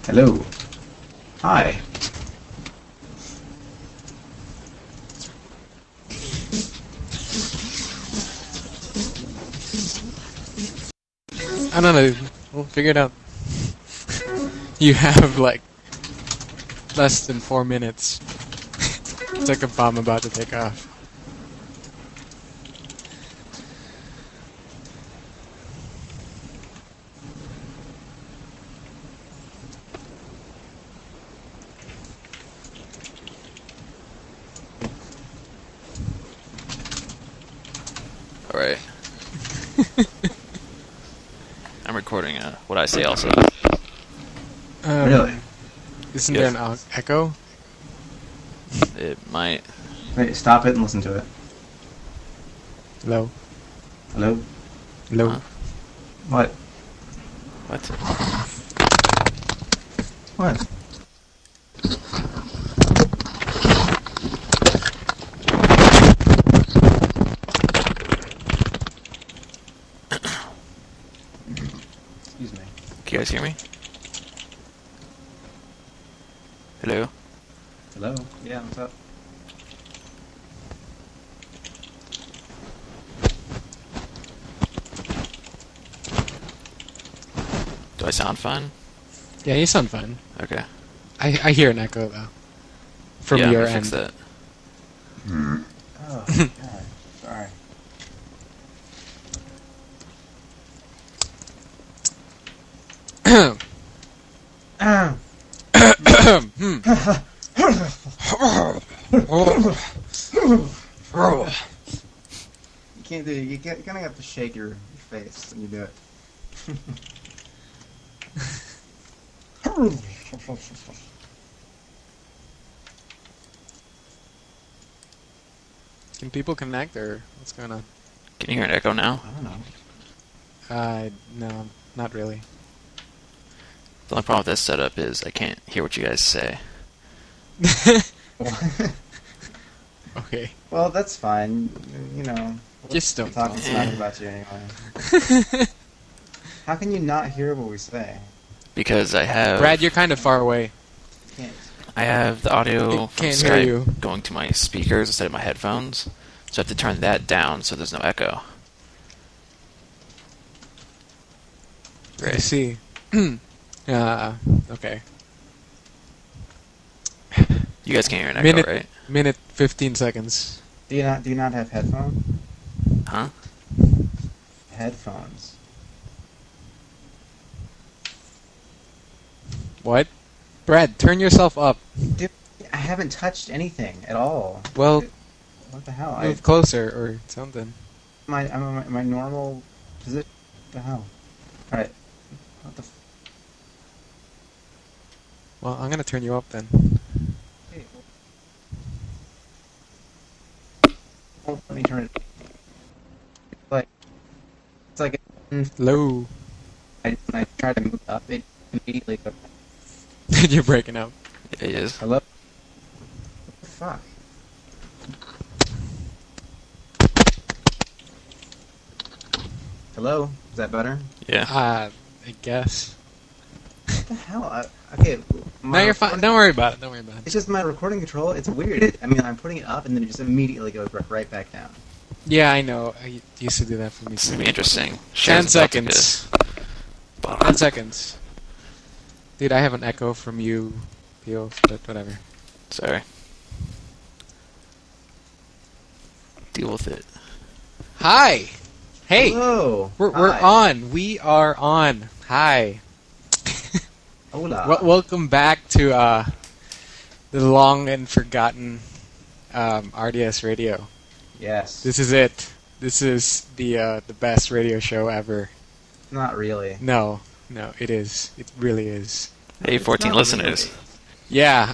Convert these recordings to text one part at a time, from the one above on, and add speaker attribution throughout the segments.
Speaker 1: Hello. Hi.
Speaker 2: I don't know. We'll figure it out. You have like less than 4 minutes. It's like a bomb about to take off.
Speaker 3: Alright. I'm recording what I say also.
Speaker 1: Really?
Speaker 2: Isn't
Speaker 3: Yes.
Speaker 2: there an echo?
Speaker 3: It might.
Speaker 1: Wait, stop it and listen to it.
Speaker 2: Hello?
Speaker 1: Hello?
Speaker 2: Hello?
Speaker 3: Huh?
Speaker 1: What?
Speaker 3: What?
Speaker 1: What? Excuse me.
Speaker 3: Can you guys hear me? Hello?
Speaker 1: Hello? Yeah, what's up?
Speaker 3: Do I sound fine?
Speaker 2: Yeah, you sound fine.
Speaker 3: Okay.
Speaker 2: I hear an echo though. From
Speaker 3: yeah,
Speaker 2: your
Speaker 3: I'm gonna
Speaker 2: end.
Speaker 3: fix that.
Speaker 1: Oh, God. Sorry. Ah. You can't do it. You kind of have to shake your face when you do it.
Speaker 2: Can people connect or what's going on?
Speaker 3: Can you hear an echo now?
Speaker 1: I don't know.
Speaker 2: No, not really.
Speaker 3: The only problem with this setup is I can't hear what you guys say.
Speaker 2: Okay.
Speaker 1: Well, that's fine. You know,
Speaker 2: Just don't
Speaker 1: talk
Speaker 2: talk.
Speaker 1: smack about you anyway. How can you not hear what we say?
Speaker 3: Because I have
Speaker 2: Brad, you're kind of far away.
Speaker 1: Can't.
Speaker 3: I have the audio from
Speaker 2: Can't hear
Speaker 3: Skype
Speaker 2: you.
Speaker 3: going to my speakers instead of my headphones. So I have to turn that down so there's no echo.
Speaker 2: I
Speaker 3: Great.
Speaker 2: see. Okay.
Speaker 3: You guys can't hear an echo,
Speaker 2: Minute,
Speaker 3: right?
Speaker 2: minute 15 seconds.
Speaker 1: Do you not have headphones?
Speaker 3: Huh?
Speaker 1: Headphones.
Speaker 2: What? Brad, turn yourself up.
Speaker 1: Dude, I haven't touched anything at all.
Speaker 2: Well,
Speaker 1: What the hell?
Speaker 2: move closer or something.
Speaker 1: I'm in my normal position. What the hell? Alright. What the
Speaker 2: Well, I'm gonna turn you up then.
Speaker 1: Hey. Oh, let me turn it. It's like
Speaker 2: Hello.
Speaker 1: when I try to move up, it immediately goes.
Speaker 2: You're breaking up.
Speaker 3: Yeah, it is.
Speaker 1: Hello? What the fuck? Hello? Is that better?
Speaker 3: Yeah.
Speaker 2: I guess.
Speaker 1: What the hell? Okay.
Speaker 2: No, you're fine. Don't worry about it. Don't worry about it.
Speaker 1: It's just my recording control. It's weird. I mean, I'm putting it up and then it just immediately goes right back down.
Speaker 2: Yeah, I know. I used to do that for me
Speaker 3: This is
Speaker 2: too.
Speaker 3: gonna be interesting.
Speaker 2: 10
Speaker 3: Sharon's about to
Speaker 2: seconds.
Speaker 3: get-
Speaker 2: 10 seconds. Dude, I have an echo from you, Pio, but whatever.
Speaker 3: Sorry. Deal with it.
Speaker 2: Hi! Hey!
Speaker 1: Hello.
Speaker 2: We're
Speaker 1: Hi.
Speaker 2: on. We are on. Hi.
Speaker 1: Hola.
Speaker 2: Welcome back to the long and forgotten RDS Radio.
Speaker 1: Yes.
Speaker 2: This is it. This is the best radio show ever.
Speaker 1: Not really.
Speaker 2: No, it is. It really is.
Speaker 3: Hey,
Speaker 1: It's
Speaker 3: 14
Speaker 1: not
Speaker 3: listeners.
Speaker 1: really.
Speaker 2: Yeah.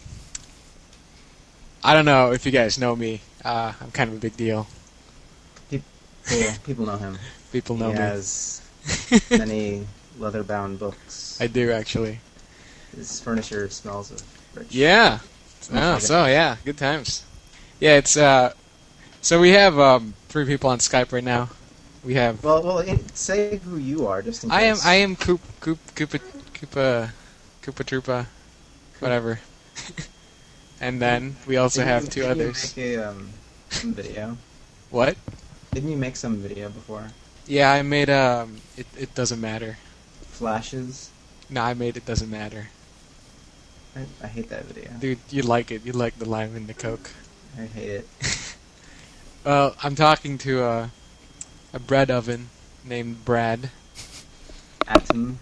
Speaker 2: I don't know if you guys know me. I'm kind of a big deal.
Speaker 1: People know him.
Speaker 2: People know
Speaker 1: He
Speaker 2: me.
Speaker 1: has many leather-bound books.
Speaker 2: I do actually.
Speaker 1: His furniture smells of rich.
Speaker 2: Yeah.
Speaker 1: Smells
Speaker 2: Oh,
Speaker 1: like
Speaker 2: yeah. Good times. Yeah, it's so we have 3 people on Skype right now. We have
Speaker 1: Well, say who you are, just in case.
Speaker 2: I am Koopa Koopa Troopa, whatever. And then we also have two others.
Speaker 1: Didn't you make some video?
Speaker 2: What?
Speaker 1: Didn't you make some video before?
Speaker 2: Yeah, I made It doesn't matter.
Speaker 1: Flashes?
Speaker 2: No, I made It Doesn't Matter.
Speaker 1: I hate that video.
Speaker 2: Dude, you'd like it. You'd like the lime and the Coke.
Speaker 1: I hate it.
Speaker 2: Well, I'm talking to a bread oven named Brad.
Speaker 1: Atom.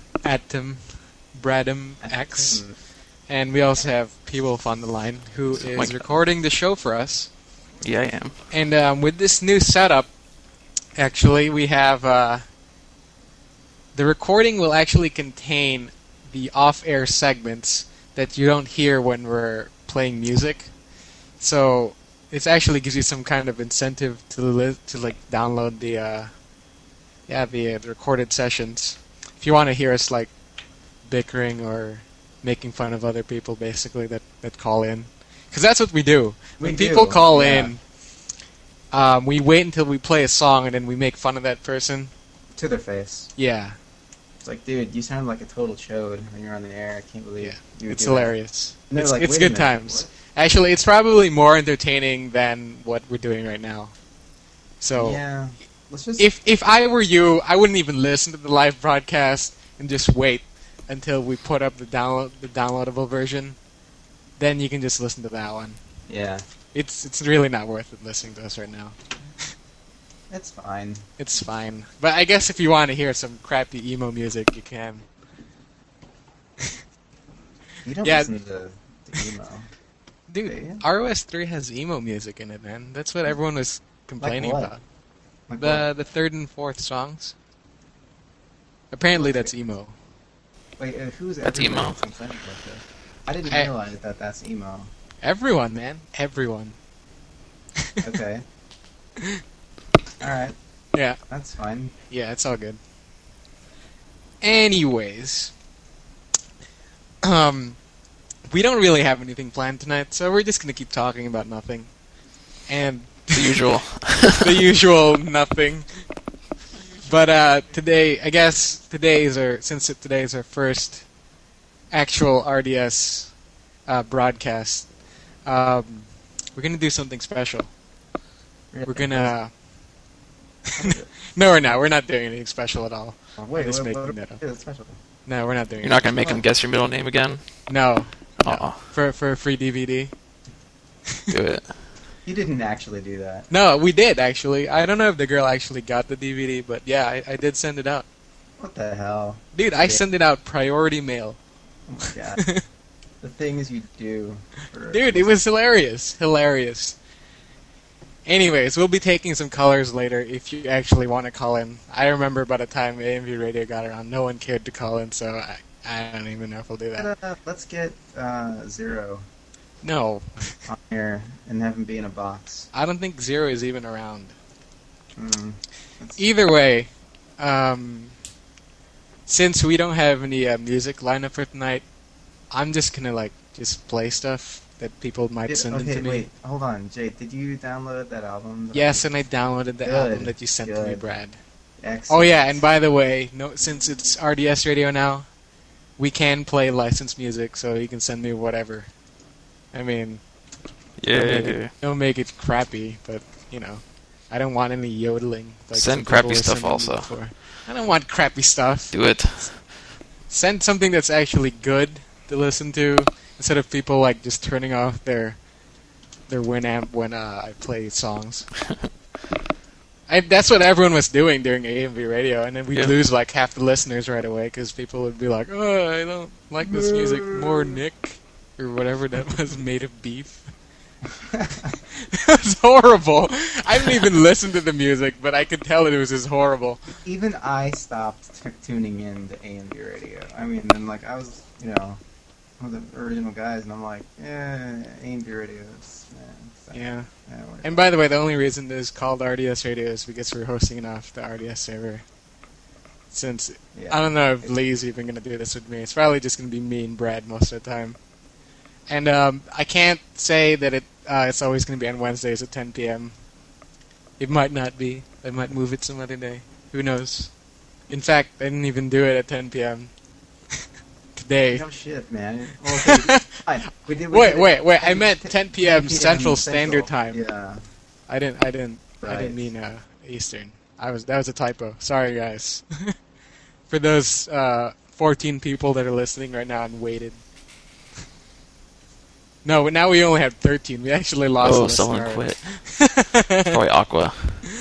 Speaker 2: Bradham X. And we also have P-Wolf on the line, who is recording the show for us.
Speaker 3: Yeah, I am.
Speaker 2: And with this new setup, actually, we have... the recording will actually contain the off-air segments that you don't hear when we're playing music. So it actually gives you some kind of incentive to download the recorded sessions. If you want to hear us like bickering or making fun of other people, basically that call in, because that's what we do. When people call in, we wait until we play a song and then we make fun of that person
Speaker 1: to their face.
Speaker 2: Yeah.
Speaker 1: It's like, dude, you sound like a total chode when you're on the air. I can't believe you would
Speaker 2: It's
Speaker 1: do
Speaker 2: hilarious.
Speaker 1: That.
Speaker 2: It's good times. Actually, it's probably more entertaining than what we're doing right now. So,
Speaker 1: yeah, let's just...
Speaker 2: if I were you, I wouldn't even listen to the live broadcast and just wait until we put up the downloadable version. Then you can just listen to that one.
Speaker 1: Yeah.
Speaker 2: It's really not worth it listening to us right now.
Speaker 1: It's fine.
Speaker 2: It's fine. But I guess if you want to hear some crappy emo music, you can.
Speaker 1: You don't listen to emo.
Speaker 2: Dude, ROS 3 has emo music in it, man. That's what everyone was complaining about.
Speaker 1: Like
Speaker 2: the third and fourth songs. Apparently that's emo.
Speaker 1: Wait, who's
Speaker 3: that's emo?
Speaker 1: Complaining about this? I didn't realize that that's emo.
Speaker 2: Everyone, man. Everyone.
Speaker 1: Okay. Alright.
Speaker 2: Yeah.
Speaker 1: That's fine.
Speaker 2: Yeah, it's all good. Anyways. We don't really have anything planned tonight, so we're just gonna keep talking about nothing. And...
Speaker 3: the usual.
Speaker 2: The usual nothing. But today, I guess today is our first actual RDS broadcast, we're gonna do something special. We're gonna... No, we're not. We're not doing anything special at all.
Speaker 1: Wait,
Speaker 2: just
Speaker 1: what
Speaker 2: making that up.
Speaker 1: is special?
Speaker 2: No, we're not doing
Speaker 3: You're not going to make them guess your middle name again?
Speaker 2: No.
Speaker 3: Uh-uh.
Speaker 2: For a free DVD.
Speaker 3: Do it.
Speaker 1: You didn't actually do that.
Speaker 2: No, we did, actually. I don't know if the girl actually got the DVD, but yeah, I did send it out.
Speaker 1: What the hell?
Speaker 2: Dude, I sent it out priority mail.
Speaker 1: Oh my god. The things you do.
Speaker 2: Dude, it was hilarious. Hilarious. Anyways, we'll be taking some colors later if you actually want to call in. I remember by the time AMV Radio got around, no one cared to call in, so I don't even know if we'll do that.
Speaker 1: Let's get Zero
Speaker 2: No.
Speaker 1: on here and have him be in a box.
Speaker 2: I don't think Zero is even around.
Speaker 1: That's...
Speaker 2: Either way, since we don't have any music lined up for tonight, I'm just gonna just play stuff that people might send in to me.
Speaker 1: Wait, hold on, Jay. Did you download that album?
Speaker 2: Yes, and I downloaded the album that you sent to me, Brad.
Speaker 1: Excellent.
Speaker 2: Oh yeah, and by the way, since it's RDS Radio now, we can play licensed music, so you can send me whatever. I mean, don't make it crappy, but I don't want any yodeling.
Speaker 3: Send crappy stuff also.
Speaker 2: I don't want crappy stuff.
Speaker 3: Do it.
Speaker 2: Send something that's actually good to listen to, instead of people just turning off their Winamp when I play songs. That's what everyone was doing during AMV Radio, and then we'd lose half the listeners right away because people would be like, "Oh, I don't like this music more, Nick," or whatever that was, made of beef. It was horrible. I didn't even listen to the music, but I could tell it was just horrible.
Speaker 1: Even I stopped tuning in to AMV Radio. I mean, and I was, one of the original guys, and I'm like, AMV Radio is,
Speaker 2: yeah. And by the way, the only reason it is called RDS Radio is because we're hosting it off the RDS server. Since, I don't know if Lee's even going to do this with me. It's probably just going to be me and Brad most of the time. And I can't say that it's always going to be on Wednesdays at 10 p.m. It might not be. I might move it some other day. Who knows? In fact, I didn't even do it at 10 p.m. day.
Speaker 1: No shit, man. Well, okay, fine. We did,
Speaker 2: Wait. I meant 10 p.m.
Speaker 1: 10
Speaker 2: Central Standard Time.
Speaker 1: Yeah.
Speaker 2: I didn't
Speaker 1: Right.
Speaker 2: mean Eastern. That was a typo. Sorry, guys. For those 14 people that are listening right now and waited. No, but now we only have 13. We actually lost.
Speaker 3: Oh,
Speaker 2: a
Speaker 3: someone
Speaker 2: listener.
Speaker 3: quit. Probably Aqua.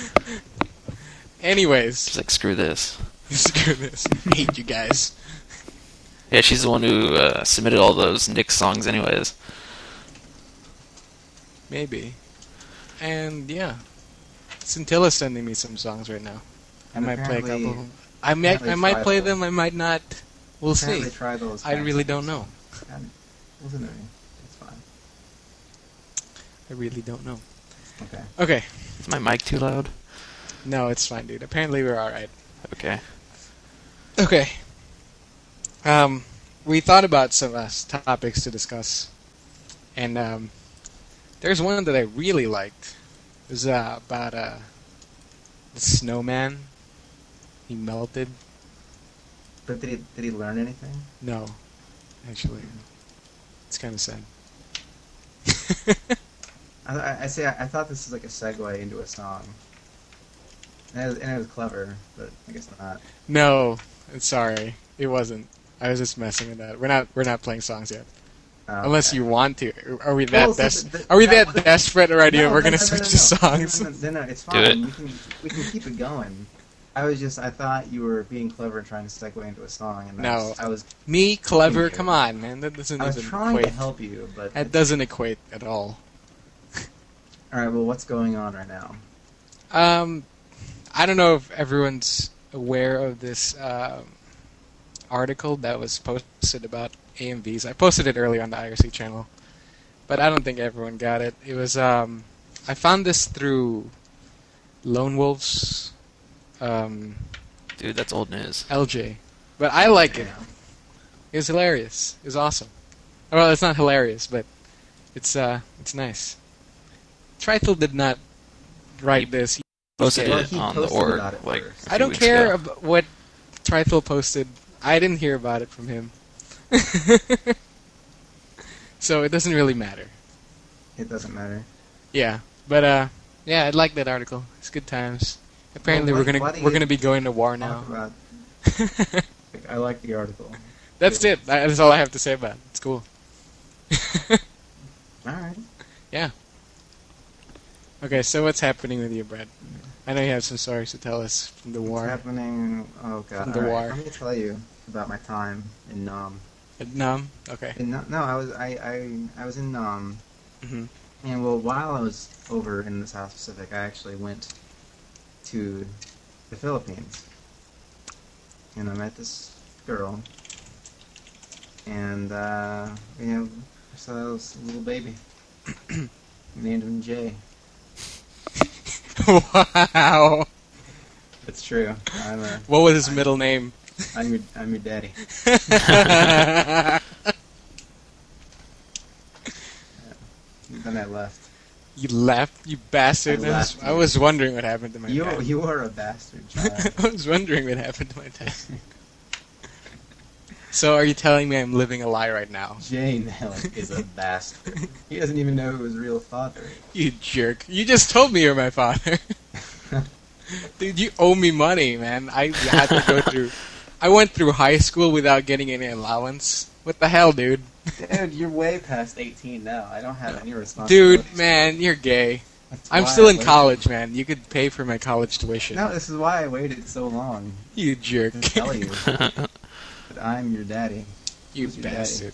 Speaker 2: Anyways,
Speaker 3: She's like, screw this.
Speaker 2: screw this. I hate you guys.
Speaker 3: Yeah, she's the one who submitted all those Nick songs anyways.
Speaker 2: Maybe. And yeah, Scintilla's sending me some songs right now. I
Speaker 1: And
Speaker 2: might play a
Speaker 1: apparently-
Speaker 2: couple. I might play
Speaker 1: Tribal.
Speaker 2: them. I might not. We'll see.
Speaker 1: Apparently Tribal's
Speaker 2: I really
Speaker 1: fine.
Speaker 2: don't know.
Speaker 1: Listen to me. It's fine.
Speaker 2: I really don't know.
Speaker 1: Okay.
Speaker 2: Okay.
Speaker 3: Is my mic too loud?
Speaker 2: No, it's fine, dude. Apparently we're all right.
Speaker 3: Okay.
Speaker 2: Okay. We thought about some topics to discuss, and there's one that I really liked. It was about the snowman. He melted.
Speaker 1: But did he learn anything?
Speaker 2: No, actually, it's kind of sad.
Speaker 1: I thought this was like a segue into a song. And it was clever, but I guess not.
Speaker 2: No, sorry, it wasn't. I was just messing with that. We're not playing songs yet. Unless you want to. Are we that desperate already?
Speaker 1: No,
Speaker 2: We're gonna
Speaker 1: no,
Speaker 2: switch
Speaker 1: no,
Speaker 2: to songs.
Speaker 1: No, it's
Speaker 3: Do it.
Speaker 1: fine. We can keep it going. I thought you were being clever and trying to segue into a song, and
Speaker 2: No.
Speaker 1: I was
Speaker 2: Me clever?
Speaker 1: Thank you.
Speaker 2: Come on, man. That doesn't
Speaker 1: I was
Speaker 2: even
Speaker 1: trying to
Speaker 2: equate.
Speaker 1: help you, but
Speaker 2: That doesn't equate at all.
Speaker 1: all right. Well, what's going on right now?
Speaker 2: I don't know if everyone's aware of this article that was posted about AMVs. I posted it earlier on the IRC channel, but I don't think everyone got it. It was I found this through Lone Wolf's
Speaker 3: Dude, that's old news.
Speaker 2: LJ, but I like it. It was hilarious. It was awesome. Well, it's not hilarious, but it's nice. Tritle did not write this. He
Speaker 3: Posted
Speaker 1: Well,
Speaker 3: it
Speaker 1: he
Speaker 3: on the
Speaker 1: posted
Speaker 3: org
Speaker 1: about it
Speaker 3: like
Speaker 1: first.
Speaker 3: a
Speaker 2: I
Speaker 3: few
Speaker 2: don't
Speaker 3: weeks
Speaker 2: care
Speaker 3: ago.
Speaker 2: about what Tritle posted. I didn't hear about it from him. So it doesn't really matter.
Speaker 1: It doesn't matter.
Speaker 2: Yeah, but yeah, I like that article. It's good times. Apparently,
Speaker 1: Well,
Speaker 2: we're
Speaker 1: why do
Speaker 2: we're
Speaker 1: you
Speaker 2: gonna be going to war
Speaker 1: Talk
Speaker 2: now.
Speaker 1: about. I like the article.
Speaker 2: That's it. That's all I have to say about it. It's cool.
Speaker 1: All right.
Speaker 2: Yeah. Okay, so what's happening with you, Brad? I know you have some stories to tell us from the
Speaker 1: What's
Speaker 2: war.
Speaker 1: happening? Oh god.
Speaker 2: From the
Speaker 1: All right,
Speaker 2: war.
Speaker 1: Let me tell you about my time in Nam.
Speaker 2: Nam? Okay.
Speaker 1: No, I was in Nam,
Speaker 2: hmm
Speaker 1: and well, while I was over in the South Pacific, I actually went to the Philippines, and I met this girl, and we have ourselves a little baby. We named him Jay.
Speaker 2: Wow.
Speaker 1: It's true.
Speaker 2: What was his middle name?
Speaker 1: I'm your daddy. Then I left.
Speaker 2: You left, you bastard.
Speaker 1: I left,
Speaker 2: I was wondering what happened to my dad.
Speaker 1: You are a bastard, child.
Speaker 2: I was wondering what happened to my dad. So are you telling me I'm living a lie right now?
Speaker 1: Jay Nellick is a bastard. He doesn't even know who his real father is.
Speaker 2: You jerk. You just told me you're my father. Dude, you owe me money, man. I had to go through... I went through high school without getting any allowance. What the hell, dude?
Speaker 1: Dude, you're way past 18 now. I don't have any responsibility.
Speaker 2: Dude, man, you're gay.
Speaker 1: That's
Speaker 2: I'm
Speaker 1: why
Speaker 2: still
Speaker 1: I
Speaker 2: in
Speaker 1: waited.
Speaker 2: college, man. You could pay for my college tuition.
Speaker 1: No, this is why I waited so long.
Speaker 2: You jerk.
Speaker 1: To tell you that I'm your daddy.
Speaker 2: You
Speaker 1: Who's your daddy?
Speaker 2: bastard.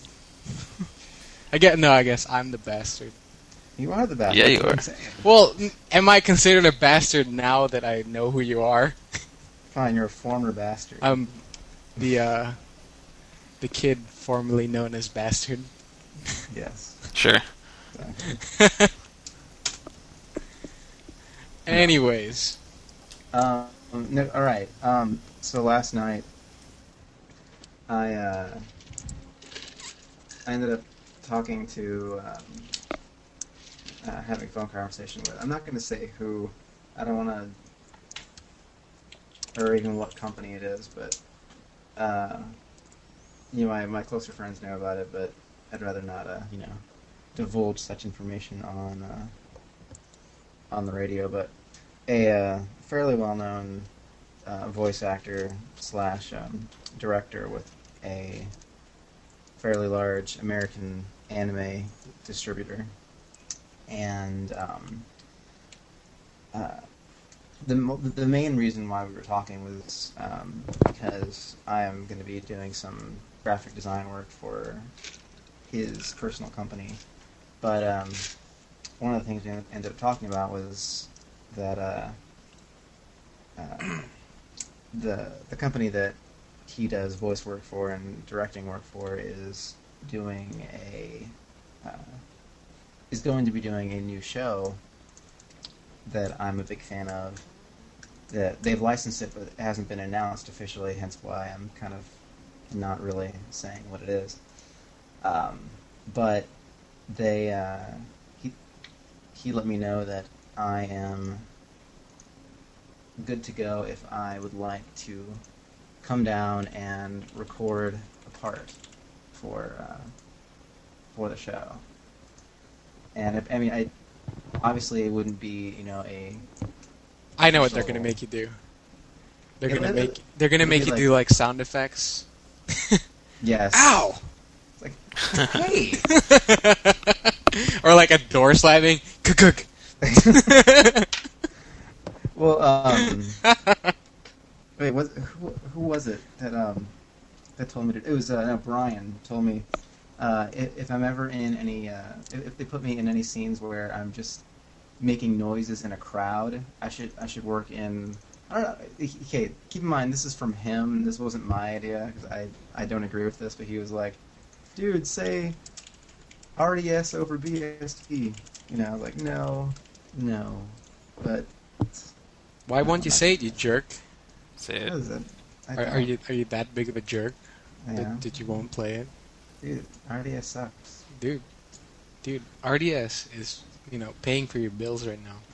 Speaker 2: I guess I'm the bastard.
Speaker 1: You are the bastard.
Speaker 3: Yeah, you
Speaker 1: That's what
Speaker 3: are.
Speaker 1: I'm saying.
Speaker 2: Well, am I considered a bastard now that I know who you are?
Speaker 1: Fine, you're a former bastard.
Speaker 2: I'm the kid formerly known as Bastard.
Speaker 1: Yes.
Speaker 3: Sure.
Speaker 1: Exactly.
Speaker 2: Anyways.
Speaker 1: No, all right. So last night, I ended up talking to, having a phone conversation with. I'm not going to say who. I don't want to, or even what company it is, but my closer friends know about it, but I'd rather not, divulge such information on the radio. But a fairly well-known voice actor slash director with a fairly large American anime distributor, and the main reason why we were talking was because I am going to be doing some graphic design work for his personal company. But one of the things we ended up talking about was that the company that he does voice work for and directing work for is doing is going to be doing a new show that I'm a big fan of. That they've licensed it, but it hasn't been announced officially. Hence why I'm kind of not really saying what it is. But he let me know that I am good to go if I would like to come down and record a part for the show. And I obviously it wouldn't be a.
Speaker 2: I know what they're gonna make you do. They're gonna make you
Speaker 1: like,
Speaker 2: do like sound effects.
Speaker 1: Yes.
Speaker 2: Ow!
Speaker 1: It's like, hey.
Speaker 2: Or like a door slamming. Cook.
Speaker 1: Well, wait, who was it that told me to? It was no, Brian told me if I'm ever in any if they put me in any scenes where I'm just making noises in a crowd, I should work in. I don't know. Okay, keep in mind this is from him. This wasn't my idea because I don't agree with this. But he was like, "Dude, say RDS over BST." Like no, but.
Speaker 2: Why won't you say it, you jerk?
Speaker 3: Say
Speaker 1: What
Speaker 3: it.
Speaker 1: is it?
Speaker 2: Are you that big of a jerk
Speaker 1: Yeah.
Speaker 2: that you won't play it?
Speaker 1: Dude, RDS sucks.
Speaker 2: Dude, RDS is, paying for your bills right now.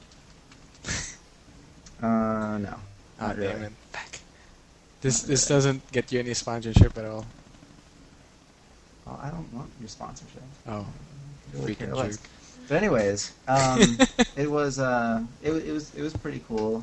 Speaker 1: No.
Speaker 2: Oh,
Speaker 1: Not really.
Speaker 2: damn it. Back. This doesn't get you any sponsorship at all.
Speaker 1: Well, I don't want your sponsorship.
Speaker 2: Oh,
Speaker 1: Really care
Speaker 2: freaking
Speaker 1: less.
Speaker 2: jerk.
Speaker 1: But anyways, it was pretty cool.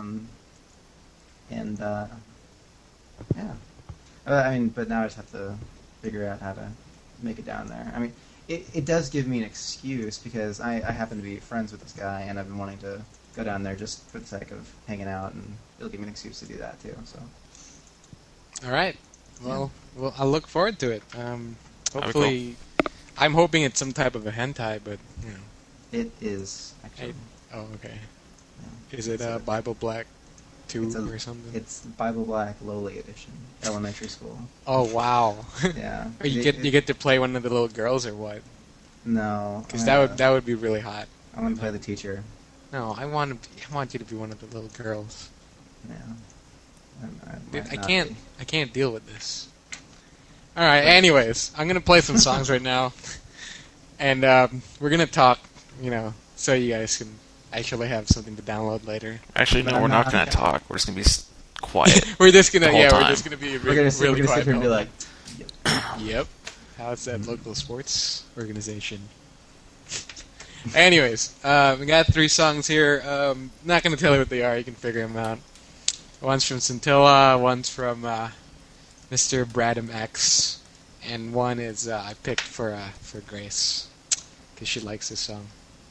Speaker 1: Yeah. But now I just have to figure out how to make it down there. It does give me an excuse because I happen to be friends with this guy and I've been wanting to go down there just for the sake of hanging out, and it'll give me an excuse to do that too. So.
Speaker 2: All right. Well, I'll look forward to it.
Speaker 3: be
Speaker 2: Hopefully, I'm hoping it's some type of a hentai, but
Speaker 1: It is actually.
Speaker 2: Oh, okay.
Speaker 1: Yeah.
Speaker 2: Is it
Speaker 1: It's
Speaker 2: Bible Black 2
Speaker 1: it's
Speaker 2: or something?
Speaker 1: It's Bible Black Lowly Edition, elementary school.
Speaker 2: Oh wow!
Speaker 1: Yeah.
Speaker 2: Or you get to play one of the little girls or what?
Speaker 1: No.
Speaker 2: Because that would be really hot.
Speaker 1: I'm gonna play the teacher.
Speaker 2: No, I want you to be one of the little girls.
Speaker 1: Yeah.
Speaker 2: Dude,
Speaker 1: might
Speaker 2: I
Speaker 1: not
Speaker 2: can't
Speaker 1: be.
Speaker 2: deal with this. All right. Anyways, I'm gonna play some songs right now, and we're gonna talk. So you guys can actually have something to download later.
Speaker 3: Actually,
Speaker 1: But
Speaker 3: no,
Speaker 1: I'm
Speaker 3: we're not
Speaker 1: not-
Speaker 3: going to talk. We're just going to be quiet.
Speaker 2: We're just gonna
Speaker 3: The whole
Speaker 2: we're
Speaker 3: time.
Speaker 2: just gonna be
Speaker 1: We're gonna sit,
Speaker 2: really
Speaker 1: we're gonna sit
Speaker 2: quiet.
Speaker 1: here and be
Speaker 2: the whole
Speaker 1: like,
Speaker 2: Yep. How's that local sports organization? Anyways, we got 3 songs here. Not going to tell you what they are. You can figure them out. One's from Scintilla, one's from Mr. Bradham X, and one is I picked for Grace because she likes this song.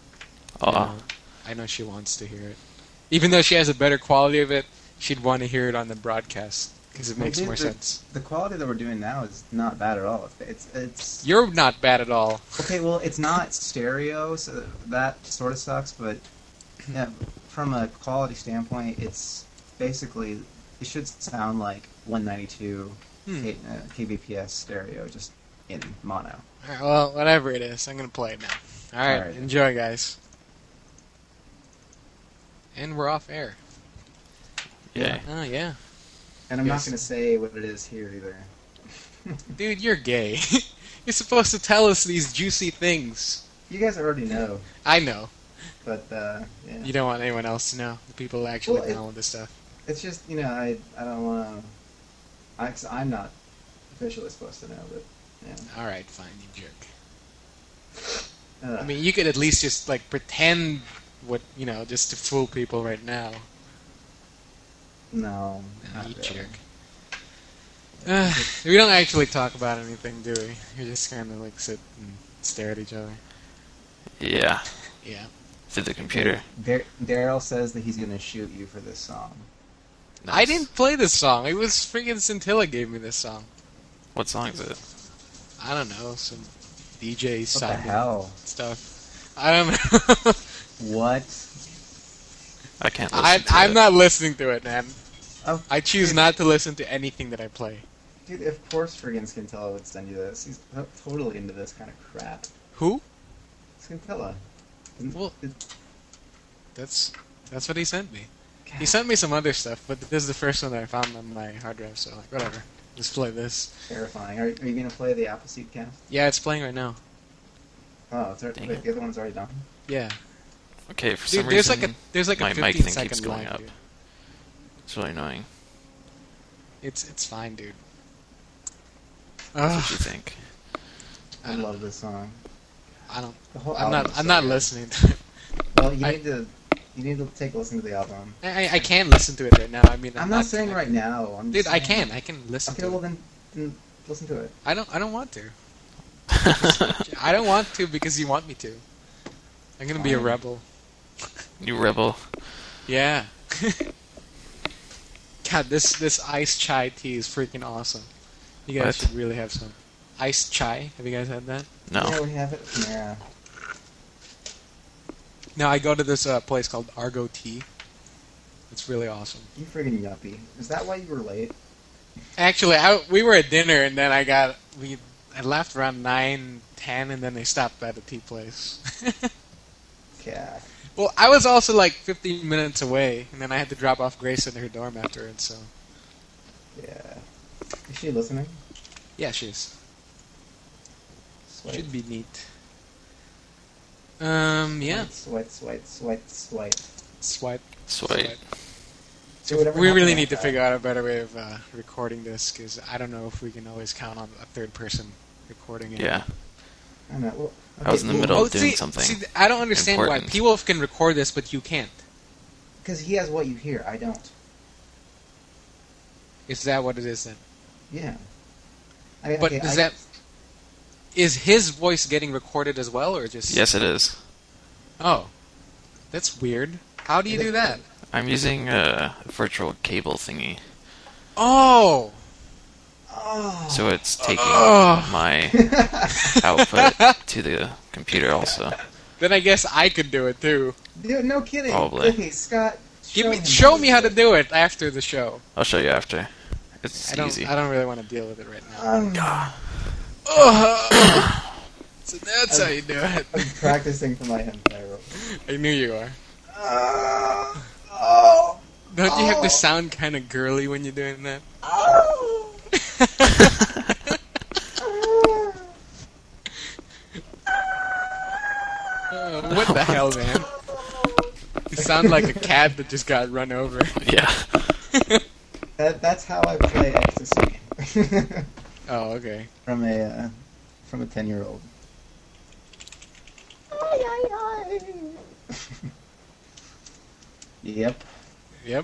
Speaker 2: I know she wants to hear it. Even though she has a better quality of it, she'd want to hear it on the broadcast because it makes more sense.
Speaker 1: The quality that we're doing now is not bad at all. It's
Speaker 2: You're not bad at all.
Speaker 1: okay. Well, it's not stereo, so that sort of sucks. But yeah, from a quality standpoint, it's basically it should sound like 192 kbps stereo, just in mono.
Speaker 2: All right, well, whatever it is, I'm going to play it now. All right,
Speaker 1: All right.
Speaker 2: enjoy, guys. And we're off air.
Speaker 3: Yeah.
Speaker 2: Oh, yeah.
Speaker 1: And I'm
Speaker 2: Yes.
Speaker 1: not going to say what it is here either.
Speaker 2: Dude, you're gay. You're supposed to tell us these juicy things.
Speaker 1: You guys already know,
Speaker 2: I know.
Speaker 1: but yeah.
Speaker 2: You don't want anyone else to know. The people who actually
Speaker 1: Well,
Speaker 2: know this stuff.
Speaker 1: It's just I don't want to. I'm not officially supposed to know, but yeah.
Speaker 2: All right, fine, you jerk.
Speaker 1: Ugh.
Speaker 2: I mean, you could at least just like pretend just to fool people right now.
Speaker 1: No,
Speaker 2: Ah,
Speaker 1: not
Speaker 2: you
Speaker 1: really.
Speaker 2: jerk. We don't actually talk about anything, do we? You just kind of like sit and stare at each other.
Speaker 3: Yeah,
Speaker 2: Yeah.
Speaker 3: through the computer.
Speaker 1: Daryl says that he's gonna shoot you for this song.
Speaker 3: Nice.
Speaker 2: I didn't play this song. It was freaking Scintilla gave me this song.
Speaker 3: What song is it?
Speaker 2: I don't know, some DJ
Speaker 1: What the
Speaker 2: side
Speaker 1: hell?
Speaker 2: stuff. I don't know.
Speaker 1: What?
Speaker 3: I can't listen to
Speaker 2: I'm
Speaker 3: it.
Speaker 2: not listening to it, man.
Speaker 1: Oh,
Speaker 2: I choose
Speaker 1: dude,
Speaker 2: not to listen to anything that I play.
Speaker 1: Dude, of course friggin' Scintilla would send you this. He's totally into this kind of crap.
Speaker 2: Who?
Speaker 1: Scintilla.
Speaker 2: Well, that's what he sent me. He sent me some other stuff, but this is the first one that I found on my hard drive, so like, whatever. Let's play this.
Speaker 1: Terrifying. Are you gonna play the Appleseed cast?
Speaker 2: Yeah, it's playing right now.
Speaker 1: Oh, it's already,
Speaker 3: Dang
Speaker 1: wait,
Speaker 3: it.
Speaker 1: the other one's already done.
Speaker 2: Yeah.
Speaker 3: Okay, for
Speaker 2: Dude,
Speaker 3: some
Speaker 2: there's
Speaker 3: reason,
Speaker 2: like a
Speaker 3: my
Speaker 2: 15
Speaker 3: mic thing
Speaker 2: second
Speaker 3: keeps going
Speaker 2: lag,
Speaker 3: up.
Speaker 2: dude.
Speaker 3: It's really annoying.
Speaker 2: It's fine, dude.
Speaker 3: That's
Speaker 2: Ugh,
Speaker 3: what you think.
Speaker 1: I
Speaker 2: I don't-
Speaker 1: love this song.
Speaker 2: I don't.
Speaker 1: The whole
Speaker 2: I'm
Speaker 1: album
Speaker 2: not.
Speaker 1: is
Speaker 2: I'm
Speaker 1: so
Speaker 2: not
Speaker 1: good.
Speaker 2: listening to it.
Speaker 1: Well, you
Speaker 2: I-
Speaker 1: need to take a listen to the album.
Speaker 2: I can listen to it right now. I mean,
Speaker 1: I'm not saying right now. I'm
Speaker 2: Dude,
Speaker 1: just
Speaker 2: I
Speaker 1: saying-
Speaker 2: can. I can listen
Speaker 1: Okay,
Speaker 2: to
Speaker 1: well
Speaker 2: it.
Speaker 1: then listen to it.
Speaker 2: I don't want to. I don't want to because you want me to. I'm gonna be a
Speaker 1: Fine.
Speaker 2: rebel.
Speaker 3: You rebel.
Speaker 2: Yeah. God, this iced chai tea is freaking awesome. You guys
Speaker 3: What?
Speaker 2: should really have some. Iced chai? Have you guys had that?
Speaker 3: No.
Speaker 1: Yeah, we have it. Yeah.
Speaker 2: No, I go to this place called Argo Tea. It's really awesome.
Speaker 1: You friggin' yuppie. Is that why you were late?
Speaker 2: Actually, we were at dinner and then I left around 9:10 and then they stopped by the tea place.
Speaker 1: Yeah.
Speaker 2: Well, I was also like 15 minutes away and then I had to drop off Grace at her dorm afterwards. So
Speaker 1: Yeah. Is she listening?
Speaker 2: yeah, she's
Speaker 1: Swipe.
Speaker 2: should be neat. Yeah.
Speaker 1: Swipe.
Speaker 2: Swipe.
Speaker 3: Sweet.
Speaker 1: So whatever
Speaker 2: We really
Speaker 1: happened
Speaker 2: need to
Speaker 1: to
Speaker 2: figure out a better way of recording this because I don't know if we can always count on a third person recording it.
Speaker 3: Yeah.
Speaker 1: I don't know. Well,
Speaker 3: I was in the
Speaker 1: well,
Speaker 3: middle of doing something
Speaker 2: See, I don't understand
Speaker 3: important.
Speaker 2: why P-Wolf can record this, but you can't.
Speaker 1: Because he has what you hear. I don't.
Speaker 2: Is that what it is then?
Speaker 1: Yeah. I mean,
Speaker 2: But
Speaker 1: okay,
Speaker 2: is his voice getting recorded as well, or just?
Speaker 3: Yes, it is.
Speaker 2: Oh, that's weird. How do you do that?
Speaker 3: I'm using a virtual cable thingy,
Speaker 1: Oh.
Speaker 2: Oh,
Speaker 3: so it's taking
Speaker 2: Oh.
Speaker 3: my output to the computer also.
Speaker 2: then I guess I could do it too.
Speaker 1: Dude, no kidding.
Speaker 3: Probably.
Speaker 1: Okay, Scott.
Speaker 2: Show me how to do it after the show.
Speaker 3: I'll show you after. It's easy.
Speaker 2: I don't really want to deal with it right now. So that's how you do it.
Speaker 1: I'm practicing for my hentai role.
Speaker 2: I knew you are.
Speaker 1: Oh.
Speaker 2: Don't you have to sound kind of girly when you're doing that? What the hell, man? You sound like a cat that just got run over.
Speaker 3: Yeah.
Speaker 1: That's how I play ecstasy.
Speaker 2: Oh, okay.
Speaker 1: from a 10-year-old. Yep.
Speaker 2: Yep.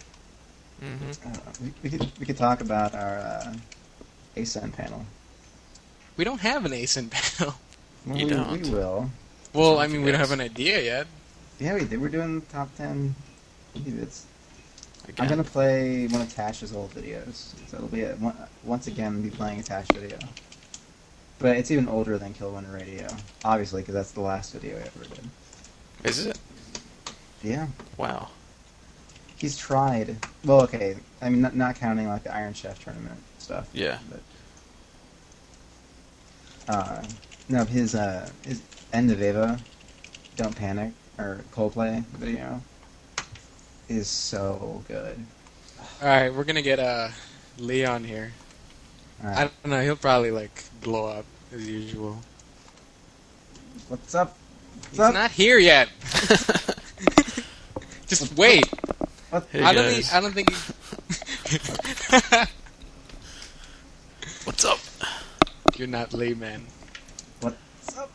Speaker 3: hmm
Speaker 1: We could talk about our ASEN panel.
Speaker 2: We don't have an ASIN panel.
Speaker 1: Well,
Speaker 3: You don't.
Speaker 1: We will.
Speaker 2: Well,
Speaker 3: wrong
Speaker 2: I
Speaker 3: with
Speaker 2: mean,
Speaker 3: you
Speaker 2: we don't
Speaker 3: guys?
Speaker 2: have an idea yet.
Speaker 1: Yeah, we did. We're doing top 10 bits. I'm
Speaker 3: Again.
Speaker 1: gonna play one of Tash's old videos. So it'll be once again be playing a Tash video. But it's even older than Kill Winter Radio, obviously, because that's the last video I ever did.
Speaker 3: Is it?
Speaker 1: Yeah.
Speaker 3: Wow.
Speaker 1: He's tried. Well, okay. I mean, not counting like the Iron Chef tournament stuff.
Speaker 3: Yeah.
Speaker 1: But no, his End of Eva, Don't Panic, or Coldplay video is so good.
Speaker 2: All right, we're gonna get Leon here.
Speaker 1: All
Speaker 2: I
Speaker 1: right.
Speaker 2: don't know. He'll probably like blow up as usual.
Speaker 1: What's up?
Speaker 2: He's
Speaker 1: up?
Speaker 2: not here yet. Just wait.
Speaker 1: What?
Speaker 3: Hey,
Speaker 2: I don't
Speaker 3: guys.
Speaker 2: think. He...
Speaker 3: What's
Speaker 2: You're not Lee, man.
Speaker 1: What's up?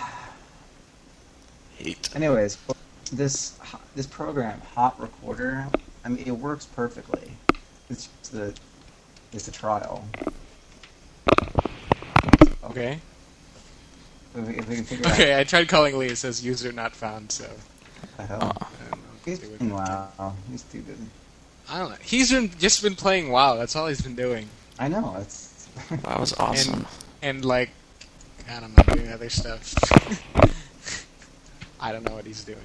Speaker 3: Hate.
Speaker 1: Anyways, this program, Hot Recorder, I mean, it works perfectly. It's just the trial.
Speaker 2: Okay.
Speaker 1: If we can figure out
Speaker 2: Okay, I tried calling Lee. It says user not found, so
Speaker 1: what the hell.
Speaker 2: I don't know.
Speaker 1: He's
Speaker 2: See what-
Speaker 1: wow. He's too good.
Speaker 2: I don't know. He's just been playing WoW. That's all he's been doing.
Speaker 1: I know. It's
Speaker 3: That was awesome.
Speaker 2: And like, I don't know, doing other stuff. I don't know what he's doing.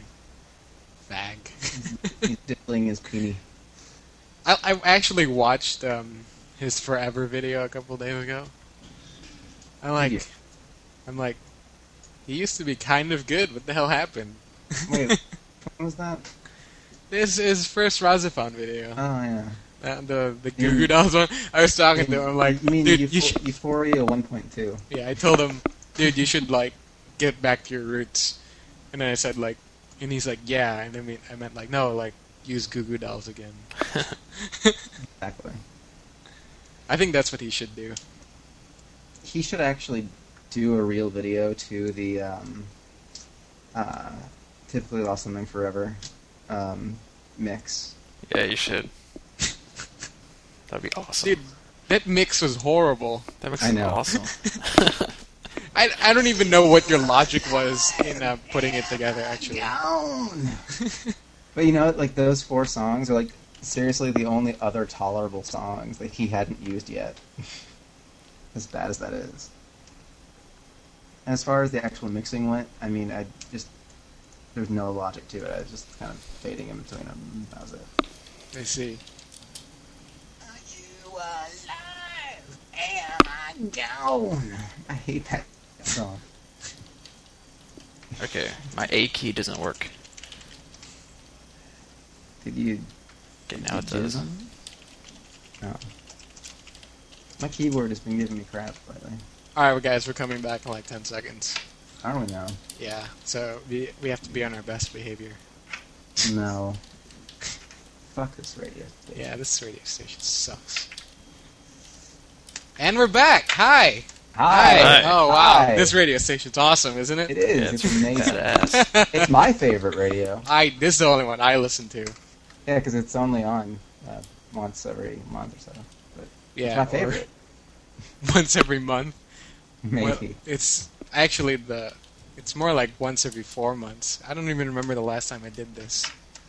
Speaker 2: Fag.
Speaker 1: he's diddling his peenie.
Speaker 2: I actually watched his Forever video a couple days ago.
Speaker 1: Yeah.
Speaker 2: I'm like, he used to be kind of good. What the hell happened?
Speaker 1: Wait, when was that?
Speaker 2: This is his first Razafon video.
Speaker 1: Oh yeah.
Speaker 2: The Goo Goo Dolls one. I was talking to him. I'm like,
Speaker 1: you mean
Speaker 2: dude, you should.
Speaker 1: Euphoria 1.2?
Speaker 2: Yeah, I told him, dude, you should like get back to your roots. And then I said like, and he's like, yeah. And I meant like, no, like use Goo Goo Dolls again.
Speaker 1: Exactly.
Speaker 2: I think that's what he should do.
Speaker 1: He should actually do a real video to the Typically Lost Something Forever mix.
Speaker 3: Yeah, you should. That'd be awesome.
Speaker 2: Dude, that mix was horrible.
Speaker 3: That makes
Speaker 1: I
Speaker 3: it
Speaker 1: know.
Speaker 3: awesome.
Speaker 2: I don't even know what your logic was in putting it together, actually.
Speaker 1: Down. But you know, like those 4 songs are like seriously the only other tolerable songs that he hadn't used yet. As bad as that is. And as far as the actual mixing went, I mean, there's no logic to it. I was just kind of fading in between them. That was it.
Speaker 2: I see.
Speaker 1: Are you alive? Am I down? I hate that song.
Speaker 3: Okay, my A key doesn't work.
Speaker 1: Did you?
Speaker 3: Okay, now it
Speaker 1: did you
Speaker 3: does.
Speaker 1: jizz on it? No. My keyboard has been giving me crap lately.
Speaker 2: Alright, guys, we're coming back in like 10 seconds.
Speaker 1: I don't know.
Speaker 2: Yeah, so we have to be on our best behavior.
Speaker 1: No. Fuck this radio station.
Speaker 2: Yeah, this radio station sucks. And we're back! Hi!
Speaker 1: Hi.
Speaker 2: Oh, wow.
Speaker 1: Hi.
Speaker 2: This radio station's awesome, isn't it?
Speaker 1: It is.
Speaker 3: Yeah,
Speaker 1: it's
Speaker 3: it's
Speaker 1: amazing.
Speaker 3: badass.
Speaker 1: It's my favorite radio.
Speaker 2: This is the only one I listen to.
Speaker 1: Yeah, because it's only on once every month or so. But
Speaker 2: Yeah,
Speaker 1: it's my
Speaker 2: or
Speaker 1: favorite.
Speaker 2: once every month.
Speaker 1: Maybe.
Speaker 2: Well, it's actually it's more like once every 4 months. I don't even remember the last time I did this.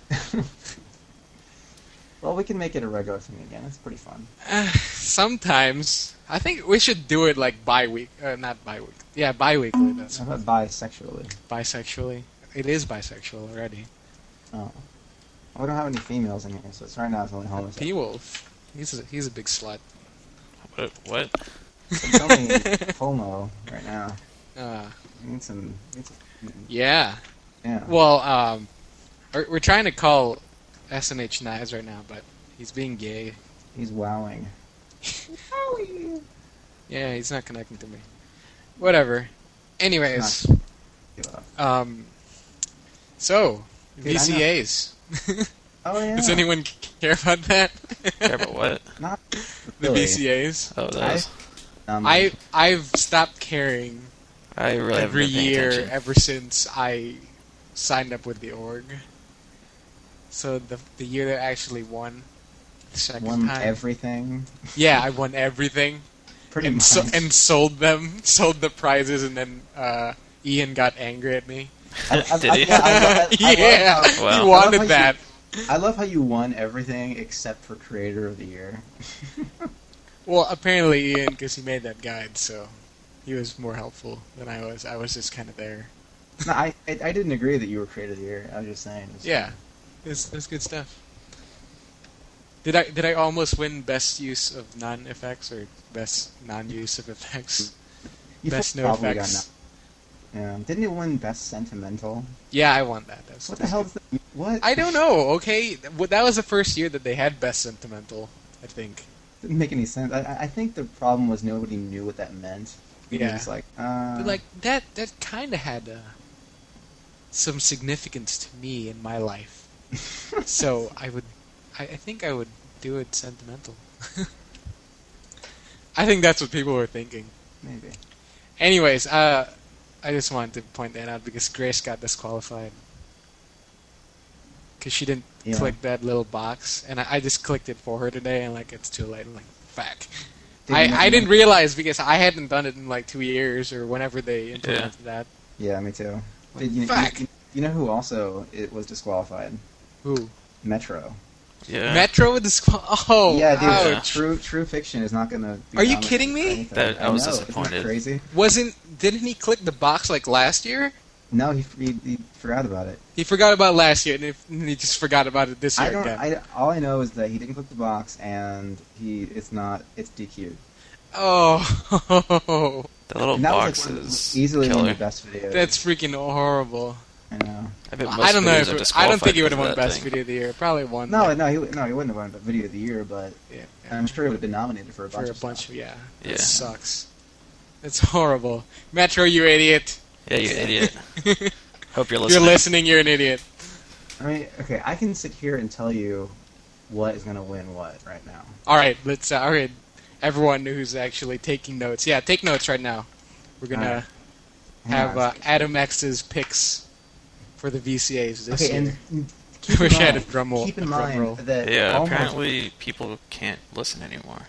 Speaker 1: Well, we can make it a regular thing again. It's pretty fun.
Speaker 2: Sometimes. I think we should do it like not bi-week. Yeah, bi-weekally. That's
Speaker 1: How about bisexually?
Speaker 2: bisexually. It is bisexual already.
Speaker 1: Oh. Well, we don't have any females in here, so it's right now it's only homosexual.
Speaker 2: P-Wolf. He's a big slut.
Speaker 3: What?
Speaker 1: It's only homo right now. We need some
Speaker 2: Yeah.
Speaker 1: yeah.
Speaker 2: Well, we're trying to call SNH Knives right now, but he's being gay.
Speaker 1: He's wowing.
Speaker 2: Yeah, he's not connecting to me. Whatever. Anyways,
Speaker 1: Give up.
Speaker 2: so
Speaker 1: Dude, I know.
Speaker 2: VCAs.
Speaker 1: Oh yeah.
Speaker 2: Does anyone care about that?
Speaker 3: Care about what?
Speaker 1: Not
Speaker 2: The
Speaker 1: really.
Speaker 2: VCAs.
Speaker 3: Oh, those.
Speaker 2: I've stopped caring
Speaker 3: I really
Speaker 2: every
Speaker 3: haven't been paying
Speaker 2: year
Speaker 3: attention.
Speaker 2: ever since I signed up with the org. So the year that I actually won the second
Speaker 1: won
Speaker 2: time.
Speaker 1: everything.
Speaker 2: Yeah, I won everything.
Speaker 1: Pretty
Speaker 2: and
Speaker 1: much.
Speaker 2: sold the prizes, and then Ian got angry at me.
Speaker 3: Did he?
Speaker 2: Yeah,
Speaker 3: Wow.
Speaker 2: he wanted that.
Speaker 1: I love how you won everything except for Creator of the Year.
Speaker 2: Well, apparently Ian, because he made that guide, so he was more helpful than I was. I was just kind of there.
Speaker 1: No, I didn't agree that you were Creator of the Year. I was just saying.
Speaker 2: Yeah, it's good stuff. Did I almost win best use of non-effects or best non-use of effects?
Speaker 1: You
Speaker 2: Best no
Speaker 1: probably got
Speaker 2: effects.
Speaker 1: Yeah. Didn't you win Best Sentimental?
Speaker 2: Yeah, I won that.
Speaker 1: What the hell? What?
Speaker 2: I don't know. Okay, that was the first year that they had best sentimental. I think.
Speaker 1: Didn't make any sense. I think the problem was nobody knew what that meant.
Speaker 2: Yeah.
Speaker 1: It's like,
Speaker 2: But like that kind of had some significance to me in my life. So I think I would do it sentimental. I think that's what people were thinking.
Speaker 1: maybe.
Speaker 2: Anyways, I just wanted to point that out because Grace got disqualified. Because she didn't
Speaker 1: Yeah.
Speaker 2: click that little box, and I just clicked it for her today, and like it's too late. I'm like, fuck.
Speaker 1: Did you know-
Speaker 2: I didn't realize because I hadn't done it in like 2 years or whenever they implemented that.
Speaker 1: Yeah, me too.
Speaker 2: Like,
Speaker 1: You,
Speaker 2: fuck.
Speaker 1: you know who also it was disqualified?
Speaker 2: Who?
Speaker 1: Metro.
Speaker 3: Yeah.
Speaker 2: Metro with
Speaker 1: Yeah, dude.
Speaker 2: ouch.
Speaker 1: True Fiction is not gonna. Be
Speaker 2: Are you
Speaker 1: nominated
Speaker 2: kidding
Speaker 1: for
Speaker 2: me?
Speaker 1: anything.
Speaker 3: I was
Speaker 1: know,
Speaker 3: disappointed.
Speaker 1: Isn't that crazy?
Speaker 2: Didn't he click the box like last year?
Speaker 1: No, he forgot about it.
Speaker 2: He forgot about last year, and he just forgot about it this year
Speaker 1: I don't.
Speaker 2: again.
Speaker 1: All I know is that he didn't click the box, and it's DQ'd.
Speaker 2: Oh,
Speaker 3: The little
Speaker 1: And that
Speaker 3: box
Speaker 1: was like
Speaker 3: is
Speaker 1: easily one
Speaker 3: killer.
Speaker 1: of the best videos.
Speaker 2: that's freaking horrible.
Speaker 1: I know.
Speaker 3: I bet most
Speaker 2: I don't know.
Speaker 3: videos
Speaker 2: If
Speaker 3: are
Speaker 2: I don't
Speaker 3: disqualified
Speaker 2: think he would have
Speaker 3: because
Speaker 2: won
Speaker 3: of that
Speaker 2: Best
Speaker 3: thing.
Speaker 2: Video of the Year. Probably won.
Speaker 1: No,
Speaker 2: like,
Speaker 1: no, he wouldn't have won the Video of the Year, but
Speaker 2: yeah,
Speaker 1: I'm sure he would have been nominated for a
Speaker 2: for
Speaker 1: bunch
Speaker 2: a
Speaker 1: of
Speaker 2: bunch
Speaker 1: stuff.
Speaker 2: of yeah.
Speaker 3: Yeah.
Speaker 2: It sucks. It's horrible. Metro, you idiot.
Speaker 3: Yeah, you idiot. Hope you're
Speaker 2: You're
Speaker 3: listening.
Speaker 2: listening. You're an idiot.
Speaker 1: I mean, okay, I can sit here and tell you what is going to win what right now.
Speaker 2: All right, let's. All right, everyone who's actually taking notes. Yeah, take notes right now. We're gonna
Speaker 1: All right.
Speaker 2: have
Speaker 1: Hang on.
Speaker 2: Adam X's picks for the VCAs this
Speaker 1: Okay,
Speaker 2: year.
Speaker 1: and
Speaker 2: I
Speaker 1: keep
Speaker 2: wish
Speaker 1: in
Speaker 2: I had a
Speaker 1: mind-
Speaker 2: drum roll.
Speaker 1: Keep in
Speaker 2: drum
Speaker 1: mind
Speaker 2: roll.
Speaker 1: that
Speaker 3: Yeah,
Speaker 1: almost-
Speaker 3: apparently people can't listen anymore.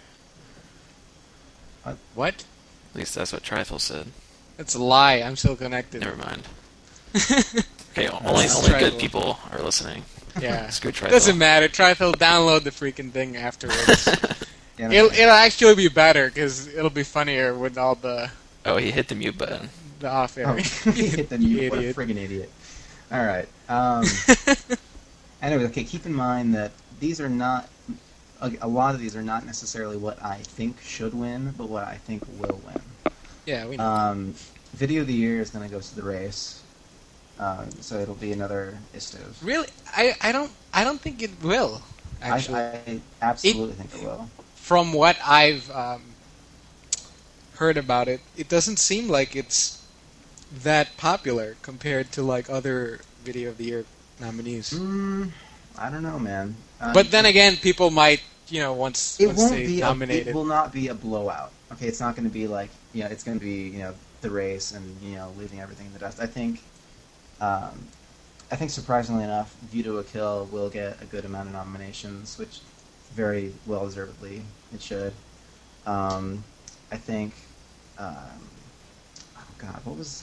Speaker 2: What?
Speaker 3: At least that's what Trifle said.
Speaker 2: That's a lie. I'm still connected.
Speaker 3: Never mind. Okay, only
Speaker 2: Let's
Speaker 3: only
Speaker 2: try
Speaker 3: good
Speaker 2: it.
Speaker 3: people are listening.
Speaker 2: Yeah.
Speaker 3: Screw Trifle.
Speaker 2: Doesn't matter. Trifle, download the freaking thing afterwards.
Speaker 1: Yeah, no,
Speaker 2: it'll actually be better because it'll be funnier with all the
Speaker 3: Oh, he hit the mute button.
Speaker 2: off air.
Speaker 1: Oh, he hit the mute. What a
Speaker 2: Idiot.
Speaker 1: friggin' idiot. All right. Anyway, okay, keep in mind that these are not... A lot of these are not necessarily what I think should win, but what I think will win.
Speaker 2: Yeah, we know.
Speaker 1: Video of the Year is going to go to The Race. So it'll be another Istos.
Speaker 2: Really, I don't think it will. Actually,
Speaker 1: I absolutely think it will.
Speaker 2: from what I've heard about it, it doesn't seem like it's that popular compared to like other Video of the Year nominees.
Speaker 1: I don't know, man.
Speaker 2: But then again, people might, once
Speaker 1: it
Speaker 2: once
Speaker 1: won't
Speaker 2: they
Speaker 1: be.
Speaker 2: nominate
Speaker 1: It will not be a blowout. Okay, it's not going to be like it's going to be The Race and leaving everything in the dust. I think surprisingly enough, View to a Kill will get a good amount of nominations, which very well deservedly it should. I think. Oh God, what was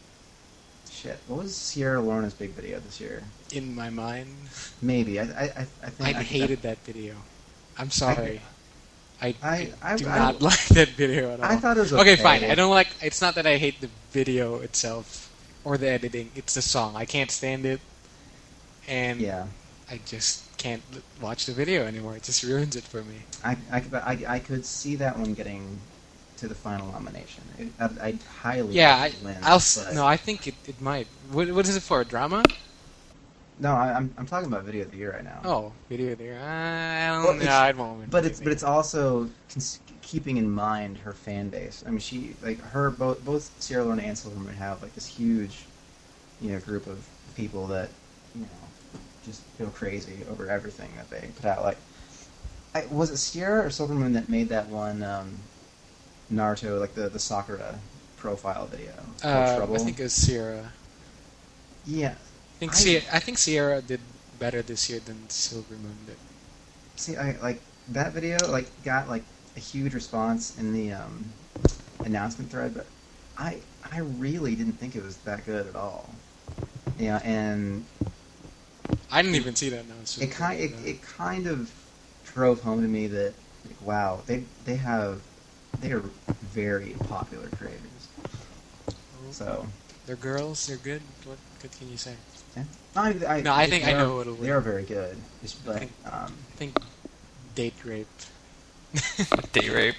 Speaker 1: Sierra Lorna's big video this year?
Speaker 2: in my mind.
Speaker 1: Maybe I think
Speaker 2: I hated that video. I'm sorry. I do
Speaker 1: I-
Speaker 2: not like that video at all.
Speaker 1: I thought it was
Speaker 2: okay.
Speaker 1: okay.
Speaker 2: Fine. I don't like. It's not that I hate the video itself or the editing. It's the song. I can't stand it, and
Speaker 1: Yeah.
Speaker 2: I just can't watch the video anymore. It just ruins it for me.
Speaker 1: I could see that one getting to the final nomination. I highly
Speaker 2: Yeah,
Speaker 1: doubt it wins, but-
Speaker 2: no, I think it might. What is it for? A drama?
Speaker 1: No, I'm talking about Video of the Year right now.
Speaker 2: Oh, video there. I
Speaker 1: Well,
Speaker 2: don't know.
Speaker 1: it's-
Speaker 2: I won't. win
Speaker 1: But
Speaker 2: video.
Speaker 1: it's also keeping in mind her fan base. I mean, she both Sierra Leone and Silverman have like this huge, group of people that just go crazy over everything that they put out. Like, was it Sierra or Silverman that made that one Naruto, like the Sakura profile video? called Trouble?
Speaker 2: I think it was Sierra.
Speaker 1: Yeah.
Speaker 2: I think Sierra did better this year than Silvermoon did.
Speaker 1: See, that video got a huge response in the announcement thread, but I really didn't think it was that good at all. Yeah, and
Speaker 2: I didn't even see that announcement.
Speaker 1: it kind of drove home to me that wow, they are very popular creators. So
Speaker 2: They're girls. They're good. What good can you say?
Speaker 1: yeah.
Speaker 2: I think I know what'll win.
Speaker 1: They are very good, but
Speaker 2: I think date rape.
Speaker 3: Date rape.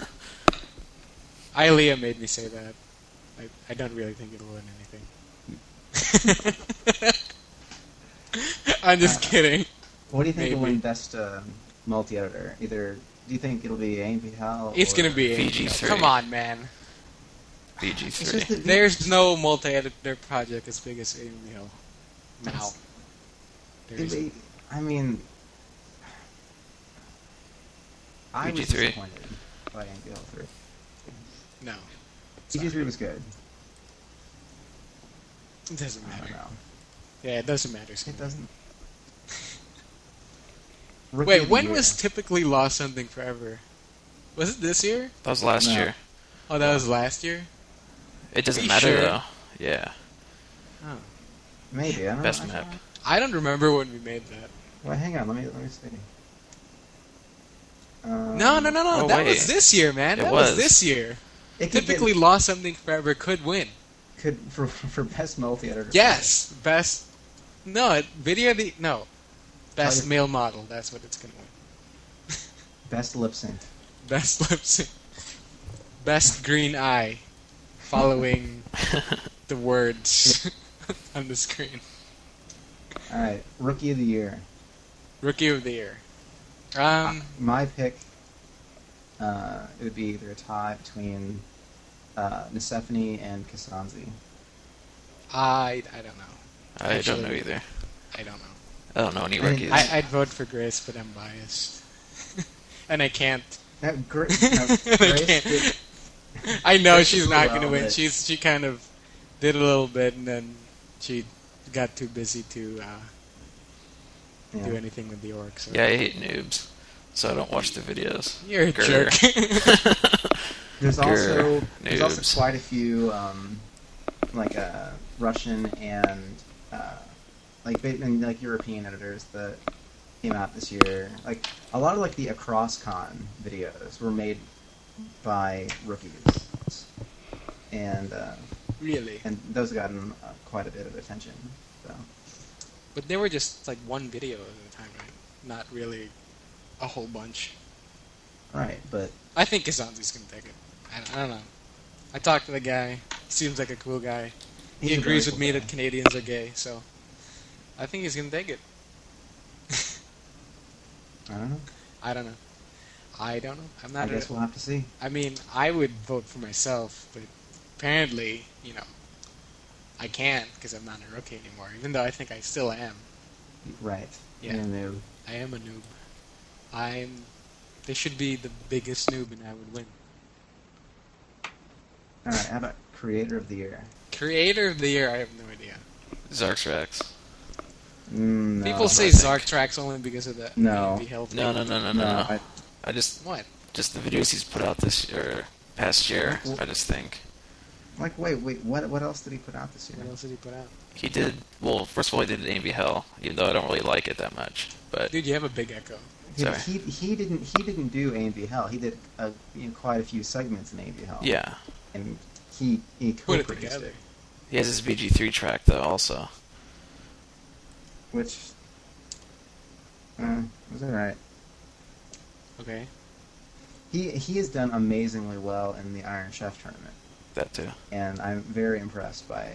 Speaker 2: Ilea made me say that. I don't really think it'll win anything. I'm just kidding.
Speaker 1: what do you think will
Speaker 2: maybe.
Speaker 1: win best multi-editor? Either do you think it'll be Aim Vital?
Speaker 2: It's gonna be
Speaker 3: VG3.
Speaker 2: Come on, man.
Speaker 1: It's just
Speaker 3: VG3.
Speaker 1: that
Speaker 2: There's no multi-editor project as big as Aim Hill now. There isn't.
Speaker 1: I mean, I was
Speaker 3: VG3.
Speaker 1: disappointed by Aim Vital 3.
Speaker 2: No.
Speaker 1: EG3 was good.
Speaker 2: It doesn't
Speaker 1: I don't
Speaker 2: matter.
Speaker 1: know.
Speaker 2: Yeah, it doesn't matter.
Speaker 1: It doesn't. Rookie
Speaker 2: Wait,
Speaker 1: of the
Speaker 2: when
Speaker 1: year.
Speaker 2: was typically Lost Something Forever? Was it this year?
Speaker 3: That was last
Speaker 1: No.
Speaker 3: year.
Speaker 2: Oh, that was last year?
Speaker 3: It doesn't
Speaker 2: Are you
Speaker 3: matter
Speaker 2: sure?
Speaker 3: though. Yeah.
Speaker 2: Oh.
Speaker 1: Maybe I don't
Speaker 3: Best
Speaker 1: know.
Speaker 3: map.
Speaker 2: I don't remember when we made that.
Speaker 1: Well, hang on. Let me see.
Speaker 2: No.
Speaker 3: Oh,
Speaker 2: that
Speaker 3: wait.
Speaker 2: was this year, man.
Speaker 3: It
Speaker 2: That was
Speaker 3: was.
Speaker 2: this year.
Speaker 1: It could
Speaker 2: Typically, Lost Something Forever could win.
Speaker 1: could for best multi-editor.
Speaker 2: Yes, best. No, video the no, best
Speaker 1: Target-
Speaker 2: male model. That's what it's gonna win.
Speaker 1: Best lip sync.
Speaker 2: Best lip sync. Best green eye, following the words on the screen.
Speaker 1: All right, rookie of the year.
Speaker 2: Rookie of the year.
Speaker 1: My pick. It would be either a tie between Nicephone and Kasanzi.
Speaker 2: I don't know.
Speaker 3: I
Speaker 2: Actually,
Speaker 3: don't know either.
Speaker 2: I don't know.
Speaker 3: I don't know any
Speaker 1: I mean,
Speaker 3: rookies.
Speaker 2: I'd vote for Grace, but I'm biased, and I can't.
Speaker 1: Now, Grace
Speaker 2: I can't.
Speaker 1: did-
Speaker 2: I know
Speaker 1: Grace
Speaker 2: she's
Speaker 1: did
Speaker 2: not
Speaker 1: well,
Speaker 2: going to win.
Speaker 1: but-
Speaker 2: She kind of did a little bit, and then she got too busy to
Speaker 1: yeah.
Speaker 2: do anything with the orcs. So.
Speaker 3: Yeah, I hate noobs, so I don't watch the videos.
Speaker 2: You're a
Speaker 3: Grr.
Speaker 2: jerk.
Speaker 1: There's also
Speaker 3: Noobs.
Speaker 1: quite a few Russian and European editors that came out this year. Like a lot of the AcrossCon videos were made by rookies, and
Speaker 2: Really?
Speaker 1: those have gotten quite a bit of attention. So
Speaker 2: But they were just like one video at a time, right? Not really a whole bunch.
Speaker 1: right, but
Speaker 2: I think Kazanzi's going to take it. I don't know. I talked to the guy. He seems like a cool guy. He
Speaker 1: he's a
Speaker 2: agrees
Speaker 1: very
Speaker 2: with me
Speaker 1: cool
Speaker 2: that
Speaker 1: guy.
Speaker 2: Canadians are gay, so I think he's going to take it.
Speaker 1: I don't know.
Speaker 2: I don't know. I'm
Speaker 1: I
Speaker 2: not.
Speaker 1: guess we'll have to see.
Speaker 2: I mean, I would vote for myself, but apparently, I can't because I'm not a rookie anymore. Even though I think I still am.
Speaker 1: Right.
Speaker 2: Yeah.
Speaker 1: You're a noob.
Speaker 2: I am a noob. They should be the biggest noob, and I would win.
Speaker 1: All right. How about creator of the year?
Speaker 2: Creator of the year, I have no idea.
Speaker 3: Zarxrax.
Speaker 1: No,
Speaker 2: People say
Speaker 3: I think.
Speaker 2: Zartrax only because of the
Speaker 1: No.
Speaker 2: health.
Speaker 3: No.
Speaker 1: no.
Speaker 3: I just
Speaker 2: What?
Speaker 3: the videos he's put out this year, past year.
Speaker 1: Well-
Speaker 3: I just think
Speaker 1: Wait. What else did he put out this year?
Speaker 2: What else did he put out?
Speaker 3: he did. Well, first of all, he did Envy Hell, even though I don't really like it that much. But
Speaker 2: Dude, you have a big echo.
Speaker 3: Sorry.
Speaker 1: He didn't do A&B Hell. He did quite a few segments in A&B Hell.
Speaker 3: yeah,
Speaker 1: And he
Speaker 2: Put it
Speaker 1: co-produced
Speaker 2: together.
Speaker 1: it,
Speaker 3: he has his BG3 track though also.
Speaker 1: which was alright.
Speaker 2: Okay.
Speaker 1: He has done amazingly well in the Iron Chef tournament,
Speaker 3: That too.
Speaker 1: and I'm very impressed by.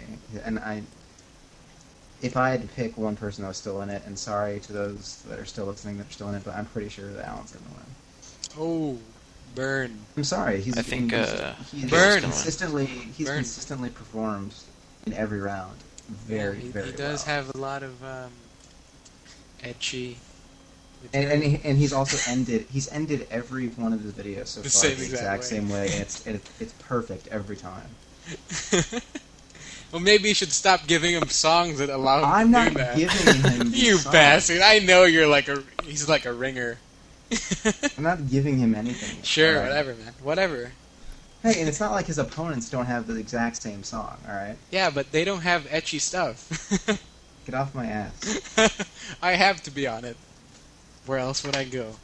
Speaker 1: If I had to pick one person that was still in it, and sorry to those that are still listening that are still in it, but I'm pretty sure that Alan's going to win.
Speaker 2: Oh, burn.
Speaker 1: I'm sorry. He's
Speaker 3: I think,
Speaker 1: he's
Speaker 2: Burn.
Speaker 1: consistently
Speaker 2: Burn.
Speaker 1: consistently performed in every round. Very
Speaker 2: he
Speaker 1: very.
Speaker 2: does
Speaker 1: well.
Speaker 2: have a lot of etchy.
Speaker 1: And he's also ended every one of his videos so
Speaker 2: The
Speaker 1: far
Speaker 2: same
Speaker 1: the
Speaker 2: exact
Speaker 1: exact
Speaker 2: way.
Speaker 1: same way, and it's perfect every time.
Speaker 2: Well, maybe you should stop giving him songs that allow him
Speaker 1: I'm
Speaker 2: to
Speaker 1: not
Speaker 2: do that.
Speaker 1: giving him these
Speaker 2: You
Speaker 1: songs.
Speaker 2: bastard! I know you're he's like a ringer.
Speaker 1: I'm not giving him anything.
Speaker 2: Sure,
Speaker 1: alright?
Speaker 2: whatever, man. Whatever.
Speaker 1: Hey, and it's not like his opponents don't have the exact same song. All right,
Speaker 2: Yeah, but they don't have etchy stuff.
Speaker 1: get off my ass.
Speaker 2: I have to be on it. Where else would I go?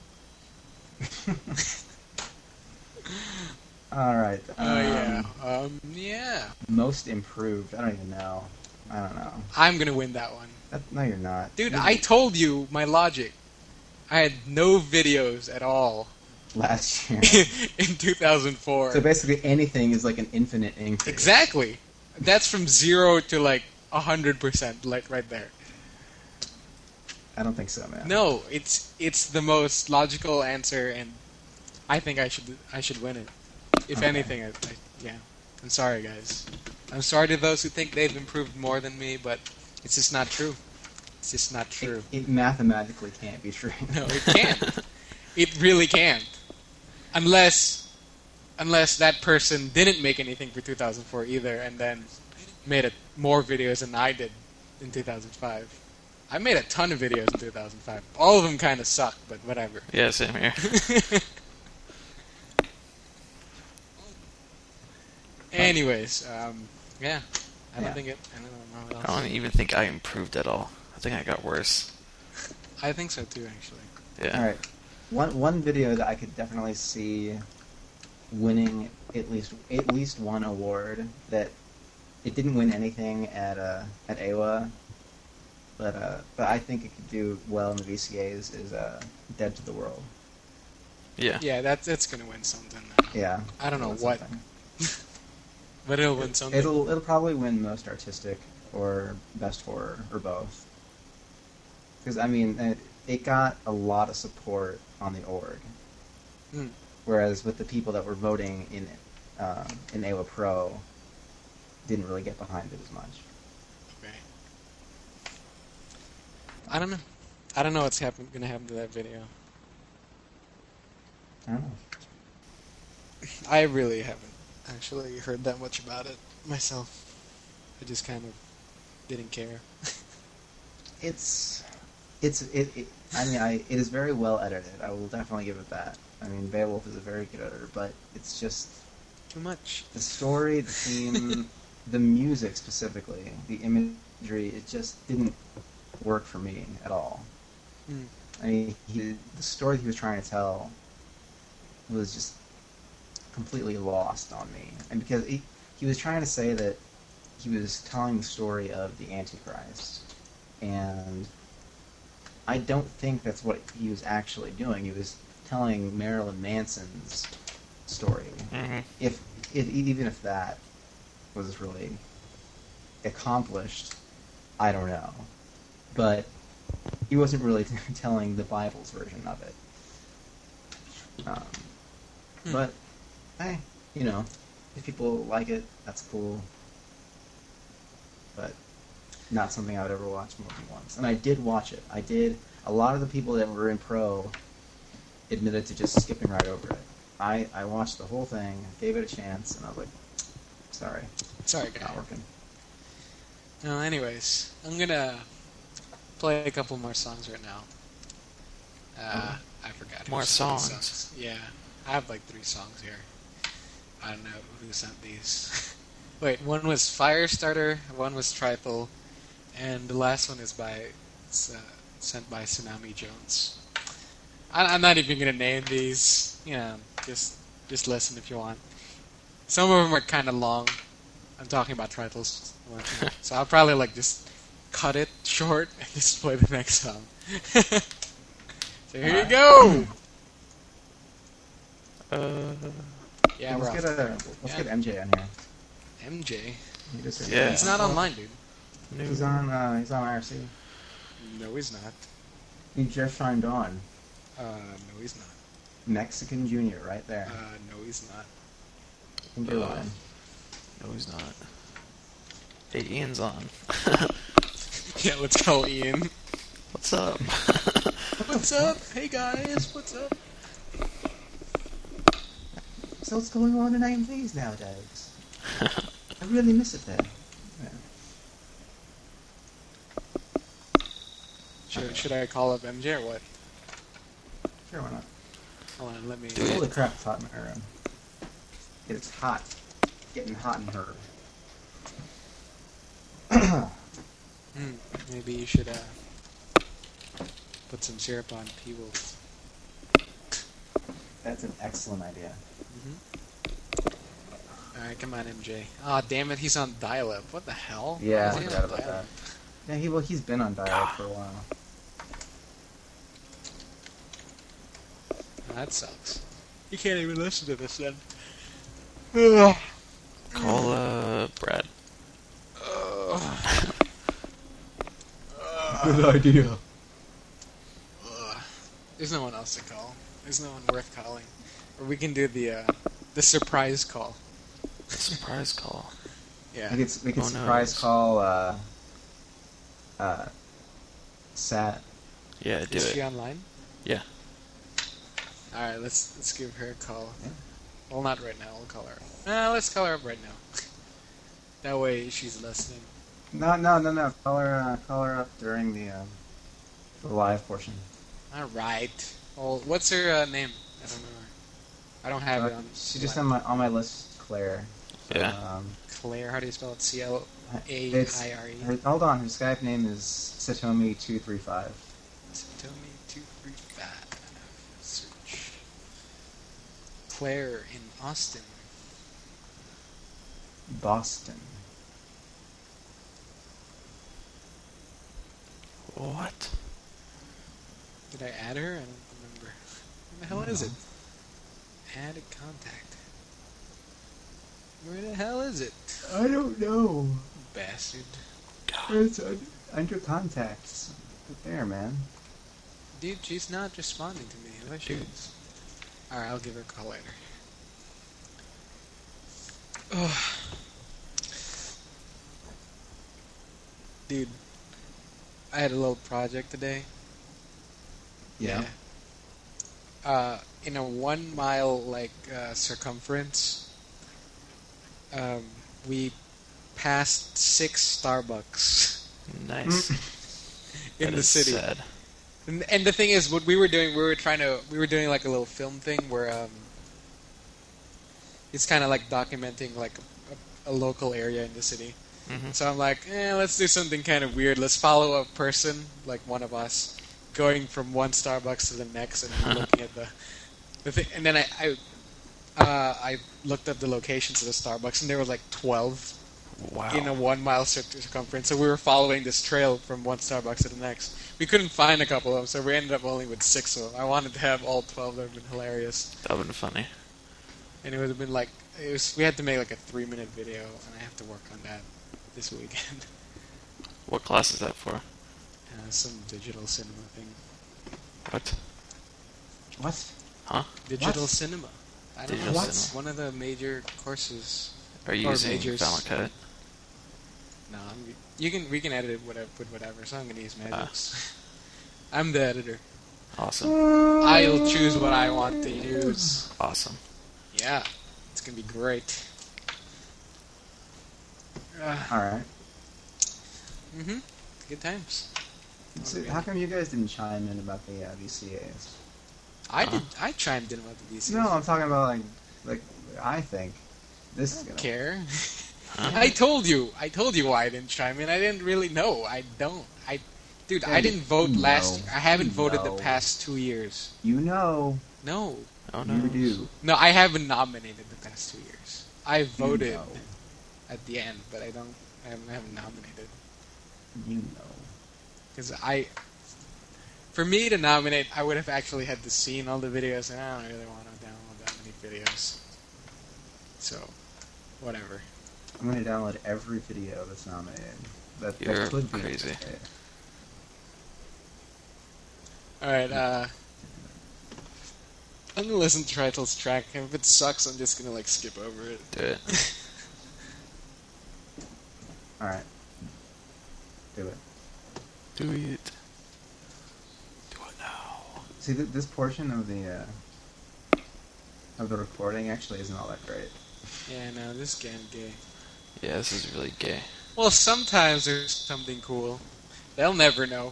Speaker 1: All right.
Speaker 2: Yeah.
Speaker 1: Most improved. I don't even know. I don't know.
Speaker 2: I'm gonna win that one.
Speaker 1: No, you're not.
Speaker 2: Dude, I told you my logic. I had no videos at all
Speaker 1: last year.
Speaker 2: in 2004.
Speaker 1: So basically, anything is like an infinite increase.
Speaker 2: Exactly. That's from 0 to 100%, right there.
Speaker 1: I don't think so, man.
Speaker 2: No, it's the most logical answer, and I think I should win it. If
Speaker 1: Okay.
Speaker 2: anything, yeah. I'm sorry, guys. I'm sorry to those who think they've improved more than me, but it's just not true. It's just not true.
Speaker 1: It mathematically can't be true.
Speaker 2: No, it can't. It really can't. Unless Unless that person didn't make anything for 2004 either, and then made more videos than I did in 2005. I made a ton of videos in 2005. All of them kind of suck, but whatever.
Speaker 3: Yeah, same here.
Speaker 2: Anyways, yeah. I
Speaker 1: Yeah.
Speaker 2: don't know what else.
Speaker 3: I don't even think I improved at all. I think I got worse.
Speaker 2: I think so too, actually.
Speaker 3: Yeah.
Speaker 1: All right. One video that I could definitely see winning at least one award, that it didn't win anything at AWA, but I think it could do well in the VCAs, is Dead to the World.
Speaker 3: Yeah.
Speaker 2: Yeah, that's gonna win something.
Speaker 1: Yeah.
Speaker 2: I don't know
Speaker 1: it'll
Speaker 2: what,
Speaker 1: something.
Speaker 2: but it'll win something.
Speaker 1: It'll probably win most artistic or best horror or both. Because I mean, it got a lot of support on the org, whereas with the people that were voting in AWA Pro, didn't really get behind it as much.
Speaker 2: Okay. I don't know. I don't know what's gonna happen to that video.
Speaker 1: I don't know.
Speaker 2: I really haven't actually heard that much about it myself. I just kind of didn't care.
Speaker 1: I mean, it is very well edited. I will definitely give it that. I mean, Beowulf is a very good editor, but it's just
Speaker 2: Too much.
Speaker 1: the story, the theme, the music specifically, the imagery. It just didn't work for me at all. I mean, the story he was trying to tell was just completely lost on me, and because he was trying to say that he was telling the story of the Antichrist, and I don't think that's what he was actually doing. He was telling Marilyn Manson's story.
Speaker 3: Mm-hmm.
Speaker 1: Even if that was really accomplished, I don't know. But he wasn't really telling the Bible's version of it. But, hey, you know, if people like it, that's cool. But not something I would ever watch more than once. And I did watch it. A lot of the people that were in Pro admitted to just skipping right over it. I watched the whole thing, gave it a chance, and I was like, sorry,
Speaker 2: Sorry, guy.
Speaker 1: not working.
Speaker 2: Well, anyways, I'm gonna play a couple more songs right now. I forgot. who
Speaker 3: More
Speaker 2: sent these
Speaker 3: songs?
Speaker 2: Yeah, I have like 3 songs here. I don't know who sent these. Wait, one was Firestarter, one was Trifle, and the last one is sent by Tsunami Jones. I'm not even gonna name these. You know, just listen if you want. Some of them are kind of long. I'm talking about Trifle's one, so I'll probably like just cut it short and just play the next song. So here you go. Yeah, we're
Speaker 1: let's
Speaker 2: off.
Speaker 1: get MJ on here.
Speaker 2: MJ.
Speaker 3: Yeah.
Speaker 2: He's not online, dude.
Speaker 1: He's on IRC.
Speaker 2: No, he's not.
Speaker 1: He just signed on.
Speaker 2: No, he's not.
Speaker 1: Mexican Junior, right there.
Speaker 2: No, he's not.
Speaker 1: I think you're lying.
Speaker 3: No, he's not. Hey, Ian's on.
Speaker 2: Yeah, let's call Ian.
Speaker 3: What's up?
Speaker 2: What's up? Hey guys, what's up?
Speaker 1: So what's going on in AMVs nowadays? I really miss it there. Yeah.
Speaker 2: Should I call up MJ or what?
Speaker 1: Sure, why not?
Speaker 2: Hold on, let me.
Speaker 1: Holy crap, it's hot in my room. It's hot. Getting hot in her.
Speaker 2: Maybe you should put some syrup on P-Wolf.
Speaker 1: That's an excellent idea.
Speaker 2: Alright, come on, MJ. Aw, damn it, he's on dial-up. What the hell?
Speaker 1: Yeah,
Speaker 2: Why
Speaker 1: I
Speaker 2: is he
Speaker 1: forgot
Speaker 2: on
Speaker 1: about
Speaker 2: dial-up?
Speaker 1: that. Yeah, he's been on dial for a while.
Speaker 2: That sucks. You can't even listen to this then.
Speaker 3: Call, Brad.
Speaker 1: Good idea.
Speaker 2: There's no one else to call. There's no one worth calling. Or we can do the surprise call.
Speaker 3: Surprise call.
Speaker 2: Yeah.
Speaker 1: We could
Speaker 3: Oh, no.
Speaker 1: surprise call Sat.
Speaker 3: Yeah, do
Speaker 2: Is she
Speaker 3: it.
Speaker 2: online?
Speaker 3: Yeah.
Speaker 2: Alright, let's give her a call.
Speaker 1: Yeah.
Speaker 2: Well, not right now. We'll call her up. Let's call her up right now. That way she's listening.
Speaker 1: No. Call her up during the live portion.
Speaker 2: Alright. Well, what's her name? I don't know her. I don't have it on.
Speaker 1: She's just on my list, Claire. So,
Speaker 3: Yeah.
Speaker 2: Claire, how do you spell it? CLAIRE?
Speaker 1: Hold on, her Skype name is Satomi235.
Speaker 2: Satomi235. Search. Claire in Austin.
Speaker 1: Boston.
Speaker 3: What?
Speaker 2: Did I add her? I don't remember. Where the hell is it? Add a contact. Where the hell is it?
Speaker 1: I don't know.
Speaker 2: Bastard.
Speaker 1: It's under contacts. There, man.
Speaker 2: Dude, she's not responding to me. There she is. Alright, I'll give her a call later. Oh. Dude, I had a little project today.
Speaker 1: Yeah.
Speaker 2: In a 1 mile circumference, we passed 6 Starbucks
Speaker 3: Nice.
Speaker 2: in
Speaker 3: That
Speaker 2: the
Speaker 3: is
Speaker 2: city.
Speaker 3: sad.
Speaker 2: And the thing is, what we were doing, we were doing like a little film thing where it's kind of like documenting like a local area in the city.
Speaker 3: Mm-hmm.
Speaker 2: So I'm like, let's do something kind of weird. Let's follow a person, like one of us, going from one Starbucks to the next and looking at the thing. And then I looked up the locations of the Starbucks, and there were like 12
Speaker 3: Wow.
Speaker 2: in a 1 mile circumference. So we were following this trail from one Starbucks to the next. We couldn't find a couple of them, so we ended up only with 6 of them. I wanted to have all 12. That would have been hilarious.
Speaker 3: That would have been funny.
Speaker 2: And it would have been like, we had to make like a 3-minute video, and I have to work on that this weekend.
Speaker 3: What class is that for?
Speaker 2: Some digital cinema thing.
Speaker 3: What?
Speaker 1: What?
Speaker 3: Huh?
Speaker 2: Digital
Speaker 1: What?
Speaker 2: cinema. I don't
Speaker 3: Digital
Speaker 2: know.
Speaker 1: What?
Speaker 2: It's one of the major courses.
Speaker 3: Are you
Speaker 2: Or
Speaker 3: using
Speaker 2: majors.
Speaker 3: Final Cut?
Speaker 2: No, we can edit it with whatever. So I'm gonna use Magix. I'm the editor.
Speaker 3: Awesome.
Speaker 2: I'll choose what I want to use.
Speaker 3: Awesome.
Speaker 2: Yeah, it's gonna be great.
Speaker 1: Alright.
Speaker 2: Mhm. Good times.
Speaker 1: So how come you guys didn't chime in about the VCAs?
Speaker 2: I chimed in about the VCs.
Speaker 1: No, I'm talking about like I think this.
Speaker 2: I don't care.
Speaker 3: Huh?
Speaker 2: I told you why I didn't chime in. I didn't really know. I didn't vote
Speaker 1: you
Speaker 2: last
Speaker 1: know.
Speaker 2: year. I haven't
Speaker 1: You
Speaker 2: voted
Speaker 1: know.
Speaker 2: the past 2 years.
Speaker 1: You know,
Speaker 2: No.
Speaker 3: Oh no.
Speaker 1: you do.
Speaker 2: No, I haven't nominated the past 2 years. I voted
Speaker 1: You know.
Speaker 2: at the end, but I haven't nominated.
Speaker 1: You know.
Speaker 2: Because for me to nominate, I would have actually had to see all the videos, and I don't really want to download that many videos. So, whatever.
Speaker 1: I'm gonna download every video that's nominated. That
Speaker 3: You're
Speaker 1: could be
Speaker 3: crazy.
Speaker 1: nominated.
Speaker 2: Alright, I'm gonna listen to Tritel's track, and if it sucks, I'm just gonna, skip over it.
Speaker 3: Do it.
Speaker 1: Alright. Do it.
Speaker 3: Do it. Do it now.
Speaker 1: See, this portion of the recording actually isn't all that great.
Speaker 2: Yeah, no, this is getting gay.
Speaker 3: Yeah, this is really gay.
Speaker 2: Well, sometimes there's something cool. They'll never know.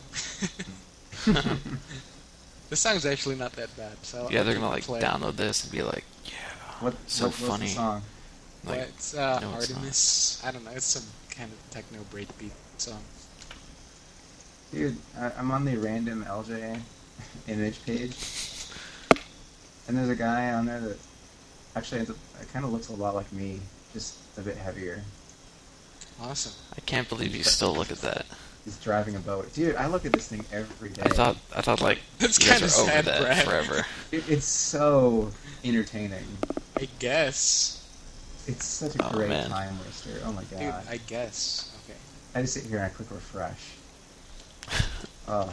Speaker 2: The song's actually not that bad, so
Speaker 3: Yeah, they're
Speaker 2: I'll
Speaker 3: gonna
Speaker 2: keep it playing.
Speaker 3: download this and be like, yeah, so
Speaker 1: What's
Speaker 3: funny.
Speaker 1: the song?
Speaker 2: Well,
Speaker 3: Like,
Speaker 2: it's
Speaker 3: no, it's
Speaker 2: Artemis. I don't know. It's some kind of techno breakbeat song.
Speaker 1: Dude, I'm on the random LJ image page, and there's a guy on there that actually it kind of looks a lot like me, just a bit heavier.
Speaker 2: Awesome.
Speaker 3: I can't believe you still look at that.
Speaker 1: He's driving a boat. Dude, I look at this thing every day.
Speaker 3: I thought like
Speaker 2: That's
Speaker 3: you guys
Speaker 2: kinda
Speaker 3: are over
Speaker 2: sad,
Speaker 3: that
Speaker 2: Brad.
Speaker 3: forever.
Speaker 1: It's so entertaining.
Speaker 2: I guess.
Speaker 1: It's such a
Speaker 3: Oh,
Speaker 1: great
Speaker 3: man.
Speaker 1: time waster. Oh my god.
Speaker 2: Dude, I guess. Okay.
Speaker 1: I just sit here and I click refresh. Oh.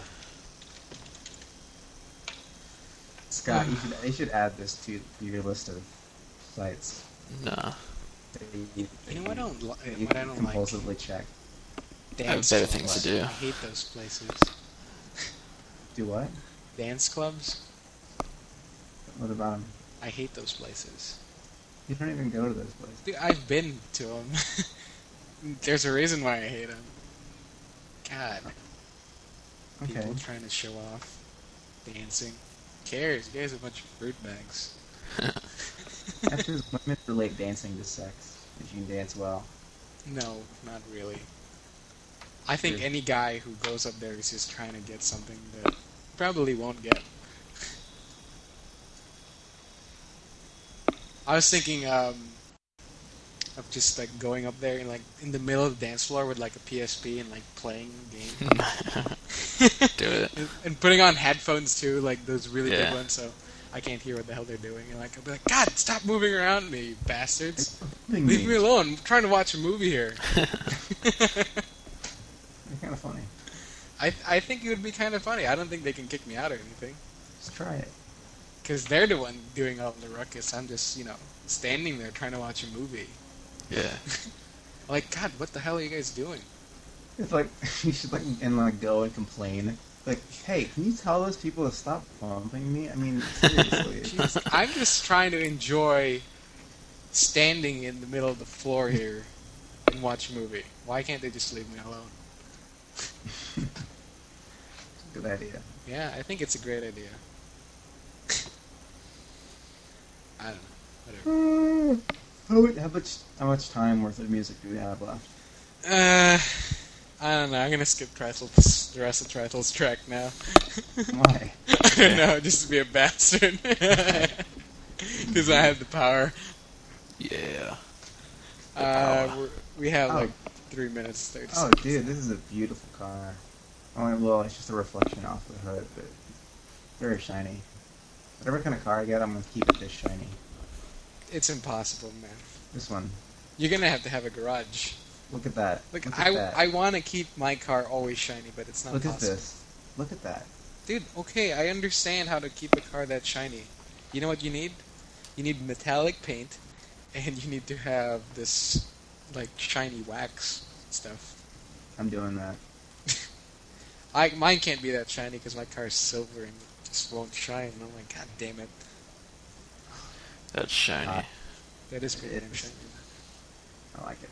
Speaker 1: Scott, you should add this to your list of sites.
Speaker 3: Nah.
Speaker 1: that
Speaker 2: You know what I don't
Speaker 1: you
Speaker 2: what I don't like?
Speaker 1: compulsively check.
Speaker 2: Dance
Speaker 3: better
Speaker 2: clubs.
Speaker 3: things to do.
Speaker 2: I hate those places.
Speaker 1: Do what?
Speaker 2: Dance clubs?
Speaker 1: What about them?
Speaker 2: I hate those places.
Speaker 1: You don't even go to those places.
Speaker 2: Dude, I've been to them. There's a reason why I hate them. God.
Speaker 1: Okay.
Speaker 2: People trying to show off. Dancing. Who cares? You guys are a bunch of fruit bags.
Speaker 1: After women relate dancing to sex, if you can dance well.
Speaker 2: No, not really. I think
Speaker 1: True.
Speaker 2: any guy who goes up there is just trying to get something that probably won't get. I was thinking of just like going up there and like in the middle of the dance floor with like a PSP and like playing a game.
Speaker 3: Do it.
Speaker 2: And putting on headphones too, like those really
Speaker 3: Yeah.
Speaker 2: big ones, so I can't hear what the hell they're doing. And like I'll be like, God, stop moving around me, you bastards! Leave me alone. I'm trying to watch a movie here.
Speaker 1: They're kind of funny.
Speaker 2: I think it would be kind of funny. I don't think they can kick me out or anything.
Speaker 1: Just try it.
Speaker 2: Because they're the one doing all the ruckus. I'm just, standing there trying to watch a movie.
Speaker 3: Yeah.
Speaker 2: Like, God, what the hell are you guys doing?
Speaker 1: It's like you should go and complain. Like, hey, can you tell those people to stop bumping me? I mean, seriously.
Speaker 2: Jeez, I'm just trying to enjoy standing in the middle of the floor here and watch a movie. Why can't they just leave me alone?
Speaker 1: Good idea.
Speaker 2: Yeah, I think it's a great idea. I don't know. Whatever.
Speaker 1: How much time worth of music do we have left?
Speaker 2: I don't know. I'm gonna skip the rest of Trifle's track now.
Speaker 1: Why?
Speaker 2: I don't know, just to be a bastard. Because I have the power.
Speaker 3: Yeah.
Speaker 2: We have
Speaker 1: Oh.
Speaker 2: like 3 minutes, 30
Speaker 1: Oh,
Speaker 2: seconds.
Speaker 1: dude, this is a beautiful car. Well, it's just a reflection off the hood, but very shiny. Whatever kind of car I get, I'm gonna keep it this shiny.
Speaker 2: It's impossible, man.
Speaker 1: This one.
Speaker 2: You're gonna have to have a garage.
Speaker 1: Look at that.
Speaker 2: Look,
Speaker 1: Look at that.
Speaker 2: I want to keep my car always shiny, but it's not
Speaker 1: Look
Speaker 2: possible.
Speaker 1: at this. Look at that.
Speaker 2: Dude, okay, I understand how to keep a car that shiny. You know what you need? You need metallic paint, and you need to have this, like, shiny wax stuff.
Speaker 1: I'm doing that.
Speaker 2: Mine can't be that shiny because my car is silver and it just won't shine. I'm like, God damn it.
Speaker 3: That's shiny.
Speaker 2: That is pretty
Speaker 1: It
Speaker 2: damn
Speaker 1: is.
Speaker 2: shiny.
Speaker 1: I like it.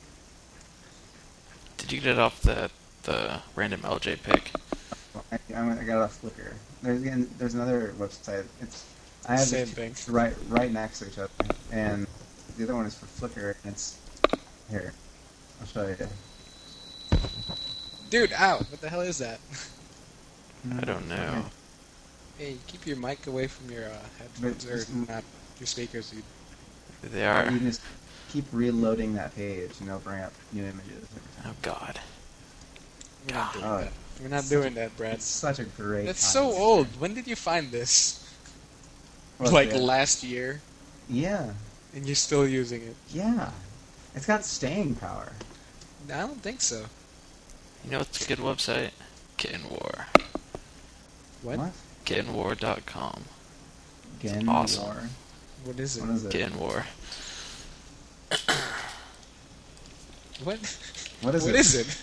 Speaker 3: Did you get it off the random LJ pick?
Speaker 1: I got it off Flickr. There's another website. I have
Speaker 2: Same
Speaker 1: it
Speaker 2: thing.
Speaker 1: right next to each other, and the other one is for Flickr, and it's here. I'll show you.
Speaker 2: Dude, ow! What the hell is that?
Speaker 3: I don't know.
Speaker 2: Hey, keep your mic away from your headphones, or not your speakers, dude.
Speaker 3: They are.
Speaker 1: You can just keep reloading that page, and it'll bring up new images every time.
Speaker 3: Oh God.
Speaker 2: We're not doing
Speaker 1: Oh,
Speaker 2: that. We're not doing that, Brad.
Speaker 1: It's such a great.
Speaker 2: That's
Speaker 1: time.
Speaker 2: so old. When did you find this?
Speaker 1: What's
Speaker 2: Like
Speaker 1: it?
Speaker 2: last year,
Speaker 1: Yeah,
Speaker 2: and you're still using it?
Speaker 1: yeah. It's got staying power.
Speaker 2: I don't think so.
Speaker 3: You know what's a good website? Kitten War.
Speaker 2: What?
Speaker 3: KittenWar.com.
Speaker 1: Again,
Speaker 3: awesome.
Speaker 1: War.
Speaker 2: What is it?
Speaker 1: What is it?
Speaker 3: Kitten War.
Speaker 2: What?
Speaker 1: What is
Speaker 2: What
Speaker 1: it?
Speaker 2: is it?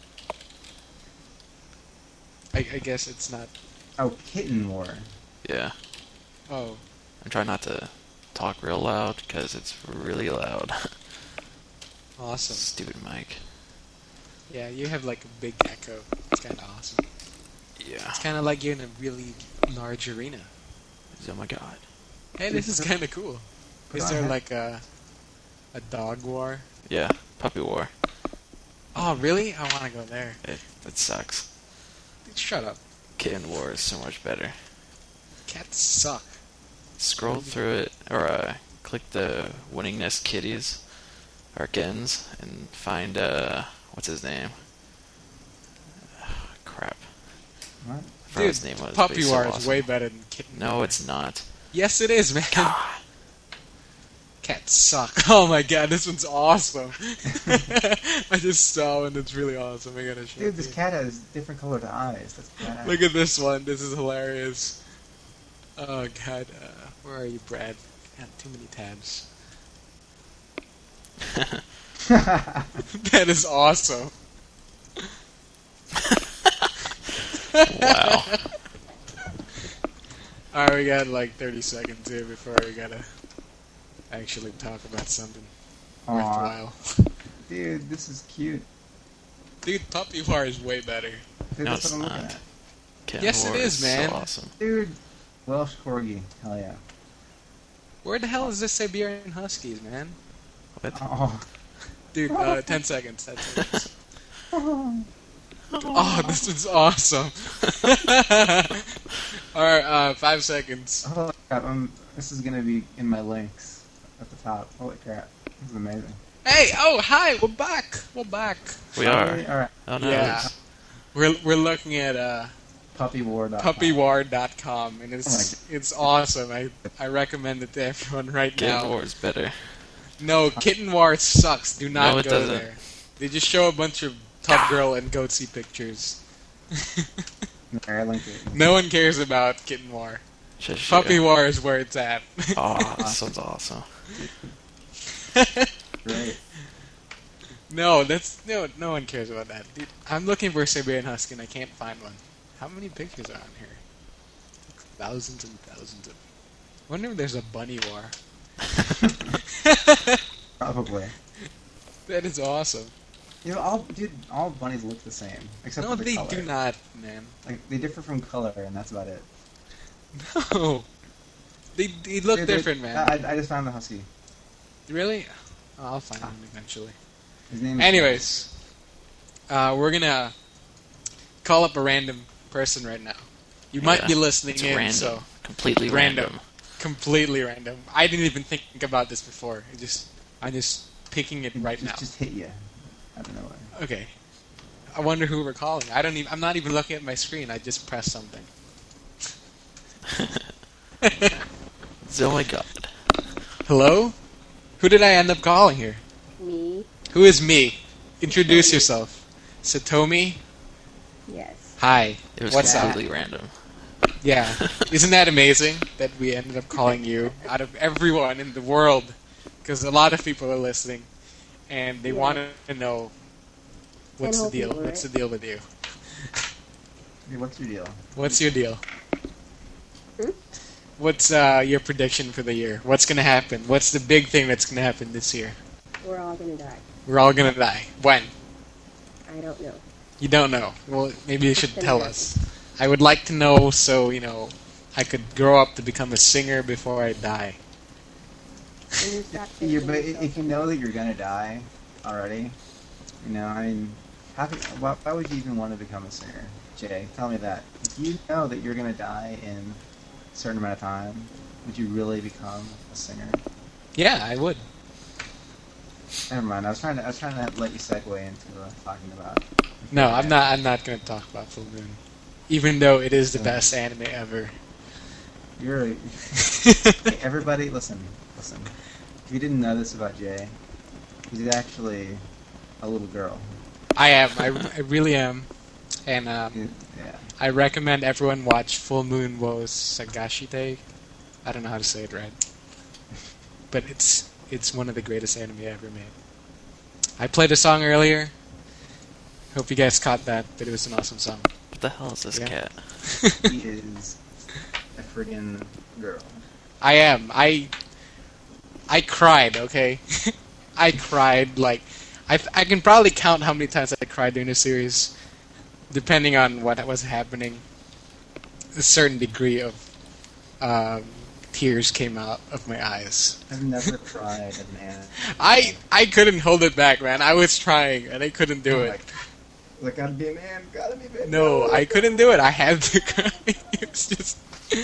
Speaker 2: I guess it's not.
Speaker 1: Oh, Kitten War.
Speaker 3: Yeah.
Speaker 2: Oh,
Speaker 3: I'm trying not to talk real loud because it's really loud.
Speaker 2: awesome.
Speaker 3: Stupid mic.
Speaker 2: Yeah, you have like a big echo. It's kind of awesome.
Speaker 3: Yeah.
Speaker 2: It's kind of like you're in a really large arena.
Speaker 3: Oh my God.
Speaker 2: Hey, this is kind of cool.
Speaker 1: Put
Speaker 2: Is
Speaker 1: on
Speaker 2: there
Speaker 1: head-
Speaker 2: like a dog war?
Speaker 3: Yeah. Puppy War.
Speaker 2: Oh, really? I want to go there.
Speaker 3: It sucks.
Speaker 2: Dude, shut up.
Speaker 3: Kitten War is so much better.
Speaker 2: Cats suck.
Speaker 3: Scroll through it, or click the Winningness Kitties, or Kittens, and find, what's his name? Crap.
Speaker 1: What?
Speaker 3: I forgot what his name was. but
Speaker 2: Puppy
Speaker 3: he's so
Speaker 2: War is
Speaker 3: awesome.
Speaker 2: way better than Kitten
Speaker 3: No,
Speaker 2: War.
Speaker 3: it's not.
Speaker 2: Yes, it is, man.
Speaker 3: God.
Speaker 2: Cats suck. Oh my god, this one's awesome. I just saw one that's really awesome. I gotta show
Speaker 1: Dude,
Speaker 2: it
Speaker 1: this
Speaker 2: to you.
Speaker 1: cat has different colored eyes. That's badass.
Speaker 2: Look at this one. This is hilarious. Oh god, where are you, Brad? God, too many tabs. That is awesome.
Speaker 3: Wow.
Speaker 2: Alright, we got like 30 seconds here before we gotta actually talk about something
Speaker 1: Aw,
Speaker 2: worthwhile.
Speaker 1: dude, this is cute.
Speaker 2: Dude, Puppy War is way better.
Speaker 1: Dude,
Speaker 3: No,
Speaker 1: that's
Speaker 3: it's
Speaker 1: what I'm looking
Speaker 3: not.
Speaker 1: at.
Speaker 3: Kitten
Speaker 2: Yes, it
Speaker 3: War
Speaker 2: is, man.
Speaker 3: So awesome.
Speaker 1: Dude, Welsh Corgi, hell yeah.
Speaker 2: Where the hell is this Siberian Huskies, man?
Speaker 3: What?
Speaker 1: Oh,
Speaker 2: Dude, 10 seconds. 10 seconds. Oh, this is awesome. Alright, 5 seconds.
Speaker 1: holy crap! This is gonna be in my links at the top. Holy crap! This is amazing.
Speaker 2: Hey, oh, hi, we're back. We're back.
Speaker 3: We are.
Speaker 1: All right.
Speaker 3: Oh no.
Speaker 2: Yeah. We're looking at
Speaker 1: Puppywar.com.
Speaker 2: puppywar.com, and
Speaker 1: Oh
Speaker 2: it's awesome. I recommend it to everyone right
Speaker 3: Kitten
Speaker 2: now.
Speaker 3: War is better.
Speaker 2: No, Kitten War sucks. Do not
Speaker 3: No, it
Speaker 2: go
Speaker 3: doesn't.
Speaker 2: there. They just show a bunch of Top Girl and Goatsy pictures.
Speaker 1: There, I linked it.
Speaker 2: No one cares about Kitten War.
Speaker 3: Shush,
Speaker 2: Puppy
Speaker 3: yeah.
Speaker 2: War is where it's at.
Speaker 3: Oh, that sounds awesome.
Speaker 1: Great.
Speaker 2: No, no one cares about that. Dude, I'm looking for a Siberian Husky and I can't find one. How many pictures are on here? Thousands and thousands of. I wonder if there's a bunny war.
Speaker 1: Probably.
Speaker 2: That is awesome.
Speaker 1: You know, all bunnies look the same except
Speaker 2: No,
Speaker 1: for the
Speaker 2: they
Speaker 1: color.
Speaker 2: do not, man.
Speaker 1: Like they differ from color, and that's about it.
Speaker 2: No. They look
Speaker 1: Dude,
Speaker 2: different, man.
Speaker 1: I just found the husky.
Speaker 2: Really? Oh, I'll find him eventually.
Speaker 1: His name is
Speaker 2: Anyways, we're gonna call up a random person right now. You might
Speaker 3: Yeah,
Speaker 2: be listening
Speaker 3: it's
Speaker 2: in,
Speaker 3: random.
Speaker 2: so
Speaker 3: Completely
Speaker 2: Random.
Speaker 3: random.
Speaker 2: completely random. I didn't even think about this before. I'm just picking it right now.
Speaker 1: Just hit you. I don't know why.
Speaker 2: Okay. I wonder who we're calling. I'm not even looking at my screen. I just pressed something.
Speaker 3: Oh my god.
Speaker 2: Hello? Who did I end up calling here?
Speaker 4: Me?
Speaker 2: Who is me? Introduce yourself. Satomi?
Speaker 4: Yes.
Speaker 2: Hi.
Speaker 3: It was
Speaker 2: What's up?
Speaker 3: completely random.
Speaker 2: Yeah. Isn't that amazing that we ended up calling you out of everyone in the world? Because a lot of people are listening, and they
Speaker 4: Yeah.
Speaker 2: want to know what's the
Speaker 4: And
Speaker 2: deal.
Speaker 4: hopefully,
Speaker 2: What's the deal with you?
Speaker 1: Hey, what's your deal?
Speaker 2: What's your deal?
Speaker 4: Hmm?
Speaker 2: What's your prediction for the year? What's going to happen? What's the big thing that's going to happen this year?
Speaker 4: We're all gonna die.
Speaker 2: We're all going to die. When?
Speaker 4: I don't know.
Speaker 2: You don't know. Well, maybe you should
Speaker 4: Gonna
Speaker 2: tell
Speaker 4: happen.
Speaker 2: us. I would like to know so, I could grow up to become a singer before I die.
Speaker 4: When you stop
Speaker 1: Yeah,
Speaker 4: thinking
Speaker 1: but
Speaker 4: yourself-
Speaker 1: if you know that you're gonna die already, I mean, why would you even want to become a singer, Jay? Tell me that. If you know that you're gonna die in a certain amount of time, would you really become a singer?
Speaker 2: Yeah, I would.
Speaker 1: Never mind. I was trying to let you segue into talking about.
Speaker 2: No, I'm not going to talk about Full Moon. Even though it is the best anime ever.
Speaker 1: You're hey, everybody. Listen. If you didn't know this about Jay, he's actually a little girl.
Speaker 2: I am. I really am. And
Speaker 1: Yeah.
Speaker 2: I recommend everyone watch Full Moon wo Sagashite. I don't know how to say it right. But it's one of the greatest anime ever made. I played a song earlier. Hope you guys caught that, but it was an awesome song.
Speaker 3: What the hell is this
Speaker 2: Yeah.
Speaker 3: cat?
Speaker 1: He is a friggin' girl.
Speaker 2: I am. I cried, okay? I cried, like... I can probably count how many times I cried during the series, depending on what was happening. A certain degree of tears came out of my eyes.
Speaker 1: I've never cried at an anime.
Speaker 2: I couldn't hold it back, man. I was trying, and I couldn't do it.
Speaker 1: Like, gotta be a man, gotta be a man.
Speaker 2: No, I couldn't do it. I had to cry. It's just...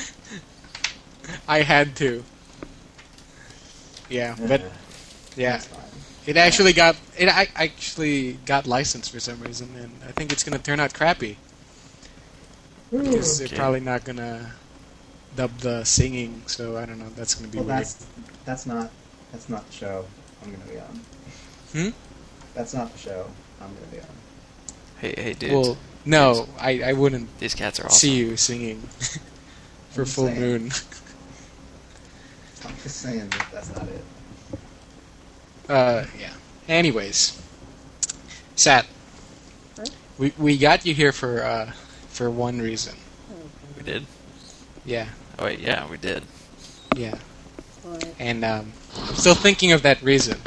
Speaker 2: I had to. Yeah, but... Yeah.
Speaker 1: That's fine.
Speaker 2: It actually got licensed for some reason, and I think it's gonna turn out crappy because they're
Speaker 3: Okay.
Speaker 2: probably not gonna dub the singing. So I don't know. That's gonna be
Speaker 1: Well,
Speaker 2: weird.
Speaker 1: that's not the show I'm gonna be on.
Speaker 2: Hmm?
Speaker 1: That's not the show I'm gonna be on.
Speaker 3: Hey, dude.
Speaker 2: Well, no, I wouldn't
Speaker 3: These cats are awesome.
Speaker 2: see you singing for
Speaker 1: I'm
Speaker 2: Full
Speaker 1: saying.
Speaker 2: Moon.
Speaker 1: I'm just saying that that's not it.
Speaker 2: Yeah. Anyways, Sat,
Speaker 4: What?
Speaker 2: we got you here for one reason.
Speaker 3: We did?
Speaker 2: Yeah,
Speaker 3: Oh, wait, yeah, we did.
Speaker 2: yeah.
Speaker 4: What?
Speaker 2: And I'm still thinking of that reason.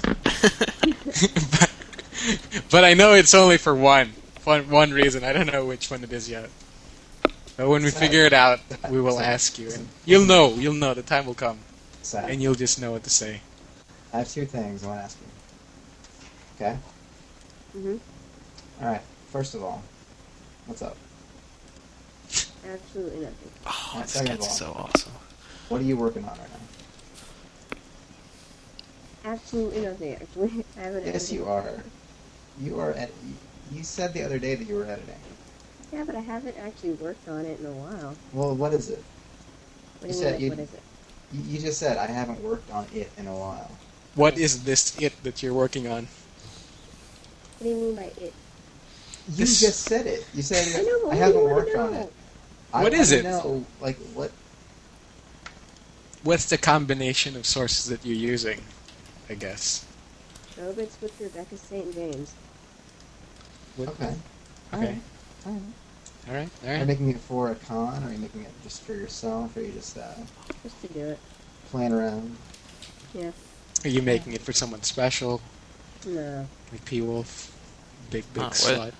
Speaker 2: but I know it's only for one reason. I don't know which one it is yet. But when we figure it out, we will ask you, and you'll know. The time will come,
Speaker 1: Sad.
Speaker 2: and you'll just know what to say.
Speaker 1: I have two things I want to ask you. Okay?
Speaker 4: Mm-hmm.
Speaker 1: Alright, first of all, what's up?
Speaker 4: Absolutely nothing.
Speaker 3: Oh,
Speaker 1: Alright,
Speaker 3: this
Speaker 1: second of
Speaker 3: guy's
Speaker 1: all,
Speaker 3: so awesome.
Speaker 1: what are you working on right now?
Speaker 4: Absolutely nothing, actually. I haven't
Speaker 1: Yes,
Speaker 4: edited.
Speaker 1: you are. You are you said the other day that you were editing.
Speaker 4: Yeah, but I haven't actually worked on it in a while.
Speaker 1: Well, what is it?
Speaker 4: What
Speaker 1: You
Speaker 4: do you
Speaker 1: said
Speaker 4: mean, like, what is it?
Speaker 1: You just said I haven't worked on it in a while.
Speaker 2: What is this it that you're working on?
Speaker 4: What do you mean by it?
Speaker 1: You
Speaker 2: This-
Speaker 1: just said it. You said
Speaker 4: I know, but
Speaker 1: I
Speaker 4: what do
Speaker 1: haven't
Speaker 4: you wanna
Speaker 1: worked on
Speaker 4: know?
Speaker 1: it. I
Speaker 2: What is
Speaker 1: wanna
Speaker 2: it?
Speaker 1: Know, like what?
Speaker 2: What's the combination of sources that you're using? I guess.
Speaker 4: Showbits with Rebecca St. James.
Speaker 2: What?
Speaker 1: Okay.
Speaker 2: Okay.
Speaker 1: All right.
Speaker 2: All right. All
Speaker 1: Are you
Speaker 2: right.
Speaker 1: making it for a con, or are you making it just for yourself, or are you just
Speaker 4: Just to do it.
Speaker 1: playing around?
Speaker 4: Yeah.
Speaker 2: Are you making it for someone special,
Speaker 4: No.
Speaker 2: like P Wolf, big
Speaker 3: Oh, what?
Speaker 2: slut?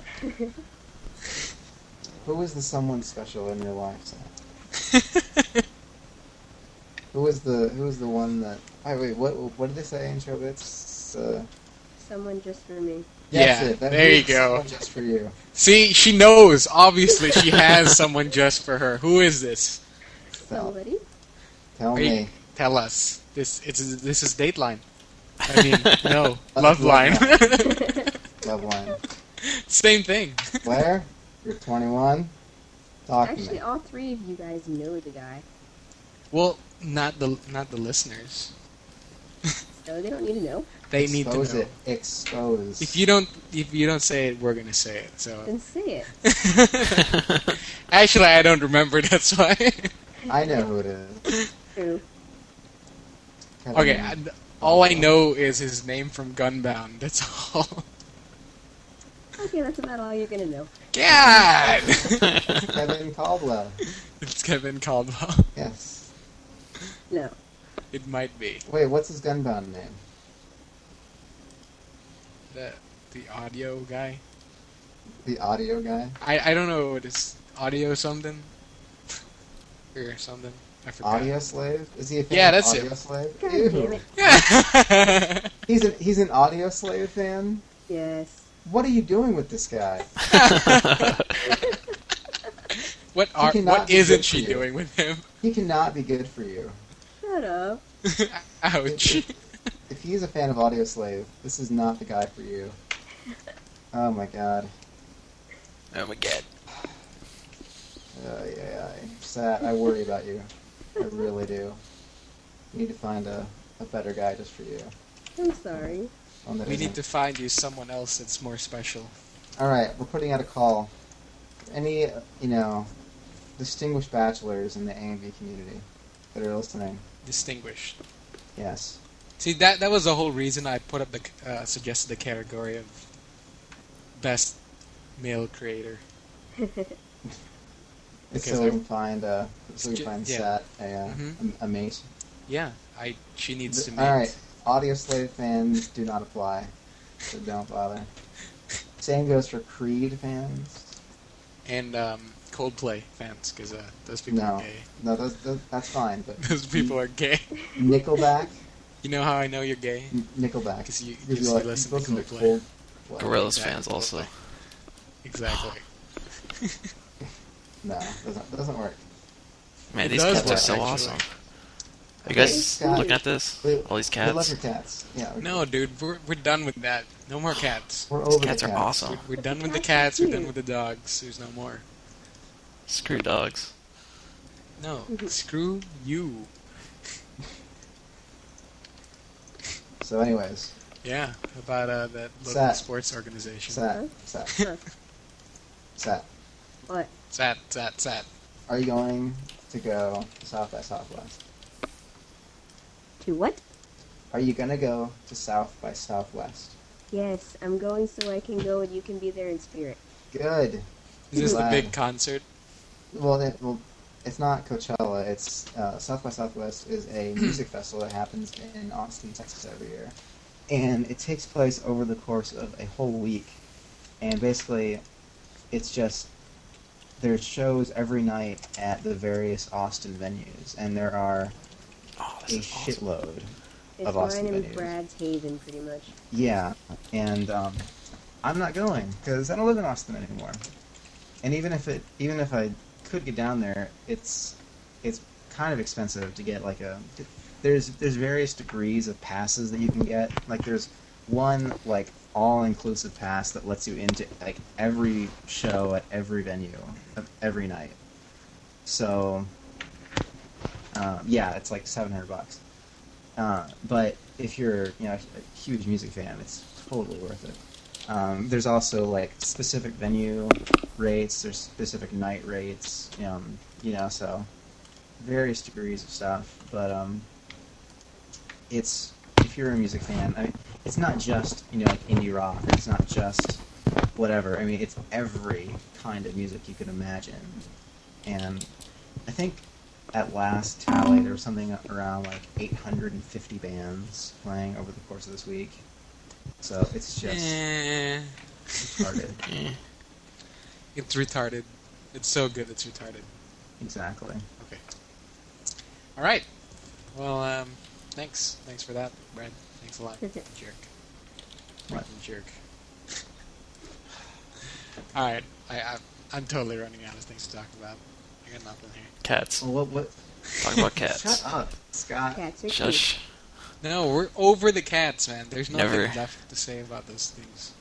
Speaker 1: Who is the someone special in your life, Sam? Who is the one that? Wait. What did they say in Showbits?
Speaker 4: Someone just for me.
Speaker 1: That's
Speaker 2: Yeah,
Speaker 1: it.
Speaker 2: there
Speaker 1: who
Speaker 2: you
Speaker 1: is
Speaker 2: go.
Speaker 1: someone just for you.
Speaker 2: See, she knows. Obviously, she has someone just for her. Who is this?
Speaker 1: Tell
Speaker 2: Are you-
Speaker 1: me.
Speaker 2: Tell us. This is Dateline. I mean, no,
Speaker 1: Love
Speaker 2: Loveline.
Speaker 1: Love line.
Speaker 2: Same thing.
Speaker 1: Blair, you're 21. Talk to
Speaker 4: Actually,
Speaker 1: me.
Speaker 4: all three of you guys know the guy.
Speaker 2: Well, not the listeners.
Speaker 4: So they don't need to know.
Speaker 2: They need to
Speaker 1: Expose
Speaker 2: know.
Speaker 1: it. Expose.
Speaker 2: If you don't say it, we're gonna say it. So
Speaker 4: Then say it.
Speaker 2: actually, I don't remember. That's why.
Speaker 1: I know who it is.
Speaker 4: True.
Speaker 2: Okay, all I know is his name from Gunbound. That's all.
Speaker 4: Okay, that's about all you're gonna know.
Speaker 2: God!
Speaker 1: Kevin Caldwell.
Speaker 2: It's Kevin Caldwell.
Speaker 1: Yes.
Speaker 4: No.
Speaker 2: It might be
Speaker 1: Wait, what's his gunbound name?
Speaker 2: the audio guy.
Speaker 1: The audio guy?
Speaker 2: I don't know what is audio something or something. I forgot.
Speaker 1: Audio slave? Is he a fan
Speaker 2: Yeah,
Speaker 1: of
Speaker 2: that's
Speaker 1: audio
Speaker 2: it.
Speaker 1: slave?
Speaker 4: God
Speaker 1: Ew.
Speaker 4: damn it.
Speaker 2: Yeah.
Speaker 1: He's an audio slave fan?
Speaker 4: Yes.
Speaker 1: What are you doing with this guy?
Speaker 2: What
Speaker 1: cannot be
Speaker 2: isn't
Speaker 1: good
Speaker 2: she
Speaker 1: for you.
Speaker 2: doing with him?
Speaker 1: He cannot be good for you.
Speaker 4: Shut up.
Speaker 2: Ouch.
Speaker 1: If he's a fan of audio slave, this is not the guy for you. Oh my god.
Speaker 3: Oh my god.
Speaker 1: Yeah. Sad. I worry about you. I really do. You need to find a better guy just for you.
Speaker 4: I'm sorry.
Speaker 1: One that
Speaker 2: We need
Speaker 1: isn't.
Speaker 2: to find you someone else that's more special.
Speaker 1: Alright, we're putting out a call. Any, distinguished bachelors in the AMV community that are listening.
Speaker 2: Distinguished.
Speaker 1: Yes.
Speaker 2: See, that was the whole reason I put up suggested the category of best male creator.
Speaker 1: It's
Speaker 2: Because
Speaker 1: so
Speaker 2: I-
Speaker 1: we can find,
Speaker 2: yeah.
Speaker 1: Sat
Speaker 2: Mhm.
Speaker 1: a mate.
Speaker 2: Yeah, she needs to meet.
Speaker 1: Alright, audio slave fans do not apply. So don't bother. Same goes for Creed fans.
Speaker 2: And Coldplay fans, because those people
Speaker 1: No.
Speaker 2: are gay.
Speaker 1: No, that's fine, but
Speaker 2: Those people are gay.
Speaker 1: Nickelback?
Speaker 2: You know how I know you're gay?
Speaker 1: Nickelback.
Speaker 2: Because you
Speaker 1: Because
Speaker 2: listen to
Speaker 1: to
Speaker 2: Coldplay.
Speaker 1: Coldplay.
Speaker 3: Gorillas
Speaker 2: Exactly.
Speaker 3: fans also.
Speaker 2: Exactly.
Speaker 1: No, doesn't work.
Speaker 3: Man,
Speaker 2: It
Speaker 3: these
Speaker 2: does
Speaker 3: cats are
Speaker 2: work,
Speaker 3: so
Speaker 2: actually.
Speaker 3: awesome. Are you
Speaker 1: Okay,
Speaker 3: guys
Speaker 1: Scott.
Speaker 3: looking at this?
Speaker 1: We
Speaker 3: All these
Speaker 1: We love
Speaker 3: cats?
Speaker 1: your cats. Yeah.
Speaker 2: No, dude, we're done with that. No more cats.
Speaker 1: We're
Speaker 3: These
Speaker 1: over
Speaker 3: cats
Speaker 1: the
Speaker 3: are
Speaker 1: cats.
Speaker 3: awesome.
Speaker 2: We're done with the
Speaker 4: Cats
Speaker 2: cats.
Speaker 4: are
Speaker 2: We're done
Speaker 4: cute.
Speaker 2: with the dogs. There's no more.
Speaker 3: Screw dogs.
Speaker 2: No, screw you.
Speaker 1: So, anyways,
Speaker 2: Yeah, about that local
Speaker 1: Sat.
Speaker 2: sports organization.
Speaker 1: Sat.
Speaker 4: What?
Speaker 2: Sat.
Speaker 1: Are you going to go to South by Southwest?
Speaker 4: To what?
Speaker 1: Are you gonna go to South by Southwest?
Speaker 4: Yes, I'm going so I can go and you can be there in spirit.
Speaker 1: Good.
Speaker 2: Is this the
Speaker 1: Glad.
Speaker 2: big concert?
Speaker 1: Well, It's not Coachella. It's South by Southwest is a music festival that happens in Austin, Texas every year, and it takes place over the course of a whole week. And basically, it's just there's shows every night at the various Austin venues, and there are
Speaker 3: Oh,
Speaker 1: a
Speaker 3: this is awesome.
Speaker 1: shitload
Speaker 4: It's
Speaker 1: of Austin
Speaker 4: mine and
Speaker 1: venues.
Speaker 4: Brad's haven, pretty much.
Speaker 1: Yeah, and I'm not going because I don't live in Austin anymore. And even if I could get down there, it's kind of expensive to get like a. There's various degrees of passes that you can get. Like there's one like all-inclusive pass that lets you into like every show at every venue of every night. So yeah, it's like $700. But if you're a huge music fan, it's totally worth it. There's also like specific venue rates. There's specific night rates. So various degrees of stuff. But it's if you're a music fan, I mean, it's not just like indie rock. It's not just whatever. I mean, it's every kind of music you could imagine. And I think at last tally there was something around like 850 bands playing over the course of this week. So it's just retarded.
Speaker 2: It's retarded. It's so good it's retarded.
Speaker 1: Exactly.
Speaker 2: Okay. All right. Well, thanks. Thanks for that, Brad. Thanks a lot, jerk.
Speaker 1: What?
Speaker 2: Jerk. All right. I'm totally running out of things to talk about. I got nothing here.
Speaker 3: Cats.
Speaker 1: Well, what?
Speaker 3: Talk about cats.
Speaker 1: Shut up, Scott.
Speaker 4: Cats are
Speaker 3: Shush.
Speaker 2: No, we're over the cats, man. There's nothing
Speaker 3: Never.
Speaker 2: left to say about those things.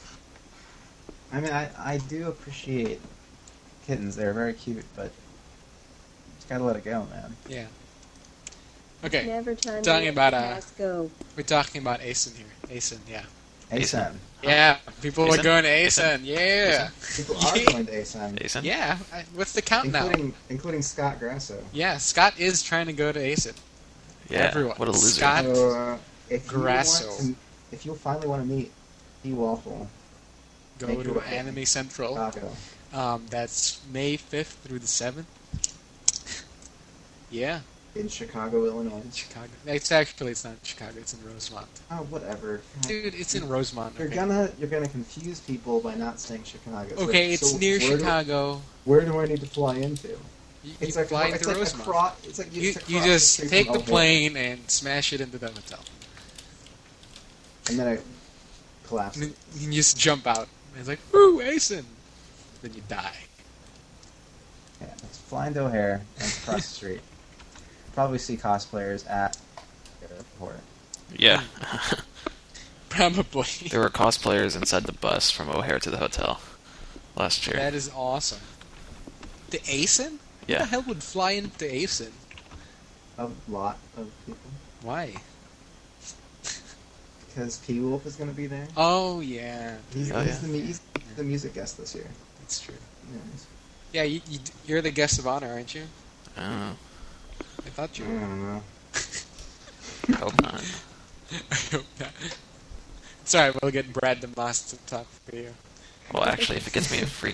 Speaker 1: I mean, I do appreciate kittens. They're very cute, but just gotta let it go, man.
Speaker 2: Yeah.
Speaker 4: cute.
Speaker 2: Okay.
Speaker 4: Never time
Speaker 2: Talking
Speaker 4: to
Speaker 2: about,
Speaker 4: let the cats go.
Speaker 2: We're talking about ASIN here. ASIN, yeah.
Speaker 1: ASEN.
Speaker 2: Yeah, people are
Speaker 3: ASIN?
Speaker 2: going to ASIN. Yeah.
Speaker 1: People are
Speaker 2: Yeah.
Speaker 1: going to ASEN,
Speaker 3: Jason?
Speaker 2: Yeah. What's the count now?
Speaker 1: including Scott Grasso.
Speaker 2: Yeah, Scott is trying to go to ASIN.
Speaker 3: Yeah.
Speaker 2: Everyone.
Speaker 3: What a loser.
Speaker 2: Scott-
Speaker 1: So,
Speaker 2: Grasso.
Speaker 1: if you finally want to meet P. Waffle,
Speaker 2: Go
Speaker 1: Make
Speaker 2: to
Speaker 1: your way.
Speaker 2: Anime Central.
Speaker 1: Chicago,
Speaker 2: That's May 5th through the 7th. Yeah,
Speaker 1: in Chicago, Illinois.
Speaker 2: Chicago. It's not Chicago. It's in Rosemont.
Speaker 1: Oh, whatever.
Speaker 2: Dude, it's in Rosemont.
Speaker 1: You're
Speaker 2: Okay,
Speaker 1: gonna confuse people by not saying Chicago. So-
Speaker 2: okay, it's
Speaker 1: so
Speaker 2: near
Speaker 1: where
Speaker 2: Chicago.
Speaker 1: Where do I need to fly into?
Speaker 2: You
Speaker 1: It's
Speaker 2: fly
Speaker 1: it's
Speaker 2: into
Speaker 1: like
Speaker 2: Rosemont.
Speaker 1: it's like
Speaker 2: You
Speaker 1: it's across
Speaker 2: you
Speaker 1: the
Speaker 2: just
Speaker 1: street
Speaker 2: take
Speaker 1: from
Speaker 2: the
Speaker 1: O'Hare.
Speaker 2: plane and smash it into the hotel.
Speaker 1: And then I collapse.
Speaker 2: And then you can just jump out. And it's like, woo, ASIN! Then you die.
Speaker 1: Yeah, it's flying to O'Hare and across the street. Probably see cosplayers at the airport.
Speaker 3: Yeah.
Speaker 2: Probably.
Speaker 3: There were cosplayers inside the bus from O'Hare to the hotel last year.
Speaker 2: That is awesome. The ASIN? Who
Speaker 3: Yeah.
Speaker 2: the hell would fly into ASIN?
Speaker 1: A lot of people.
Speaker 2: Why?
Speaker 1: Because P. Wolf is going to be there.
Speaker 2: Oh, yeah.
Speaker 1: He's,
Speaker 3: Oh,
Speaker 1: he's,
Speaker 3: yeah.
Speaker 1: he's the music guest this year.
Speaker 2: That's true.
Speaker 1: Yeah,
Speaker 2: Yeah, you're the guest of honor, aren't you?
Speaker 3: Oh,
Speaker 2: I thought you
Speaker 1: I
Speaker 2: were.
Speaker 1: don't know.
Speaker 3: I hope not.
Speaker 2: I hope not. Sorry, we'll get Brad DeMoss to talk for you.
Speaker 3: Well, actually, if it gets me a free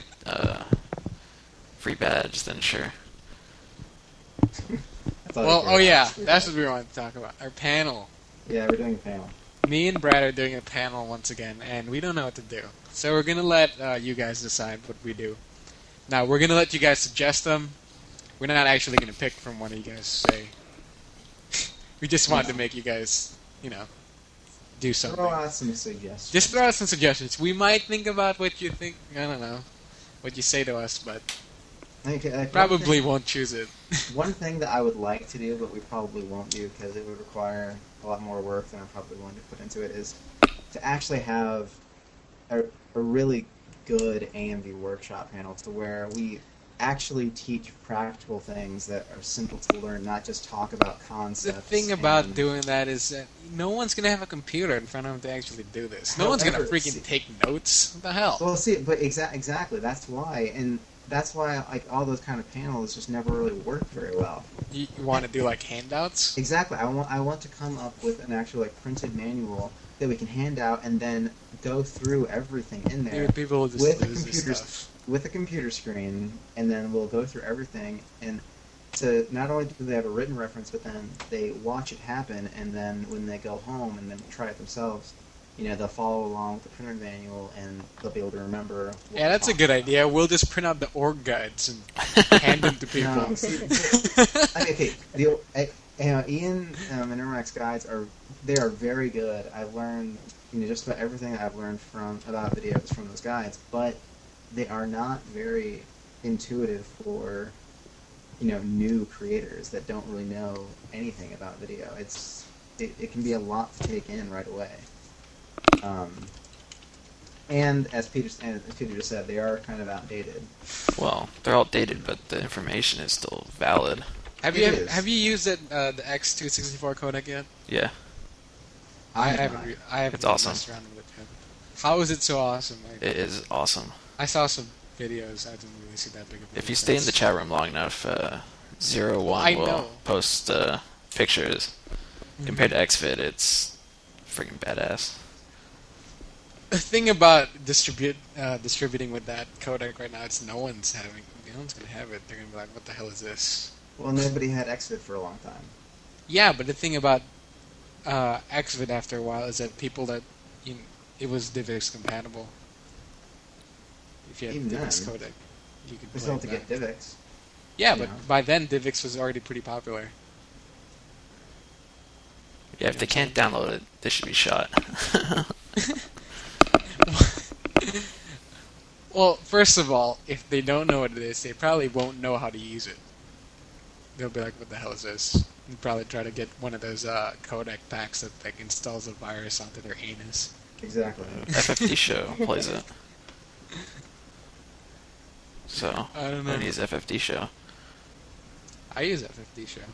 Speaker 3: badge, then sure.
Speaker 1: I thought
Speaker 2: Well,
Speaker 1: it
Speaker 2: oh
Speaker 1: was-
Speaker 2: yeah, that's what we wanted to talk about. Our panel.
Speaker 1: Yeah, we're doing a panel.
Speaker 2: Me and Brad are doing a panel once again, and we don't know what to do. So we're going to let you guys decide what we do. Now, we're going to let you guys suggest them. We're not actually going to pick from what you guys say. We just wanted to make you guys, do something.
Speaker 1: Throw out some suggestions.
Speaker 2: Just throw out some suggestions. We might think about what you think, I don't know, what you say to us, but
Speaker 1: Okay,
Speaker 2: probably won't choose it.
Speaker 1: One thing that I would like to do, but we probably won't do because it would require a lot more work than I probably want to put into it, is to actually have a really good AMV workshop panel to where we actually teach practical things that are simple to learn, not just talk about concepts.
Speaker 2: The thing about
Speaker 1: and-
Speaker 2: doing that is that no one's going to have a computer in front of them to actually do this. No one's going to
Speaker 1: However,
Speaker 2: freaking take notes. What the hell?
Speaker 1: Well, see, but exactly, that's why, and that's why like all those kind of panels just never really work very well.
Speaker 2: You want to do like handouts?
Speaker 1: Exactly. I want to come up with an actual like printed manual that we can hand out and then go through everything in there
Speaker 2: Dude, people will just
Speaker 1: with a
Speaker 2: lose this
Speaker 1: computer
Speaker 2: stuff.
Speaker 1: with a computer screen, and then we'll go through everything. And to not only do they have a written reference, but then they watch it happen, and then when they go home and then try it themselves, they'll follow along with the printer manual, and they'll be able to remember.
Speaker 2: Yeah, that's a good idea. We'll just print out the org guides and hand them to people.
Speaker 1: No, okay, Ian and Ermax guides they are very good. I've learned just about everything that I've learned about videos from those guides, but they are not very intuitive for new creators that don't really know anything about video. It can be a lot to take in right away. And as Peter just said, they are kind of outdated.
Speaker 3: Well, they're outdated, but the information is still valid.
Speaker 2: Have you used the X264 codec yet?
Speaker 3: Yeah.
Speaker 2: I haven't.
Speaker 3: It's awesome.
Speaker 2: Messed around with it. How is it so awesome?
Speaker 3: It is awesome.
Speaker 2: I saw some videos. I didn't really see that big of a
Speaker 3: If you stay in the chat room long enough, 01 will post pictures. Compared to XVID, it's freaking badass.
Speaker 2: The thing about distributing with that codec right now, it's no one's gonna have it. They're gonna be like, "What the hell is this?"
Speaker 1: Well, nobody had XVID for a long time.
Speaker 2: Yeah, but the thing about XVID after a while is that people that it was DivX compatible. If you had
Speaker 1: Even
Speaker 2: DivX
Speaker 1: then,
Speaker 2: codec, you could
Speaker 1: we
Speaker 2: play
Speaker 1: still have to
Speaker 2: that.
Speaker 1: get DivX.
Speaker 2: Yeah, but by then DivX was already pretty popular.
Speaker 3: Yeah, if they can't download it, they should be shot.
Speaker 2: Well, first of all, if they don't know what it is, they probably won't know how to use it. They'll be like, "What the hell is this?" And probably try to get one of those codec packs that installs a virus onto their anus.
Speaker 1: Exactly.
Speaker 3: FFD show plays it. So,
Speaker 2: I don't know.
Speaker 3: who needs FFD show?
Speaker 2: I use FFD show.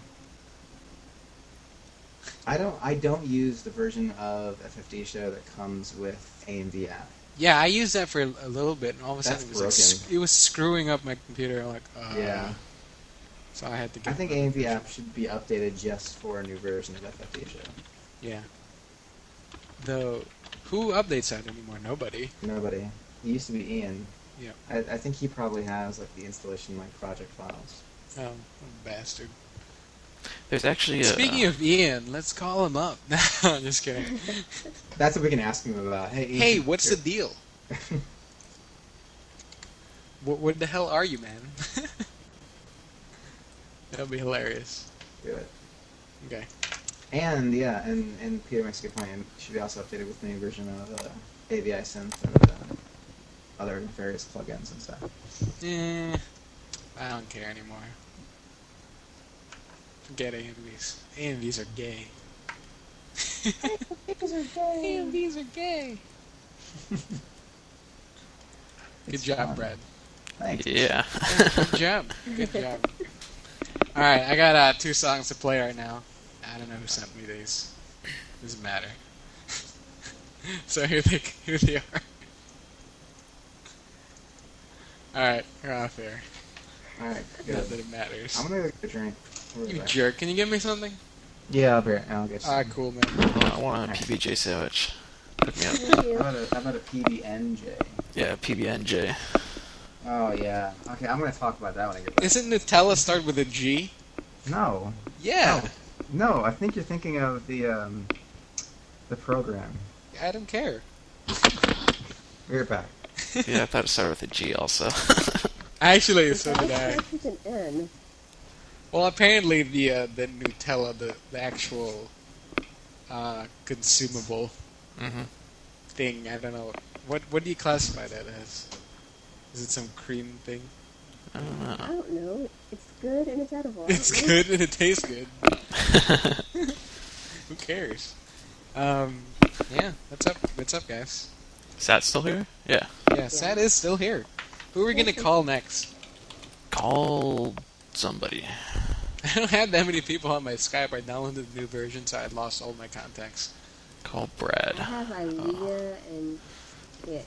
Speaker 1: I don't use the version of FFD show that comes with AMV app.
Speaker 2: Yeah, I used that for a little bit, and all of a sudden
Speaker 1: That's
Speaker 2: it was screwing up my computer. Like,
Speaker 1: Yeah.
Speaker 2: So I had to.
Speaker 1: I think AMV app should be updated just for a new version of FFD show.
Speaker 2: Yeah. Though, who updates that anymore? Nobody.
Speaker 1: Nobody. It used to be Ian.
Speaker 2: Yeah.
Speaker 1: I think he probably has the installation project files.
Speaker 2: Oh, what a bastard.
Speaker 3: There's actually
Speaker 2: Speaking of Ian, let's call him up. No, I'm just kidding.
Speaker 1: That's what we can ask him about. Hey, Ian,
Speaker 2: Hey, what's the deal? What the hell are you, man? That'll be hilarious.
Speaker 1: Good.
Speaker 2: Okay.
Speaker 1: And yeah, and Peter makes a good point. It should be also updated with the new version of AVI Synth and other various plugins and stuff.
Speaker 2: I don't care anymore. Forget AMVs. AMVs are gay. AMVs are gay. Good job,
Speaker 1: fun.
Speaker 2: Brad.
Speaker 1: Thanks.
Speaker 3: Yeah.
Speaker 2: Good job. Good job. Alright, I got 2 songs to play right now. I don't know who sent me these. Doesn't matter. So here they are. Alright, we're off here.
Speaker 1: Alright,
Speaker 2: Not
Speaker 1: good.
Speaker 2: that it matters.
Speaker 1: I'm gonna go get a drink.
Speaker 2: You jerk. Can you give me something?
Speaker 1: Yeah, I'll get you.
Speaker 2: Alright, cool, man.
Speaker 3: I want a PBJ sandwich. Hook me up.
Speaker 4: Thank you.
Speaker 1: How about a PBNJ?
Speaker 3: Yeah, PBNJ.
Speaker 1: Oh yeah. Okay, I'm gonna talk about that when I get back.
Speaker 2: Isn't Nutella start with a G?
Speaker 1: No.
Speaker 2: Yeah.
Speaker 1: No, I think you're thinking of the program.
Speaker 2: I don't care.
Speaker 1: We're back.
Speaker 3: Yeah, I thought it started with a G also.
Speaker 2: Actually, so did I.
Speaker 4: Starts with an N.
Speaker 2: Well, apparently the Nutella, the actual consumable
Speaker 3: Mm-hmm.
Speaker 2: thing, I don't know. What do you classify that as? Is it some cream thing?
Speaker 3: I don't know.
Speaker 4: I don't know. It's good and it's edible.
Speaker 2: It's good and it tastes good. Who cares? Yeah, what's up? What's up, guys?
Speaker 3: Is that still here? Yeah.
Speaker 2: Yeah, Sad is still here. Who are we gonna call next?
Speaker 3: Call somebody.
Speaker 2: I don't have that many people on my Skype. I downloaded the new version, so I lost all my contacts.
Speaker 3: Call
Speaker 4: I
Speaker 3: Brad.
Speaker 4: have Ilea and it.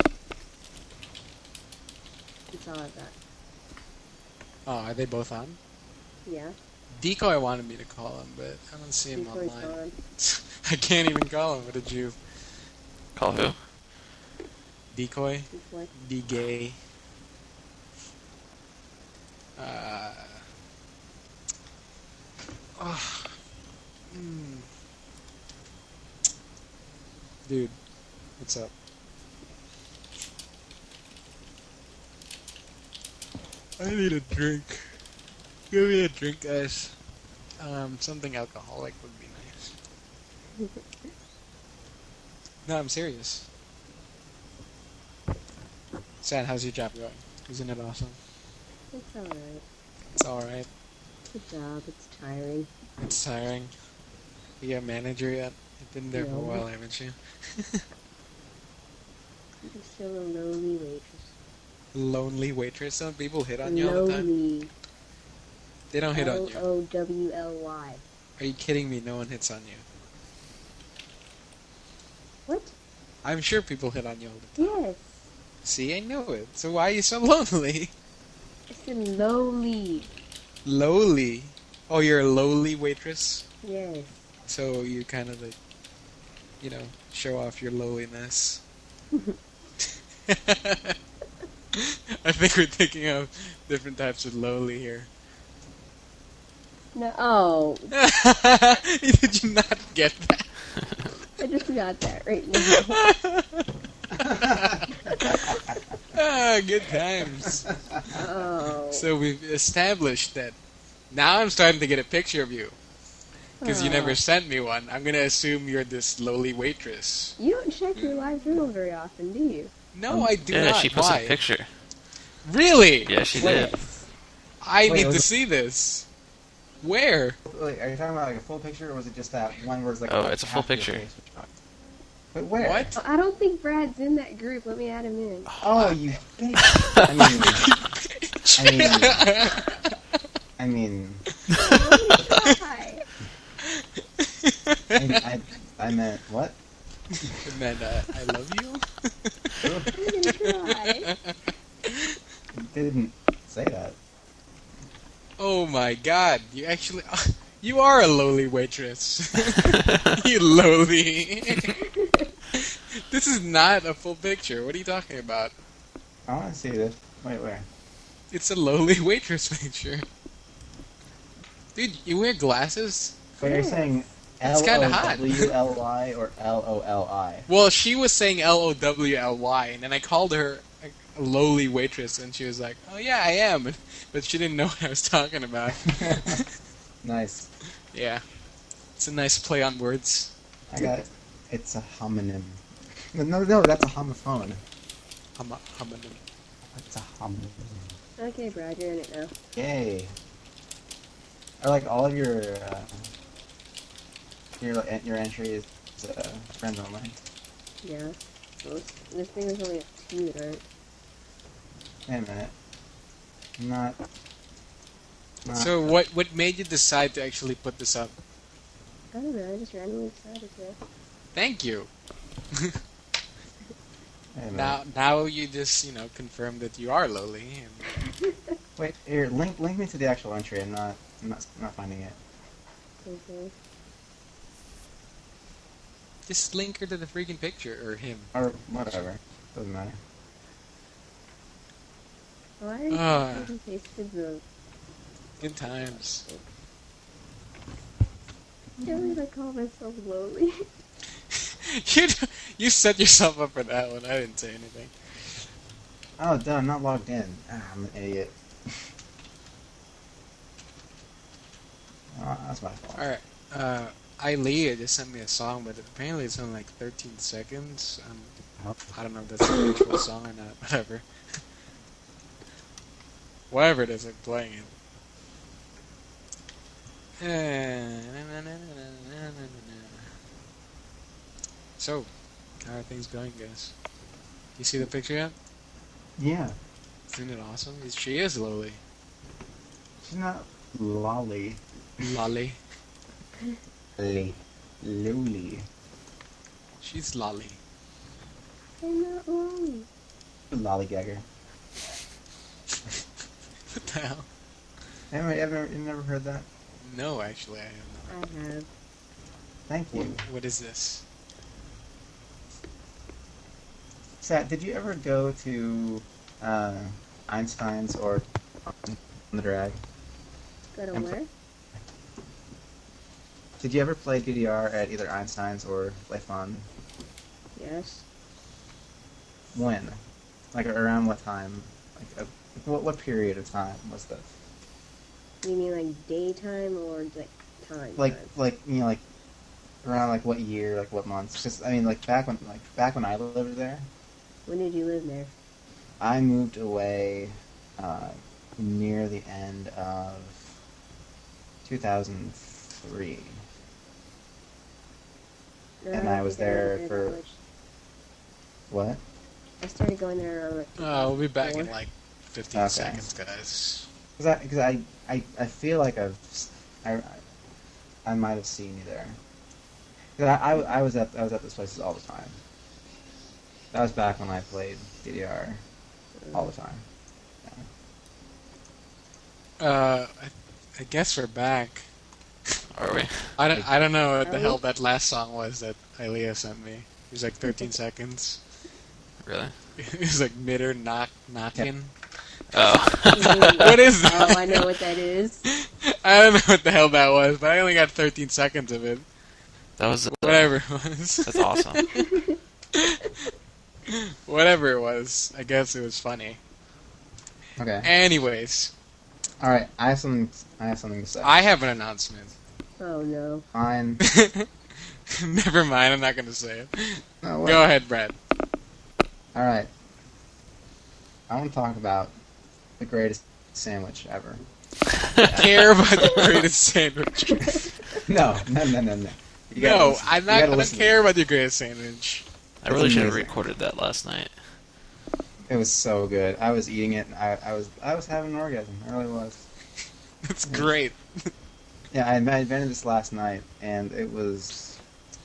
Speaker 4: That's all I've got.
Speaker 2: Oh, are they both on?
Speaker 4: Yeah.
Speaker 2: Decoy wanted me to call him, but I don't see him
Speaker 4: Decoy's
Speaker 2: online.
Speaker 4: gone.
Speaker 2: I can't even call him. What did you?
Speaker 3: Call who?
Speaker 2: Decoy?
Speaker 4: Decoy.
Speaker 2: D-gay. Oh, mm. Dude, what's up? I need a drink. Give me a drink, guys. Something alcoholic would be nice. No, I'm serious. Sad, how's your job going? Isn't it awesome?
Speaker 4: It's alright.
Speaker 2: It's alright.
Speaker 4: Good job. It's tiring.
Speaker 2: It's tiring. Are you a manager yet? You've been there for a
Speaker 4: No.
Speaker 2: while, haven't you?
Speaker 4: I'm still a lowly waitress.
Speaker 2: Lonely waitress. Some people hit on you all the time.
Speaker 4: Lowly.
Speaker 2: They don't hit on you.
Speaker 4: Lowly.
Speaker 2: Are you kidding me? No one hits on you.
Speaker 4: What?
Speaker 2: I'm sure people hit on you all the time.
Speaker 4: Yes.
Speaker 2: See, I know it. So why are you so lonely?
Speaker 4: I said lowly.
Speaker 2: Lowly. Oh, you're a lowly waitress?
Speaker 4: Yes.
Speaker 2: So you kind of like, you know, show off your lowliness. I think we're thinking of different types of lowly here.
Speaker 4: No. Oh,
Speaker 2: Did you not get that?
Speaker 4: I just got that right now.
Speaker 2: Ah, good times.
Speaker 4: Oh.
Speaker 2: So we've established that. Now I'm starting to get a picture of you. Because you never sent me one. I'm going to assume you're this lowly waitress.
Speaker 4: You don't check your live journal very often, do you?
Speaker 2: No, I do
Speaker 3: Yeah,
Speaker 2: not.
Speaker 3: she posted
Speaker 2: Why?
Speaker 3: a picture.
Speaker 2: Really?
Speaker 3: Yeah, she
Speaker 1: Wait.
Speaker 3: did.
Speaker 2: I
Speaker 1: Wait,
Speaker 2: need
Speaker 1: was
Speaker 2: to
Speaker 1: it-
Speaker 2: see this. Where?
Speaker 1: Wait, are you talking about like a full picture, or was it just that one where it's like?
Speaker 3: Oh,
Speaker 1: like
Speaker 3: it's a full
Speaker 1: half your
Speaker 3: picture.
Speaker 1: face was shot? Wait, where?
Speaker 2: What?
Speaker 4: I don't think Brad's in that group. Let me add him in.
Speaker 1: Oh, you. I mean,
Speaker 4: Hi.
Speaker 1: I meant what?
Speaker 2: Man, I love you?
Speaker 4: I'm gonna cry.
Speaker 1: Didn't say that.
Speaker 2: Oh my god, you actually... You are a lowly waitress. You lowly. This is not a full picture. What are you talking about?
Speaker 1: I want to see this. Wait, where?
Speaker 2: It's a lowly waitress picture. Dude, you wear glasses?
Speaker 1: So you're saying
Speaker 2: It's kinda hot.
Speaker 1: Lowly or LOLI?
Speaker 2: Well, she was saying Lowly, and then I called her a lowly waitress, and she was like, "Oh yeah, I am," but she didn't know what I was talking about.
Speaker 1: Nice.
Speaker 2: Yeah, it's a nice play on words.
Speaker 1: I got it. It's a homonym. No, that's a homophone.
Speaker 2: Homonym.
Speaker 1: It's a homonym.
Speaker 4: Okay, Brad, you're in it now.
Speaker 1: Yay. Are like all of your entries friends online?
Speaker 4: Yeah. This thing is only a few that aren't.
Speaker 1: Wait a minute. Not.
Speaker 2: So what made you decide to actually put this up?
Speaker 4: I don't know. I just randomly decided to.
Speaker 2: Thank you.
Speaker 1: Wait a minute.
Speaker 2: Now you just confirm that you are lowly. And
Speaker 1: Wait, here, link me to the actual entry. I'm not finding it.
Speaker 4: Okay.
Speaker 2: just link her to the freaking picture or him.
Speaker 1: Or whatever. Doesn't matter.
Speaker 4: Why are you copy pasted the...
Speaker 2: Good times.
Speaker 4: I can't believe I call myself lowly.
Speaker 2: you set yourself up for that one. I didn't say anything.
Speaker 1: Oh, duh, I'm not logged in. Ah, I'm an idiot. Oh, that's my fault.
Speaker 2: Alright. Ilea just sent me a song, but apparently it's only like 13 seconds. I don't know if that's an actual song or not. Whatever. Whatever it is, I'm playing it. So, how are things going, guys? You see the picture yet?
Speaker 1: Yeah.
Speaker 2: Isn't it awesome? She is lowly.
Speaker 1: She's not lolly.
Speaker 2: Lolly.
Speaker 1: Lowly.
Speaker 2: She's lolly.
Speaker 4: I'm not lowly.
Speaker 1: Lollygagger.
Speaker 2: What the hell?
Speaker 1: You never heard that?
Speaker 2: No, actually, I have not.
Speaker 4: I have.
Speaker 1: Thank you.
Speaker 2: What is this?
Speaker 1: Sat, did you ever go to Einstein's or on the drag?
Speaker 4: Go to
Speaker 1: I'm
Speaker 4: where?
Speaker 1: Did you ever play DDR at either Einstein's or Leifon?
Speaker 4: Yes.
Speaker 1: When? Like around what time? Like what period of time was this?
Speaker 4: You mean like daytime or like time?
Speaker 1: Like
Speaker 4: time?
Speaker 1: like around like what year, like what months? Because I mean like back when I lived there,
Speaker 4: When did you live there?
Speaker 1: I moved away near the end of 2003, and I was there for what?
Speaker 4: I started going there around like.
Speaker 2: We'll be back in
Speaker 4: 4.
Speaker 2: like 15
Speaker 1: Okay.
Speaker 2: seconds, guys.
Speaker 1: Because I feel like I might have seen you there. 'Cause I was at those places all the time. That was back when I played DDR all the time.
Speaker 2: I guess we're back.
Speaker 3: Are we?
Speaker 2: I don't know what the
Speaker 4: Are
Speaker 2: hell
Speaker 4: we?
Speaker 2: that last song was that Ilea sent me. It was like 13 seconds.
Speaker 3: Really?
Speaker 2: It was like Mitter knocking.
Speaker 3: Oh.
Speaker 2: What is that?
Speaker 4: Oh, I know what that is.
Speaker 2: I don't know what the hell that was, but I only got 13 seconds of it.
Speaker 3: That was
Speaker 2: Whatever it was.
Speaker 3: That's awesome.
Speaker 2: Whatever it was. I guess it was funny.
Speaker 1: Okay.
Speaker 2: Anyways,
Speaker 1: All right. I have something to say.
Speaker 2: I have an announcement.
Speaker 4: Oh no.
Speaker 1: Fine.
Speaker 2: Never mind, I'm not going to say it.
Speaker 1: No, what?
Speaker 2: Go ahead, Brad.
Speaker 1: All right. I want to talk about the greatest sandwich ever.
Speaker 2: Care about the greatest sandwich.
Speaker 1: No. You
Speaker 2: No,
Speaker 1: gotta listen.
Speaker 2: I'm
Speaker 1: You
Speaker 2: not
Speaker 1: gotta
Speaker 2: going to
Speaker 1: listen.
Speaker 2: care about your greatest sandwich.
Speaker 3: I really
Speaker 1: It's
Speaker 3: should have
Speaker 1: amazing.
Speaker 3: recorded that last night.
Speaker 1: It was so good. I was eating it, and I was having an orgasm. I really was.
Speaker 2: It's great.
Speaker 1: Yeah, I invented this last night, and it was.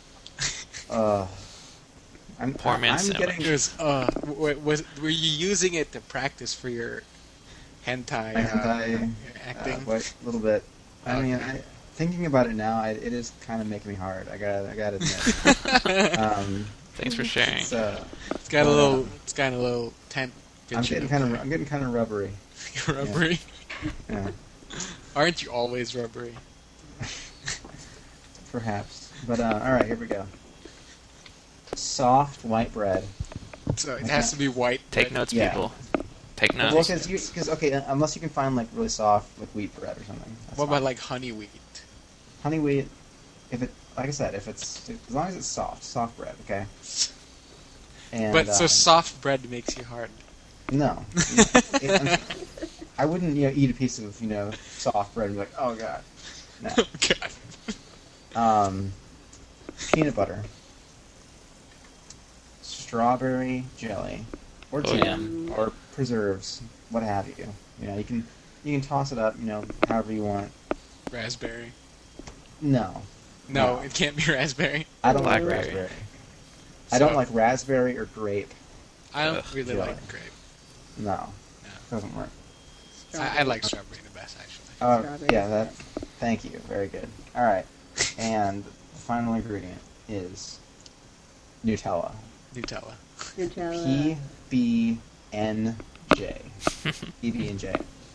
Speaker 3: Poor man's
Speaker 1: I'm
Speaker 3: sandwich.
Speaker 1: getting
Speaker 2: It was, were you using it to practice for your hentai, acting?
Speaker 1: What, a little bit. I mean,
Speaker 2: Okay.
Speaker 1: thinking about it now, it is kind of making me hard. I gotta admit.
Speaker 3: Thanks for sharing.
Speaker 1: It's,
Speaker 2: It's got a little
Speaker 1: I'm
Speaker 2: tension.
Speaker 1: getting kind of rubbery.
Speaker 2: Rubbery.
Speaker 1: Yeah,
Speaker 2: Aren't you always rubbery?
Speaker 1: perhaps. But all right, here we go. Soft white bread.
Speaker 2: So it has to be white.
Speaker 3: Take
Speaker 2: bread.
Speaker 3: notes,
Speaker 1: Yeah.
Speaker 3: people. Take
Speaker 1: Well,
Speaker 3: notes.
Speaker 1: because unless you can find like really soft like wheat bread or something. That's
Speaker 2: What about
Speaker 1: fine.
Speaker 2: like honey wheat?
Speaker 1: honey wheat? If it, like I said, as long as it's soft bread, okay. And,
Speaker 2: But so soft bread makes you hard.
Speaker 1: No. I wouldn't, eat a piece of, soft bread and be like, oh god. No.
Speaker 2: God.
Speaker 1: Peanut butter, strawberry jelly, or
Speaker 3: Oh,
Speaker 1: jam, or preserves, what have you. You can toss it up, however you want.
Speaker 2: Raspberry.
Speaker 1: No.
Speaker 2: No,
Speaker 1: No.
Speaker 2: it can't be raspberry.
Speaker 1: I don't like
Speaker 3: Blackberry.
Speaker 1: raspberry. I don't
Speaker 2: So-
Speaker 1: like raspberry or grape.
Speaker 2: I don't
Speaker 3: Ugh.
Speaker 2: really
Speaker 1: Yeah.
Speaker 2: like grape.
Speaker 1: No.
Speaker 2: No.
Speaker 1: Doesn't work.
Speaker 2: I like strawberry the best, actually.
Speaker 4: Strawberry.
Speaker 1: Yeah, that. Thank you. Very good. All right. And the final ingredient is Nutella.
Speaker 2: Nutella.
Speaker 4: Nutella.
Speaker 1: PB&J. PB&J.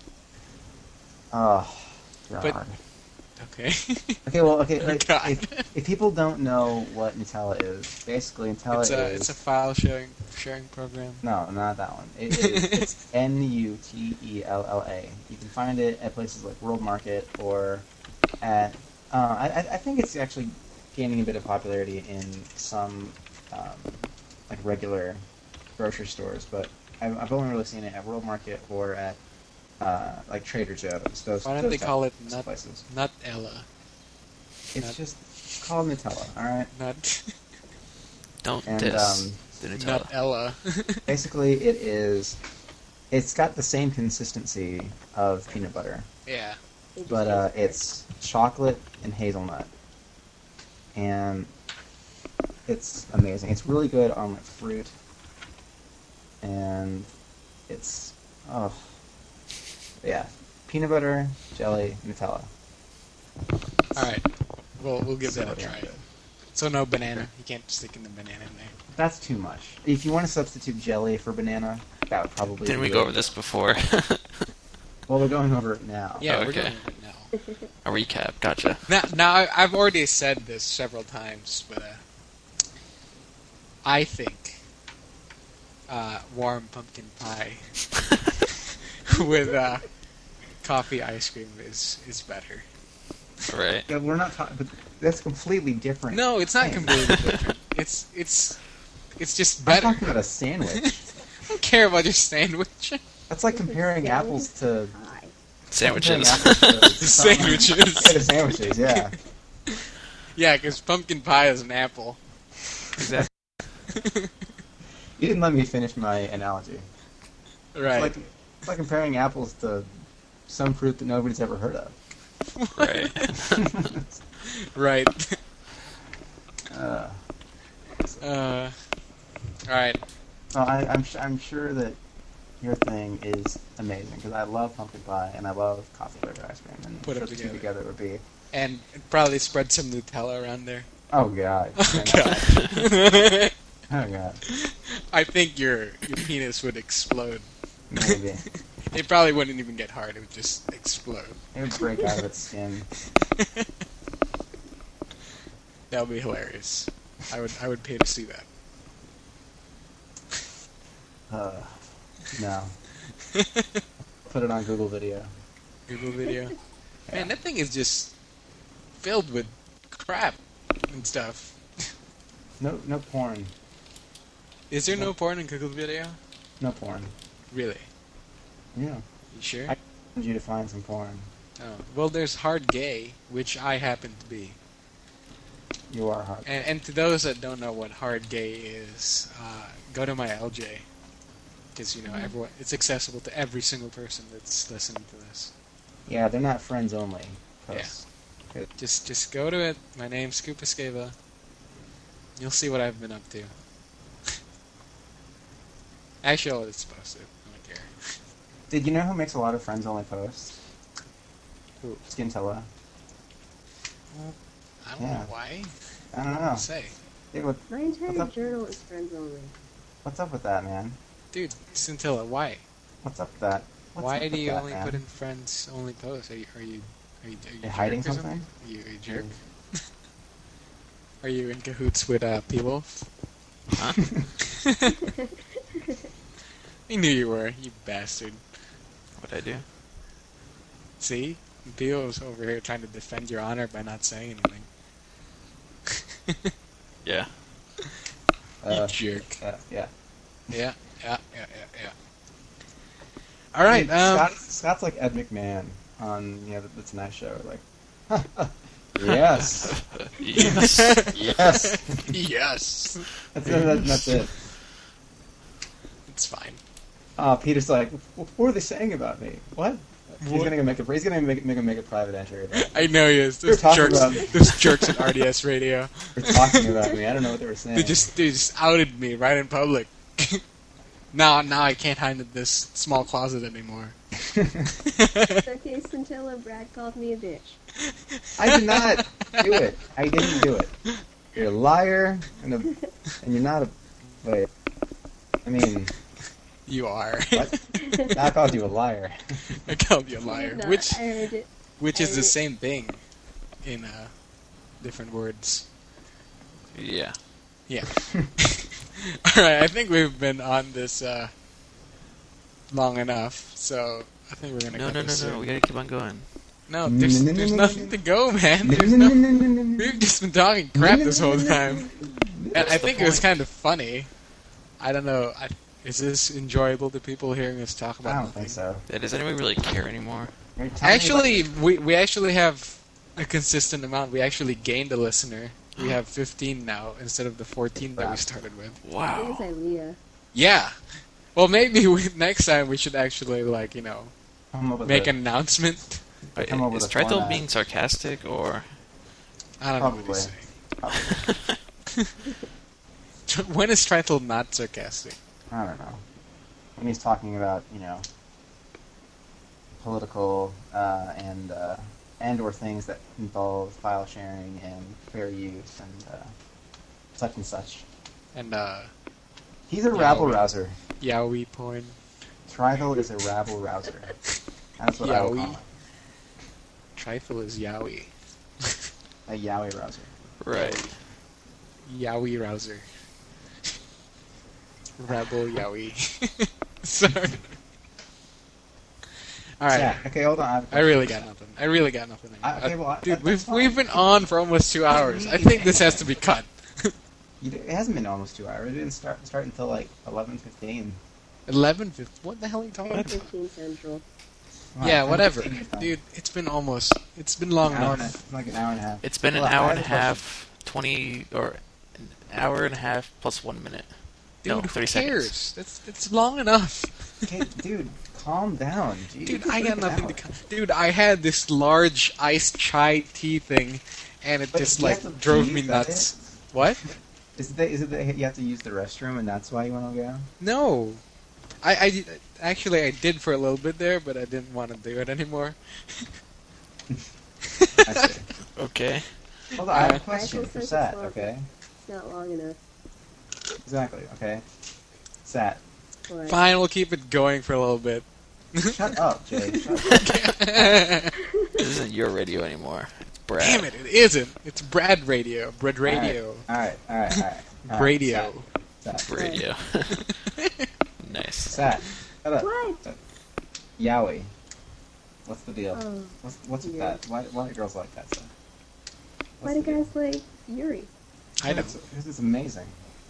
Speaker 1: Oh, God.
Speaker 2: But- Okay.
Speaker 1: Okay, well, okay.
Speaker 2: Oh,
Speaker 1: Like,
Speaker 2: God.
Speaker 1: if people don't know what Nutella is, basically Nutella
Speaker 2: it's a file sharing program.
Speaker 1: No, not that one. It's Nutella. You can find it at places like World Market or at. I think it's actually gaining a bit of popularity in some like regular grocery stores, but I've only really seen it at World Market or at like Trader Joe's.
Speaker 2: Why don't they call it
Speaker 1: those places?
Speaker 2: not Ella?
Speaker 1: It's
Speaker 2: Nut-
Speaker 1: just called Nutella. All right.
Speaker 2: Not
Speaker 3: Don't
Speaker 1: And
Speaker 3: diss the
Speaker 2: not
Speaker 3: Nutella.
Speaker 2: Ella.
Speaker 1: basically, it is. It's got the same consistency of peanut butter.
Speaker 2: Yeah.
Speaker 4: It just
Speaker 1: But
Speaker 4: tastes
Speaker 1: it's chocolate and hazelnut, and it's amazing. It's really good on like fruit, and it's yeah, peanut butter, jelly, Nutella.
Speaker 2: All right. We'll give that a
Speaker 1: So,
Speaker 2: try.
Speaker 1: yeah.
Speaker 2: So no banana. You can't stick in the banana in there.
Speaker 1: That's too much. If you want to substitute jelly for banana, that would probably.
Speaker 3: Didn't we
Speaker 1: be
Speaker 3: go
Speaker 1: good.
Speaker 3: over this before?
Speaker 1: Well, we're going over it now.
Speaker 2: Yeah, we're
Speaker 3: Okay.
Speaker 2: doing it now.
Speaker 3: A recap. Gotcha.
Speaker 2: Now I've already said this several times, but I think warm pumpkin pie with coffee ice cream is better.
Speaker 3: Right.
Speaker 1: Yeah, we're not talking, but that's completely different.
Speaker 2: No, it's not
Speaker 1: thing.
Speaker 2: completely different. It's just
Speaker 1: I'm
Speaker 2: better.
Speaker 1: talking about a sandwich.
Speaker 2: I don't care about your sandwich.
Speaker 1: That's like comparing apples to
Speaker 4: Pie.
Speaker 3: Sandwiches.
Speaker 2: Sandwiches.
Speaker 1: Yeah, to sandwiches. Yeah.
Speaker 2: Yeah, because pumpkin pie is an apple.
Speaker 3: Exactly.
Speaker 1: You didn't let me finish my analogy.
Speaker 2: Right.
Speaker 1: It's like comparing apples to some fruit that nobody's ever heard of.
Speaker 3: Right.
Speaker 2: Right.
Speaker 1: Uh,
Speaker 2: Alright.
Speaker 1: well, I'm sure that your thing is amazing because I love pumpkin pie and I love coffee flavored ice cream, and
Speaker 2: Put 'em
Speaker 1: the two
Speaker 2: together.
Speaker 1: together would be
Speaker 2: And probably spread some Nutella around there.
Speaker 1: oh god.
Speaker 2: Oh, God.
Speaker 1: Oh god.
Speaker 2: I think your penis would explode.
Speaker 1: Maybe
Speaker 2: It probably wouldn't even get hard. It would just explode.
Speaker 1: it would break out of its skin.
Speaker 2: That would be hilarious. I would pay to see that.
Speaker 1: No. Put it on Google Video.
Speaker 2: Google video. Man, that thing is just filled with crap and stuff.
Speaker 1: No porn.
Speaker 2: Is there no porn in Google Video?
Speaker 1: No porn.
Speaker 2: Really?
Speaker 1: Yeah.
Speaker 2: You sure?
Speaker 1: I need you to find some porn.
Speaker 2: Oh. Well, there's hard gay, which I happen to be.
Speaker 1: You are hard.
Speaker 2: And to those that don't know what hard gay is, go to my LJ. Because, everyone, it's accessible to every single person that's listening to this.
Speaker 1: Yeah, they're not friends only. Posts.
Speaker 2: Just go to it. My name's Scoop Escava. You'll see what I've been up to. Actually, I'll let it post it. I don't care.
Speaker 1: Did you know who makes a lot of friends only posts?
Speaker 2: Who?
Speaker 1: Skintilla.
Speaker 2: I don't
Speaker 1: Yeah.
Speaker 2: know why.
Speaker 1: I don't
Speaker 2: What
Speaker 1: know.
Speaker 2: to say?
Speaker 1: Dude,
Speaker 4: My
Speaker 1: What's
Speaker 4: entire
Speaker 1: up?
Speaker 4: journal is friends only.
Speaker 1: what's up with that, man?
Speaker 2: Dude, Scintilla, why?
Speaker 1: What's up with that? What's
Speaker 2: Why
Speaker 1: up
Speaker 2: do
Speaker 1: with
Speaker 2: you
Speaker 1: that,
Speaker 2: only
Speaker 1: man?
Speaker 2: put in friends only posts? Are you
Speaker 1: You hiding
Speaker 2: jerk or
Speaker 1: something?
Speaker 2: Are you a jerk? Are you in cahoots with P-Wolf?
Speaker 3: Huh?
Speaker 2: I knew you were, you bastard.
Speaker 3: What'd I do?
Speaker 2: See? P-Wolf's over here trying to defend your honor by not saying anything.
Speaker 3: Yeah.
Speaker 2: You jerk.
Speaker 1: Yeah.
Speaker 2: Yeah. Alright,
Speaker 1: Scott's like Ed McMahon on the Tonight Show. Like, yes,
Speaker 3: Yes.
Speaker 1: yes.
Speaker 2: yes!
Speaker 1: That's it.
Speaker 2: It's fine.
Speaker 1: Peter's like, what are they saying about me? What? He's
Speaker 2: What?
Speaker 1: gonna make a private entry. About it.
Speaker 2: I know he is.
Speaker 1: They're
Speaker 2: Those
Speaker 1: talking
Speaker 2: jerks,
Speaker 1: about-
Speaker 2: those jerks at RDS Radio.
Speaker 1: They're talking about me. I don't know what they were saying.
Speaker 2: They just outed me right in public. Now I can't hide in this small closet anymore.
Speaker 4: It's okay, Scintilla. Brad called me a bitch.
Speaker 1: I did not do it. I didn't do it. You're a liar, and you're not a. Wait. I mean,
Speaker 2: You are.
Speaker 1: what? I called you a liar.
Speaker 2: I called you a
Speaker 4: I
Speaker 2: liar,
Speaker 4: did not.
Speaker 2: which
Speaker 4: I heard it.
Speaker 2: is the
Speaker 4: I-
Speaker 2: same thing in different words.
Speaker 3: Yeah.
Speaker 2: Yeah. All right, I think we've been on this long enough, so I think we're gonna.
Speaker 3: No,
Speaker 2: cut
Speaker 3: no,
Speaker 2: this
Speaker 3: no, no.
Speaker 2: soon.
Speaker 3: We gotta keep on going.
Speaker 2: No, there's
Speaker 1: No, no,
Speaker 2: there's
Speaker 1: no, no,
Speaker 2: nothing
Speaker 1: no.
Speaker 2: to go, man. There's no. We've just been talking crap this whole time, and I think it was kind of funny. I don't know. Is this enjoyable to people hearing us talk about
Speaker 1: I don't
Speaker 2: nothing?
Speaker 1: think so.
Speaker 3: Yeah, does anyone really care anymore?
Speaker 1: You're telling me
Speaker 2: Actually, we actually have a consistent amount. We actually gained a listener. We have 15 now instead of the 14 that we started with.
Speaker 4: I think it's
Speaker 3: Wow.
Speaker 4: Ilea.
Speaker 2: Yeah. Well, maybe next time we should actually,
Speaker 1: come up with
Speaker 2: make
Speaker 1: a-
Speaker 2: an announcement.
Speaker 3: Wait,
Speaker 1: Come up
Speaker 3: is
Speaker 1: with a
Speaker 3: Tritle
Speaker 1: format.
Speaker 3: being sarcastic or?
Speaker 2: I don't know what
Speaker 1: Probably.
Speaker 2: he's saying. When is Tritle not sarcastic?
Speaker 1: I don't know. When he's talking about, political and or things that involve file sharing and fair use and such and such.
Speaker 2: And,
Speaker 1: He's a
Speaker 2: Yeah,
Speaker 1: rabble
Speaker 2: we-
Speaker 1: rouser.
Speaker 2: yaoi porn.
Speaker 1: Trithel is a rabble rouser. That's what I would
Speaker 2: Yowie.
Speaker 1: call him.
Speaker 2: trifle is yaoi.
Speaker 1: A yaoi rouser.
Speaker 3: Right.
Speaker 2: Yaoi rouser. Rebel yaoi. Sorry. Alright.
Speaker 1: Yeah. Okay, hold on.
Speaker 2: I really got nothing.
Speaker 1: Okay, well,
Speaker 2: Dude,
Speaker 1: that's fine.
Speaker 2: we've been on for almost 2 hours. I think this has to be cut.
Speaker 1: It hasn't been almost 2 hours. It didn't start until like 11:15.
Speaker 2: 11:50. What the hell are you talking about?
Speaker 4: 15 Central.
Speaker 2: Yeah,
Speaker 1: Wow,
Speaker 2: whatever.
Speaker 1: take your time.
Speaker 2: Dude, it's been long
Speaker 1: An hour
Speaker 2: enough.
Speaker 1: it's like an hour and a half.
Speaker 3: It's been
Speaker 1: Well,
Speaker 3: an
Speaker 1: I
Speaker 3: hour
Speaker 1: have
Speaker 3: and a
Speaker 1: a question.
Speaker 3: half, 20 or an hour and a half plus 1 minute.
Speaker 2: Dude,
Speaker 3: No,
Speaker 2: who
Speaker 3: 30
Speaker 2: cares?
Speaker 3: seconds.
Speaker 2: It's long enough.
Speaker 1: Okay, dude, calm down. Jeez.
Speaker 2: Dude, I got nothing to
Speaker 1: Out.
Speaker 2: Dude, I had this large iced chai tea thing, and it
Speaker 1: But
Speaker 2: just
Speaker 1: you have
Speaker 2: like
Speaker 1: to
Speaker 2: drove
Speaker 1: pee,
Speaker 2: me
Speaker 1: is that
Speaker 2: nuts. What?
Speaker 1: Is it that you have to use the restroom and that's why you want to go?
Speaker 2: No. I actually I did for a little bit there, but I didn't want to do it anymore.
Speaker 1: I see.
Speaker 3: Okay.
Speaker 1: Hold on, I have a
Speaker 2: Alright.
Speaker 1: question
Speaker 4: Michael
Speaker 1: for
Speaker 4: says
Speaker 1: Sat,
Speaker 4: it's long.
Speaker 1: okay?
Speaker 4: It's not long enough.
Speaker 1: Exactly, okay. Sat.
Speaker 4: What?
Speaker 2: Fine, we'll keep it going for a little bit.
Speaker 1: Shut up, Jay. Shut up.
Speaker 3: This isn't your radio anymore. It's Brad.
Speaker 2: Damn it, it isn't. It's Brad Radio. Brad Radio.
Speaker 1: Alright.
Speaker 2: Radio.
Speaker 1: Sat.
Speaker 3: Radio. Nice.
Speaker 1: Sat. Shut up.
Speaker 4: What?
Speaker 1: Yaoi. What's the deal?
Speaker 4: Oh,
Speaker 1: What's with
Speaker 4: yeah.
Speaker 1: that? Why do girls like that stuff?
Speaker 4: why do guys like Yuri?
Speaker 2: I know.
Speaker 1: This is amazing.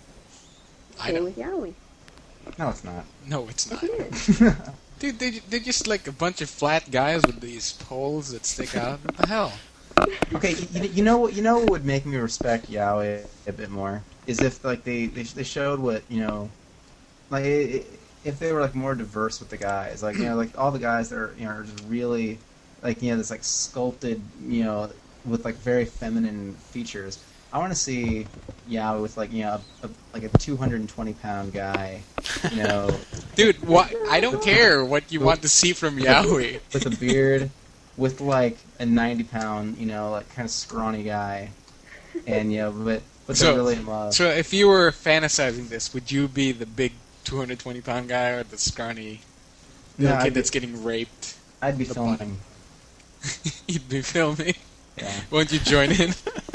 Speaker 2: I
Speaker 4: Same
Speaker 2: know.
Speaker 4: with Yaoi.
Speaker 1: No, it's not.
Speaker 2: No, it's not.
Speaker 4: It is.
Speaker 2: Dude, they're just like a bunch of flat guys with these poles that stick out. What the hell?
Speaker 1: Okay, you know what would make me respect Yaoi a bit more is if like they showed what like if they were like more diverse with the guys, like like all the guys that are are just really like this like sculpted with like very feminine features. I want to see Yaoi with like like a 220-pound guy,
Speaker 2: Dude, what? I don't care what you want to see from Yaoi.
Speaker 1: with a beard, with like a 90-pound, like kind of scrawny guy, and but
Speaker 2: So-
Speaker 1: they're really in love.
Speaker 2: So if you were fantasizing this, would you be the big 220-pound guy or the scrawny little
Speaker 1: No,
Speaker 2: kid that's getting raped?
Speaker 1: I'd be
Speaker 2: the
Speaker 1: filming.
Speaker 2: You'd be filming.
Speaker 1: Yeah.
Speaker 2: Won't you join in?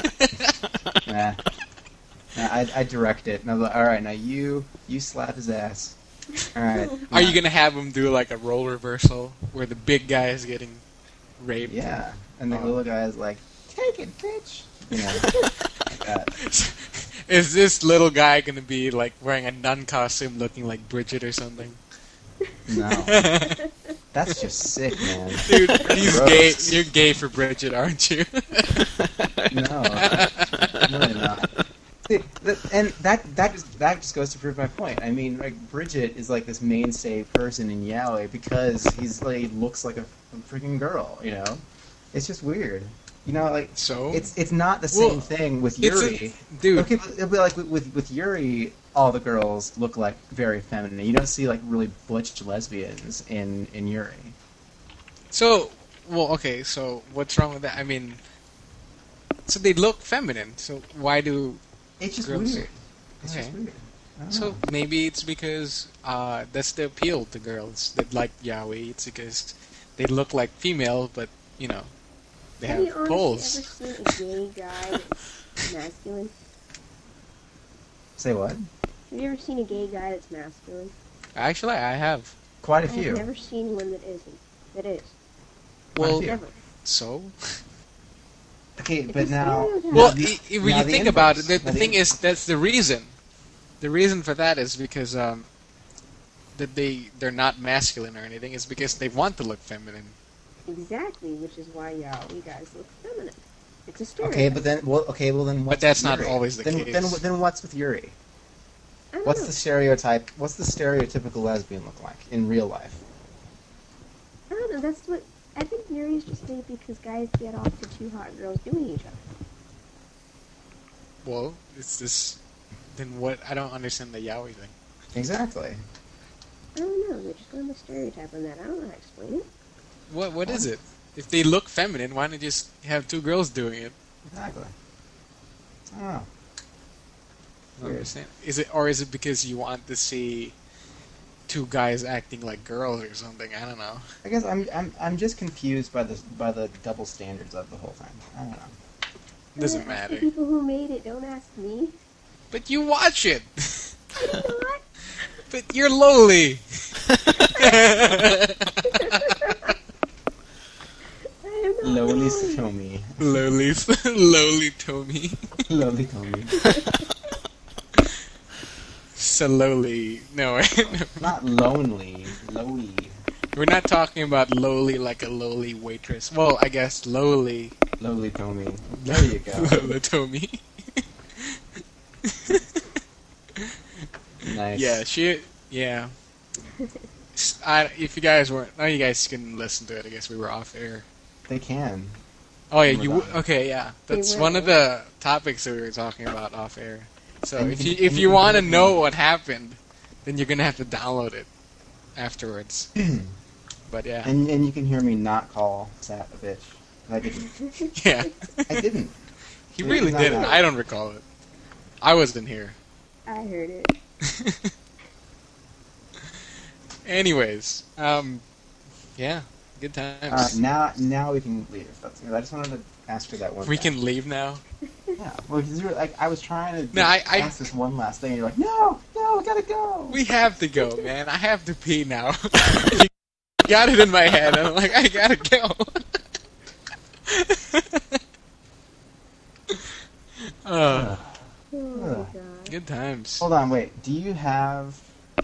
Speaker 1: Nah. I'd direct it. And I was like, all right, now you slap his ass. All right.
Speaker 2: Are you gonna have him do like a role reversal where the big guy is getting raped?
Speaker 1: Yeah. And the
Speaker 2: Oh.
Speaker 1: little guy is like, take it, bitch. Like that.
Speaker 2: Is this little guy gonna be like wearing a nun costume, looking like Bridget or something?
Speaker 1: No. That's just sick, man.
Speaker 2: Dude, he's
Speaker 1: Gross.
Speaker 2: gay. You're gay for Bridget, aren't you?
Speaker 1: No. I'm really not. See, and that just goes to prove my point. I mean, like Bridget is like this mainstay person in Yaoi because he's like looks like a freaking girl. It's just weird. Like
Speaker 2: So
Speaker 1: it's not the same
Speaker 2: Well,
Speaker 1: thing with
Speaker 2: it's
Speaker 1: Yuri.
Speaker 2: dude.
Speaker 1: Okay, but it'll be like with Yuri, all the girls look like very feminine. You don't see like really butch lesbians in Yuri.
Speaker 2: So, okay. So what's wrong with that? I mean, so they look feminine. So why do?
Speaker 1: It's just
Speaker 2: Girls.
Speaker 1: weird. It's just
Speaker 2: Okay.
Speaker 1: weird. I don't
Speaker 2: So
Speaker 1: know.
Speaker 2: maybe it's because that's the appeal to girls that like yaoi. It's because they look like female, but they
Speaker 4: Have you
Speaker 2: have
Speaker 4: honestly
Speaker 2: poles.
Speaker 4: ever seen a gay guy that's masculine?
Speaker 1: Say what?
Speaker 4: Have you ever seen a gay guy that's masculine?
Speaker 2: Actually, I have.
Speaker 1: Quite a
Speaker 4: I've
Speaker 1: few.
Speaker 4: never seen one that isn't. That is.
Speaker 2: Well,
Speaker 1: few.
Speaker 4: Never.
Speaker 2: so
Speaker 1: Okay,
Speaker 4: It's
Speaker 1: but
Speaker 4: a
Speaker 1: now.
Speaker 4: stereotype.
Speaker 2: well,
Speaker 1: the-
Speaker 2: when
Speaker 1: now
Speaker 2: you
Speaker 1: the
Speaker 2: think about it,
Speaker 1: inverse.
Speaker 2: the
Speaker 1: Now
Speaker 2: thing is that's the reason. The reason for that is because that they're not masculine or anything. It's because they want to look feminine.
Speaker 4: Exactly, which is why yaoi guys look feminine. It's a stereotype.
Speaker 1: Okay, but then then what's
Speaker 2: that's
Speaker 1: with
Speaker 2: not
Speaker 1: Yuri?
Speaker 2: always the
Speaker 1: then,
Speaker 2: case.
Speaker 1: Then what's with Yuri?
Speaker 4: I don't
Speaker 1: What's
Speaker 4: know.
Speaker 1: the stereotype? What's the stereotypical lesbian look like in real life?
Speaker 4: I don't know. That's what I think. Yuri's just made because guys get off to two hot girls doing each other.
Speaker 2: Well, it's this. Then what? I don't understand the yaoi thing.
Speaker 1: Exactly.
Speaker 4: I don't know. They're just going to stereotype on that. I don't know how to explain it.
Speaker 2: What is it? If they look feminine, why not just have two girls doing it?
Speaker 1: Exactly. I don't know.
Speaker 2: I don't understand. Is it because you want to see two guys acting like girls or something. I don't know.
Speaker 1: I guess I'm just confused by the double standards of the whole thing. I don't know.
Speaker 2: Doesn't
Speaker 4: Ask
Speaker 2: matter.
Speaker 4: The people who made it, don't ask me.
Speaker 2: But you watch it.
Speaker 4: You know what?
Speaker 2: But you're lowly.
Speaker 4: I am not
Speaker 1: Lowly
Speaker 4: alone.
Speaker 1: Satomi.
Speaker 2: lowly Tommy.
Speaker 1: Lowly Tommy.
Speaker 2: Slowly. No,
Speaker 1: Not lonely. Lowly.
Speaker 2: we're not talking about lowly like a lowly waitress. Well, I guess lowly.
Speaker 1: Lowly Tommy. There you go.
Speaker 2: Lola Tommy.
Speaker 1: Nice.
Speaker 2: Yeah. If you guys weren't, now you guys can listen to it. I guess we were off air.
Speaker 1: They can.
Speaker 2: Oh yeah,
Speaker 1: We're done.
Speaker 2: okay, yeah. That's
Speaker 4: were.
Speaker 2: one of the topics that we were talking about off air. So
Speaker 1: And
Speaker 2: if
Speaker 1: you
Speaker 2: you
Speaker 1: can-
Speaker 2: if
Speaker 1: and
Speaker 2: you
Speaker 1: you
Speaker 2: want to
Speaker 1: can-
Speaker 2: know what happened, then you're gonna have to download it afterwards. But yeah,
Speaker 1: And you can hear me not call Sat a bitch. I didn't.
Speaker 2: yeah.
Speaker 1: I didn't.
Speaker 2: He
Speaker 1: It
Speaker 2: really
Speaker 1: was not
Speaker 2: didn't.
Speaker 1: that.
Speaker 2: I don't recall it. I wasn't here.
Speaker 4: I heard it.
Speaker 2: Anyways, yeah, good times.
Speaker 1: Now we can leave. I just wanted to ask for that one.
Speaker 2: We
Speaker 1: thing.
Speaker 2: can leave now.
Speaker 1: Yeah. Well, because you were like, I was trying to
Speaker 2: No, I-
Speaker 1: ask this one last thing, and you're like, no, I gotta go.
Speaker 2: We have to go, man. I have to pee now. You got it in my head, and I'm like, I gotta go.
Speaker 1: Ugh.
Speaker 4: Oh my
Speaker 1: Ugh.
Speaker 4: god.
Speaker 2: Good times.
Speaker 1: Hold on, wait. Do you have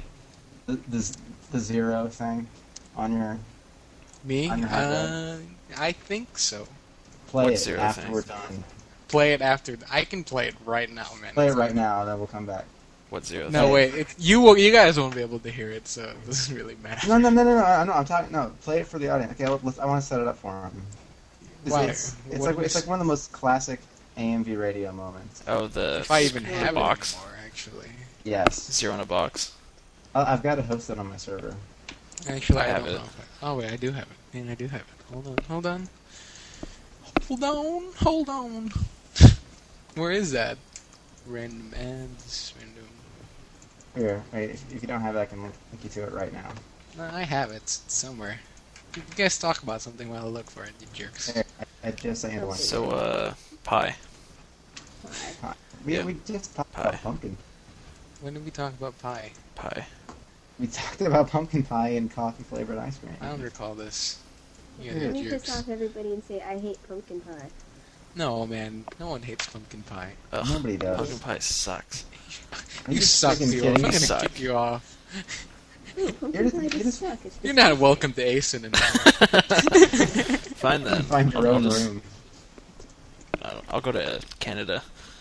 Speaker 1: the zero thing on your
Speaker 2: Me?
Speaker 1: On your iPad?
Speaker 2: I think so.
Speaker 1: play
Speaker 3: What
Speaker 1: it
Speaker 3: zero
Speaker 1: after
Speaker 3: thing?
Speaker 1: we're done?
Speaker 2: Play it after. I can play it right now, man.
Speaker 1: Play it right now, and then we'll come back.
Speaker 3: What zero?
Speaker 2: No, wait. You guys won't be able to hear it, so it doesn't really matter.
Speaker 1: No. I'm talking. No, play it for the audience. Okay, I want to set it up for him.
Speaker 2: Why?
Speaker 1: It's
Speaker 2: What
Speaker 1: like one of the most classic AMV radio moments.
Speaker 3: Oh, the
Speaker 2: If I even have
Speaker 3: box.
Speaker 2: it anymore, actually.
Speaker 1: Yes,
Speaker 3: Zero in a box.
Speaker 1: I've got to host it on my server.
Speaker 2: Actually,
Speaker 3: I
Speaker 2: I
Speaker 3: have
Speaker 2: don't
Speaker 3: it.
Speaker 2: know. Oh wait, I do have it. Man, I do have it. Hold on. Where is that? Random ads. Random.
Speaker 1: Here, wait. If you don't have it, I can link you to it right now.
Speaker 2: No, I have it. It's somewhere. You guys talk about something while I look for it, you jerks.
Speaker 1: Here, I just sent you the one.
Speaker 3: So, pie.
Speaker 1: We
Speaker 3: yeah.
Speaker 1: we just talked
Speaker 3: Pie.
Speaker 1: about pumpkin.
Speaker 2: When did we talk about pie?
Speaker 3: Pie.
Speaker 1: We talked about pumpkin pie and coffee flavored ice cream.
Speaker 2: I don't recall this. You
Speaker 1: Yeah.
Speaker 2: guys
Speaker 4: Let
Speaker 2: are
Speaker 4: me
Speaker 2: jerks.
Speaker 4: piss off everybody and say I hate pumpkin pie.
Speaker 2: No, man. No one hates pumpkin pie.
Speaker 3: Ugh,
Speaker 1: Nobody does.
Speaker 3: Pumpkin pie sucks.
Speaker 1: Are
Speaker 2: You
Speaker 1: just
Speaker 2: suck,
Speaker 1: freaking
Speaker 2: Theo.
Speaker 1: kidding
Speaker 2: I'm
Speaker 1: me?
Speaker 2: gonna
Speaker 3: Suck.
Speaker 2: kick you off.
Speaker 4: No, pumpkin
Speaker 1: You're
Speaker 4: pie
Speaker 1: just-
Speaker 4: doesn't suck. It's
Speaker 2: You're
Speaker 4: just
Speaker 2: not welcome to Asen anymore.
Speaker 3: Fine then.
Speaker 1: Find your
Speaker 3: I'll
Speaker 1: own
Speaker 3: just-
Speaker 1: room.
Speaker 3: I'll go to Canada.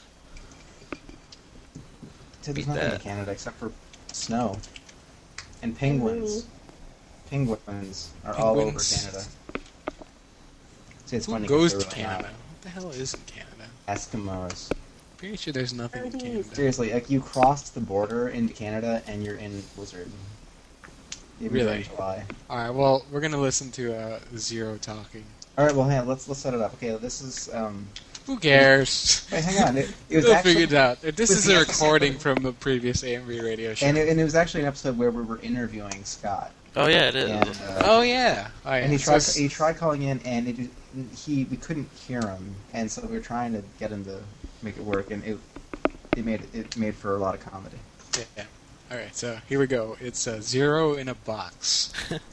Speaker 1: There's
Speaker 3: Beat
Speaker 1: nothing in
Speaker 3: that.
Speaker 1: Canada except for snow and penguins.
Speaker 4: really-
Speaker 1: Penguins are all over
Speaker 2: Penguins.
Speaker 1: Canada. See, it's
Speaker 2: Who
Speaker 1: funny. 'cause
Speaker 2: goes
Speaker 1: they're
Speaker 2: to
Speaker 1: really
Speaker 2: Canada?
Speaker 1: not.
Speaker 2: What the hell is in Canada?
Speaker 1: Eskimos.
Speaker 2: Pretty sure there's nothing in
Speaker 4: Andes.
Speaker 2: Canada.
Speaker 1: Seriously, like you cross the border into Canada and you're in Blizzard. Even
Speaker 2: Really?
Speaker 1: during July.
Speaker 2: Alright, well, we're gonna listen to Zero talking.
Speaker 1: All right, well, hey, let's set it up. Okay, this is
Speaker 2: Who cares?
Speaker 1: Wait, hang on. It was
Speaker 2: They'll
Speaker 1: actually,
Speaker 2: figure it out. This
Speaker 1: was
Speaker 2: is
Speaker 1: the
Speaker 2: a
Speaker 1: episode-
Speaker 2: recording from the previous AMV radio show.
Speaker 1: and it was actually an episode where we were interviewing Scott.
Speaker 3: Oh yeah, it is.
Speaker 1: And,
Speaker 2: Oh yeah. Oh, yeah.
Speaker 1: and he
Speaker 2: So
Speaker 1: tried calling in, and we couldn't hear him, and so we were trying to get him to make it work, and it made for a lot of comedy.
Speaker 2: yeah. All right. So here we go. It's Zero in a box.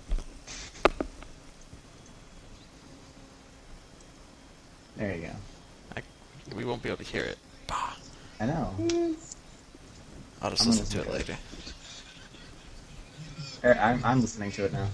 Speaker 1: There you go.
Speaker 3: We won't be able to hear it. Bah.
Speaker 1: I know.
Speaker 4: Yes.
Speaker 3: I'll just
Speaker 1: I'm
Speaker 3: listen
Speaker 1: gonna
Speaker 3: to it
Speaker 1: listen
Speaker 3: later.
Speaker 1: I'm listening to it now.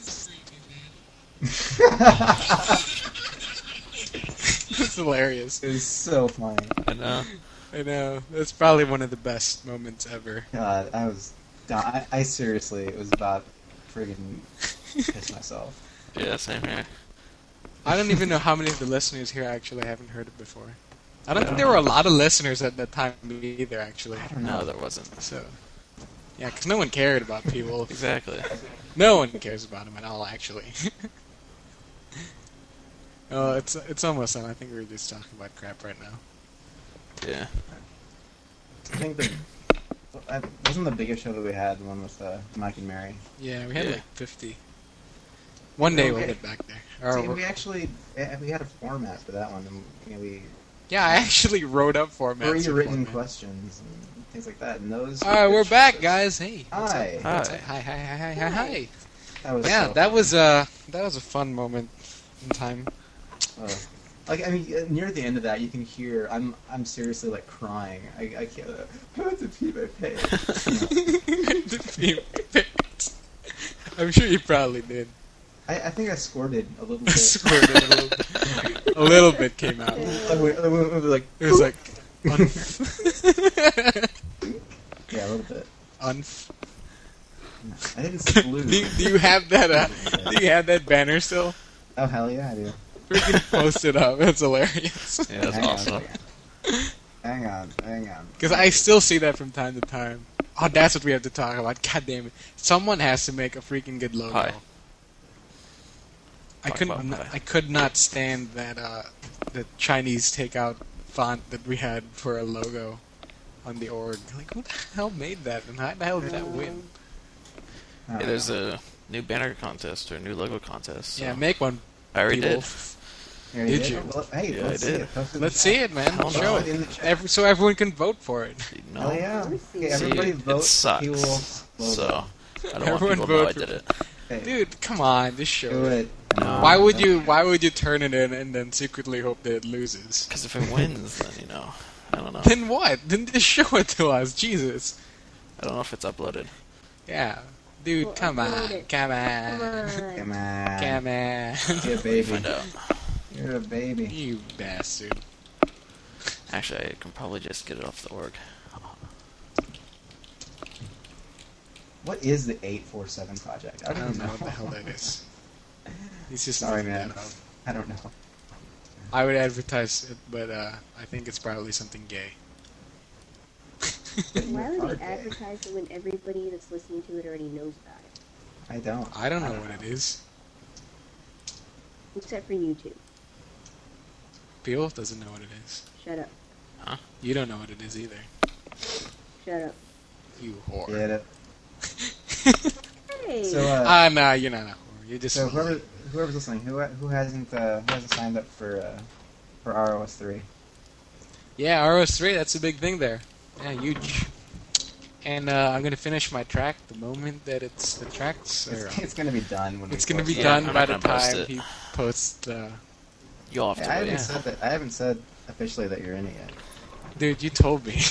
Speaker 2: It's hilarious.
Speaker 1: It was so funny.
Speaker 3: I know.
Speaker 2: I know. That's probably one of the best moments ever.
Speaker 1: God, I seriously was about to friggin' piss myself.
Speaker 3: Yeah, same here.
Speaker 2: I don't even know how many of the listeners here actually haven't heard it before. I don't
Speaker 3: Yeah.
Speaker 2: think there were a lot of listeners at that time either, actually.
Speaker 1: I don't
Speaker 3: No,
Speaker 1: know.
Speaker 3: there wasn't.
Speaker 2: So, yeah, because no one cared about P-Wolf.
Speaker 3: Exactly.
Speaker 2: No one cares about him at all, actually. Oh, it's almost done. I think we're just talking about crap right now.
Speaker 3: Yeah.
Speaker 1: I think the wasn't the biggest show that we had the one with Mike and Mary?
Speaker 2: Yeah, we had
Speaker 3: Yeah.
Speaker 2: like 50. One day
Speaker 1: Yeah,
Speaker 2: we'll
Speaker 1: okay.
Speaker 2: get back there. Or
Speaker 1: See, we actually we had a format for that one, and we
Speaker 2: yeah, I actually wrote up formats.
Speaker 1: pre-written
Speaker 2: for
Speaker 1: questions and things like that. And those.
Speaker 2: All right, we're back, guys. Hey. what's
Speaker 1: Hi.
Speaker 2: up? What's
Speaker 3: Hi.
Speaker 2: up? Hi.
Speaker 1: That was
Speaker 2: Yeah,
Speaker 1: so
Speaker 2: that
Speaker 1: fun.
Speaker 2: was a fun moment in time.
Speaker 1: Like, I mean, near the end of that, you can hear I'm seriously like crying. I can't. I want to pee my pants.
Speaker 2: I'm sure you probably did.
Speaker 1: I think I squirted a little
Speaker 2: I
Speaker 1: bit.
Speaker 2: squirted a little bit. A little bit came out.
Speaker 1: It was like
Speaker 2: It was like
Speaker 1: yeah, a little bit. I didn't splooge.
Speaker 2: do you have that? Do you have that banner still?
Speaker 1: Oh hell yeah, I do.
Speaker 2: Freaking post it up. It's hilarious.
Speaker 3: Yeah, that's
Speaker 1: Hang on a
Speaker 3: awesome.
Speaker 1: second. Hang on.
Speaker 2: Because I still see that from time to time. Oh, that's what we have to talk about. God damn it! Someone has to make a freaking good logo.
Speaker 3: Hi. Talk about pie.
Speaker 2: I could not stand that the Chinese takeout font that we had for a logo on the org. Like, who the hell made that, and how the hell did that win?
Speaker 1: I don't
Speaker 3: Yeah, there's
Speaker 1: know.
Speaker 3: a new banner contest or a new logo contest. So
Speaker 2: Yeah, make one.
Speaker 3: I already
Speaker 2: people.
Speaker 3: did.
Speaker 1: Here,
Speaker 2: Did you?
Speaker 1: Well, hey,
Speaker 3: Yeah,
Speaker 1: let's
Speaker 3: I
Speaker 1: see
Speaker 3: did.
Speaker 1: it. Post it in
Speaker 2: Let's
Speaker 1: the
Speaker 2: see
Speaker 1: chat.
Speaker 2: it, man.
Speaker 3: Hell
Speaker 2: Show
Speaker 3: no.
Speaker 2: it.
Speaker 1: In the chat.
Speaker 2: So everyone can vote for it.
Speaker 3: No.
Speaker 1: Oh yeah.
Speaker 4: Let me see.
Speaker 1: Okay, everybody
Speaker 3: See,
Speaker 1: vote.
Speaker 3: it sucks.
Speaker 1: People's logo.
Speaker 3: So I don't
Speaker 2: Everyone
Speaker 3: want people to know I
Speaker 2: vote
Speaker 3: did it.
Speaker 1: Hey,
Speaker 2: Dude, come on, just show
Speaker 1: do
Speaker 2: it.
Speaker 1: it. No,
Speaker 2: Why would
Speaker 1: don't.
Speaker 2: you? Why would you turn it in and then secretly hope that it loses?
Speaker 3: Because if it wins, then I don't know.
Speaker 2: Then what? Then just show it to us, Jesus.
Speaker 3: I don't know if it's uploaded.
Speaker 2: Yeah, dude,
Speaker 4: Well,
Speaker 2: come on,
Speaker 4: upload it.
Speaker 2: come
Speaker 4: Come
Speaker 2: on,
Speaker 4: on.
Speaker 1: Come on.
Speaker 2: come on.
Speaker 1: You're a baby.
Speaker 3: Find out.
Speaker 1: You're a baby.
Speaker 2: You bastard.
Speaker 3: Actually, I can probably just get it off the org.
Speaker 1: What is the 847 project?
Speaker 2: I don't know what the hell that is. He's just
Speaker 1: Sorry,
Speaker 2: making
Speaker 1: man.
Speaker 2: that up.
Speaker 1: I don't know.
Speaker 2: I would advertise it, but I think it's probably something gay.
Speaker 1: But you
Speaker 4: Why
Speaker 1: are
Speaker 4: would they
Speaker 1: gay.
Speaker 4: advertise it when everybody that's listening to it already knows about it?
Speaker 1: I don't.
Speaker 2: I don't know what it is.
Speaker 4: Except for you two.
Speaker 2: Peel doesn't know what it is.
Speaker 4: Shut up.
Speaker 2: You don't know what it is either.
Speaker 4: Shut up.
Speaker 2: You whore.
Speaker 1: Get it.
Speaker 4: Hey!
Speaker 1: So,
Speaker 2: Nah, you're not a whore. You're just.
Speaker 1: so whoever's listening, who hasn't signed up for ROS3?
Speaker 2: Yeah, ROS3, that's a big thing there. Yeah, huge. And I'm gonna finish my track the moment that the tracks are.
Speaker 1: It's gonna be done when
Speaker 2: It's
Speaker 1: we
Speaker 2: gonna be
Speaker 1: post
Speaker 3: Yeah,
Speaker 1: it.
Speaker 2: done
Speaker 3: I'm
Speaker 2: by
Speaker 3: not
Speaker 2: the
Speaker 3: gonna post
Speaker 2: time
Speaker 3: it.
Speaker 2: he posts.
Speaker 3: You'll have
Speaker 1: Hey,
Speaker 3: to
Speaker 1: I
Speaker 3: wait.
Speaker 1: haven't said that. I haven't said officially that you're in it yet.
Speaker 2: Dude, you told me.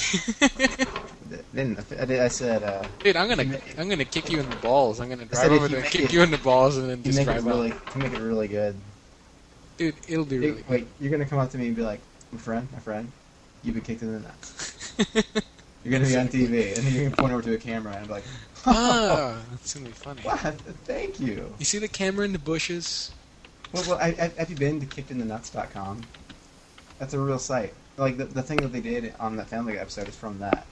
Speaker 1: I said.
Speaker 2: Dude, I'm gonna kick you in the balls. I'm gonna
Speaker 1: I said
Speaker 2: drive
Speaker 1: if
Speaker 2: over
Speaker 1: you
Speaker 2: there,
Speaker 1: make
Speaker 2: kick
Speaker 1: it-
Speaker 2: you in the balls, and then
Speaker 1: You
Speaker 2: just
Speaker 1: make it
Speaker 2: drive
Speaker 1: really,
Speaker 2: out.
Speaker 1: to make it really good.
Speaker 2: Dude, it'll be really.
Speaker 1: Wait, you're gonna come up to me and be like, my friend, you've been kicked in the nuts. You're gonna be on TV, and then you're gonna point over to a camera and be like,
Speaker 2: Ah, that's gonna be funny.
Speaker 1: wow, thank you.
Speaker 2: You see the camera in the bushes?
Speaker 1: Well, have you been to kickedinthenuts.com? That's a real site. Like the thing that they did on that Family Guy episode is from that.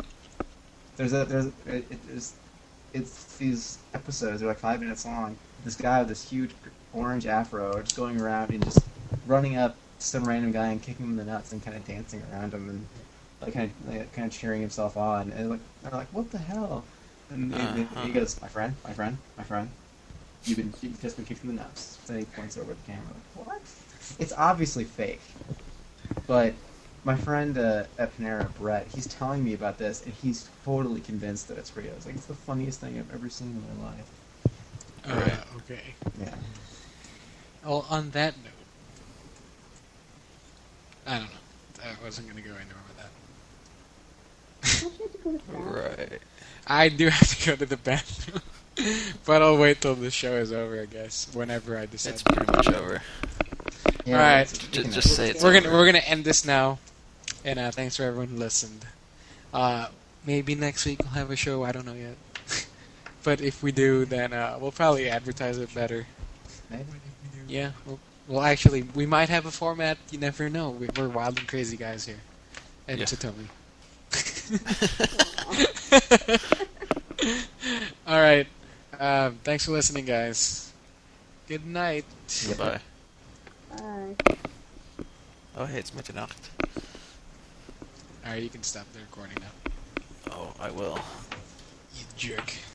Speaker 1: It's these episodes. They're like 5 minutes long. This guy with this huge orange afro just going around and just running up some random guy and kicking him in the nuts and kind of dancing around him and like kind of cheering himself on. And like they're like, what the hell? And he goes, my friend, you've just been kicked in the nuts. Then he points over at the camera. Like, what? It's obviously fake, but my friend at Panera, Brett, he's telling me about this, and he's totally convinced that it's real. It's like, it's the funniest thing I've ever seen in my life.
Speaker 3: Right.
Speaker 2: Okay.
Speaker 1: Yeah.
Speaker 2: Well, on that note, I don't know. I wasn't gonna go anywhere with that.
Speaker 4: Don't you have to go to the bathroom?
Speaker 3: Right.
Speaker 2: I do have to go to the bathroom, but I'll wait till the show is over. I guess whenever I decide.
Speaker 3: It's pretty much over.
Speaker 1: Yeah,
Speaker 2: Alright.
Speaker 3: Just say it's
Speaker 2: we're
Speaker 3: over.
Speaker 2: gonna end this now, and thanks for everyone who listened. Maybe next week we'll have a show. I don't know yet, but if we do, then we'll probably advertise it better.
Speaker 1: Maybe.
Speaker 2: Yeah. Well, actually, we might have a format. You never know. We're wild and crazy guys here, and
Speaker 3: Yeah.
Speaker 2: Satomi. All right. Thanks for listening, guys. Good night.
Speaker 3: Bye.
Speaker 4: Bye.
Speaker 3: Oh, hey, it's Mitternacht.
Speaker 2: All right, you can stop the recording now.
Speaker 3: Oh, I will.
Speaker 2: You jerk.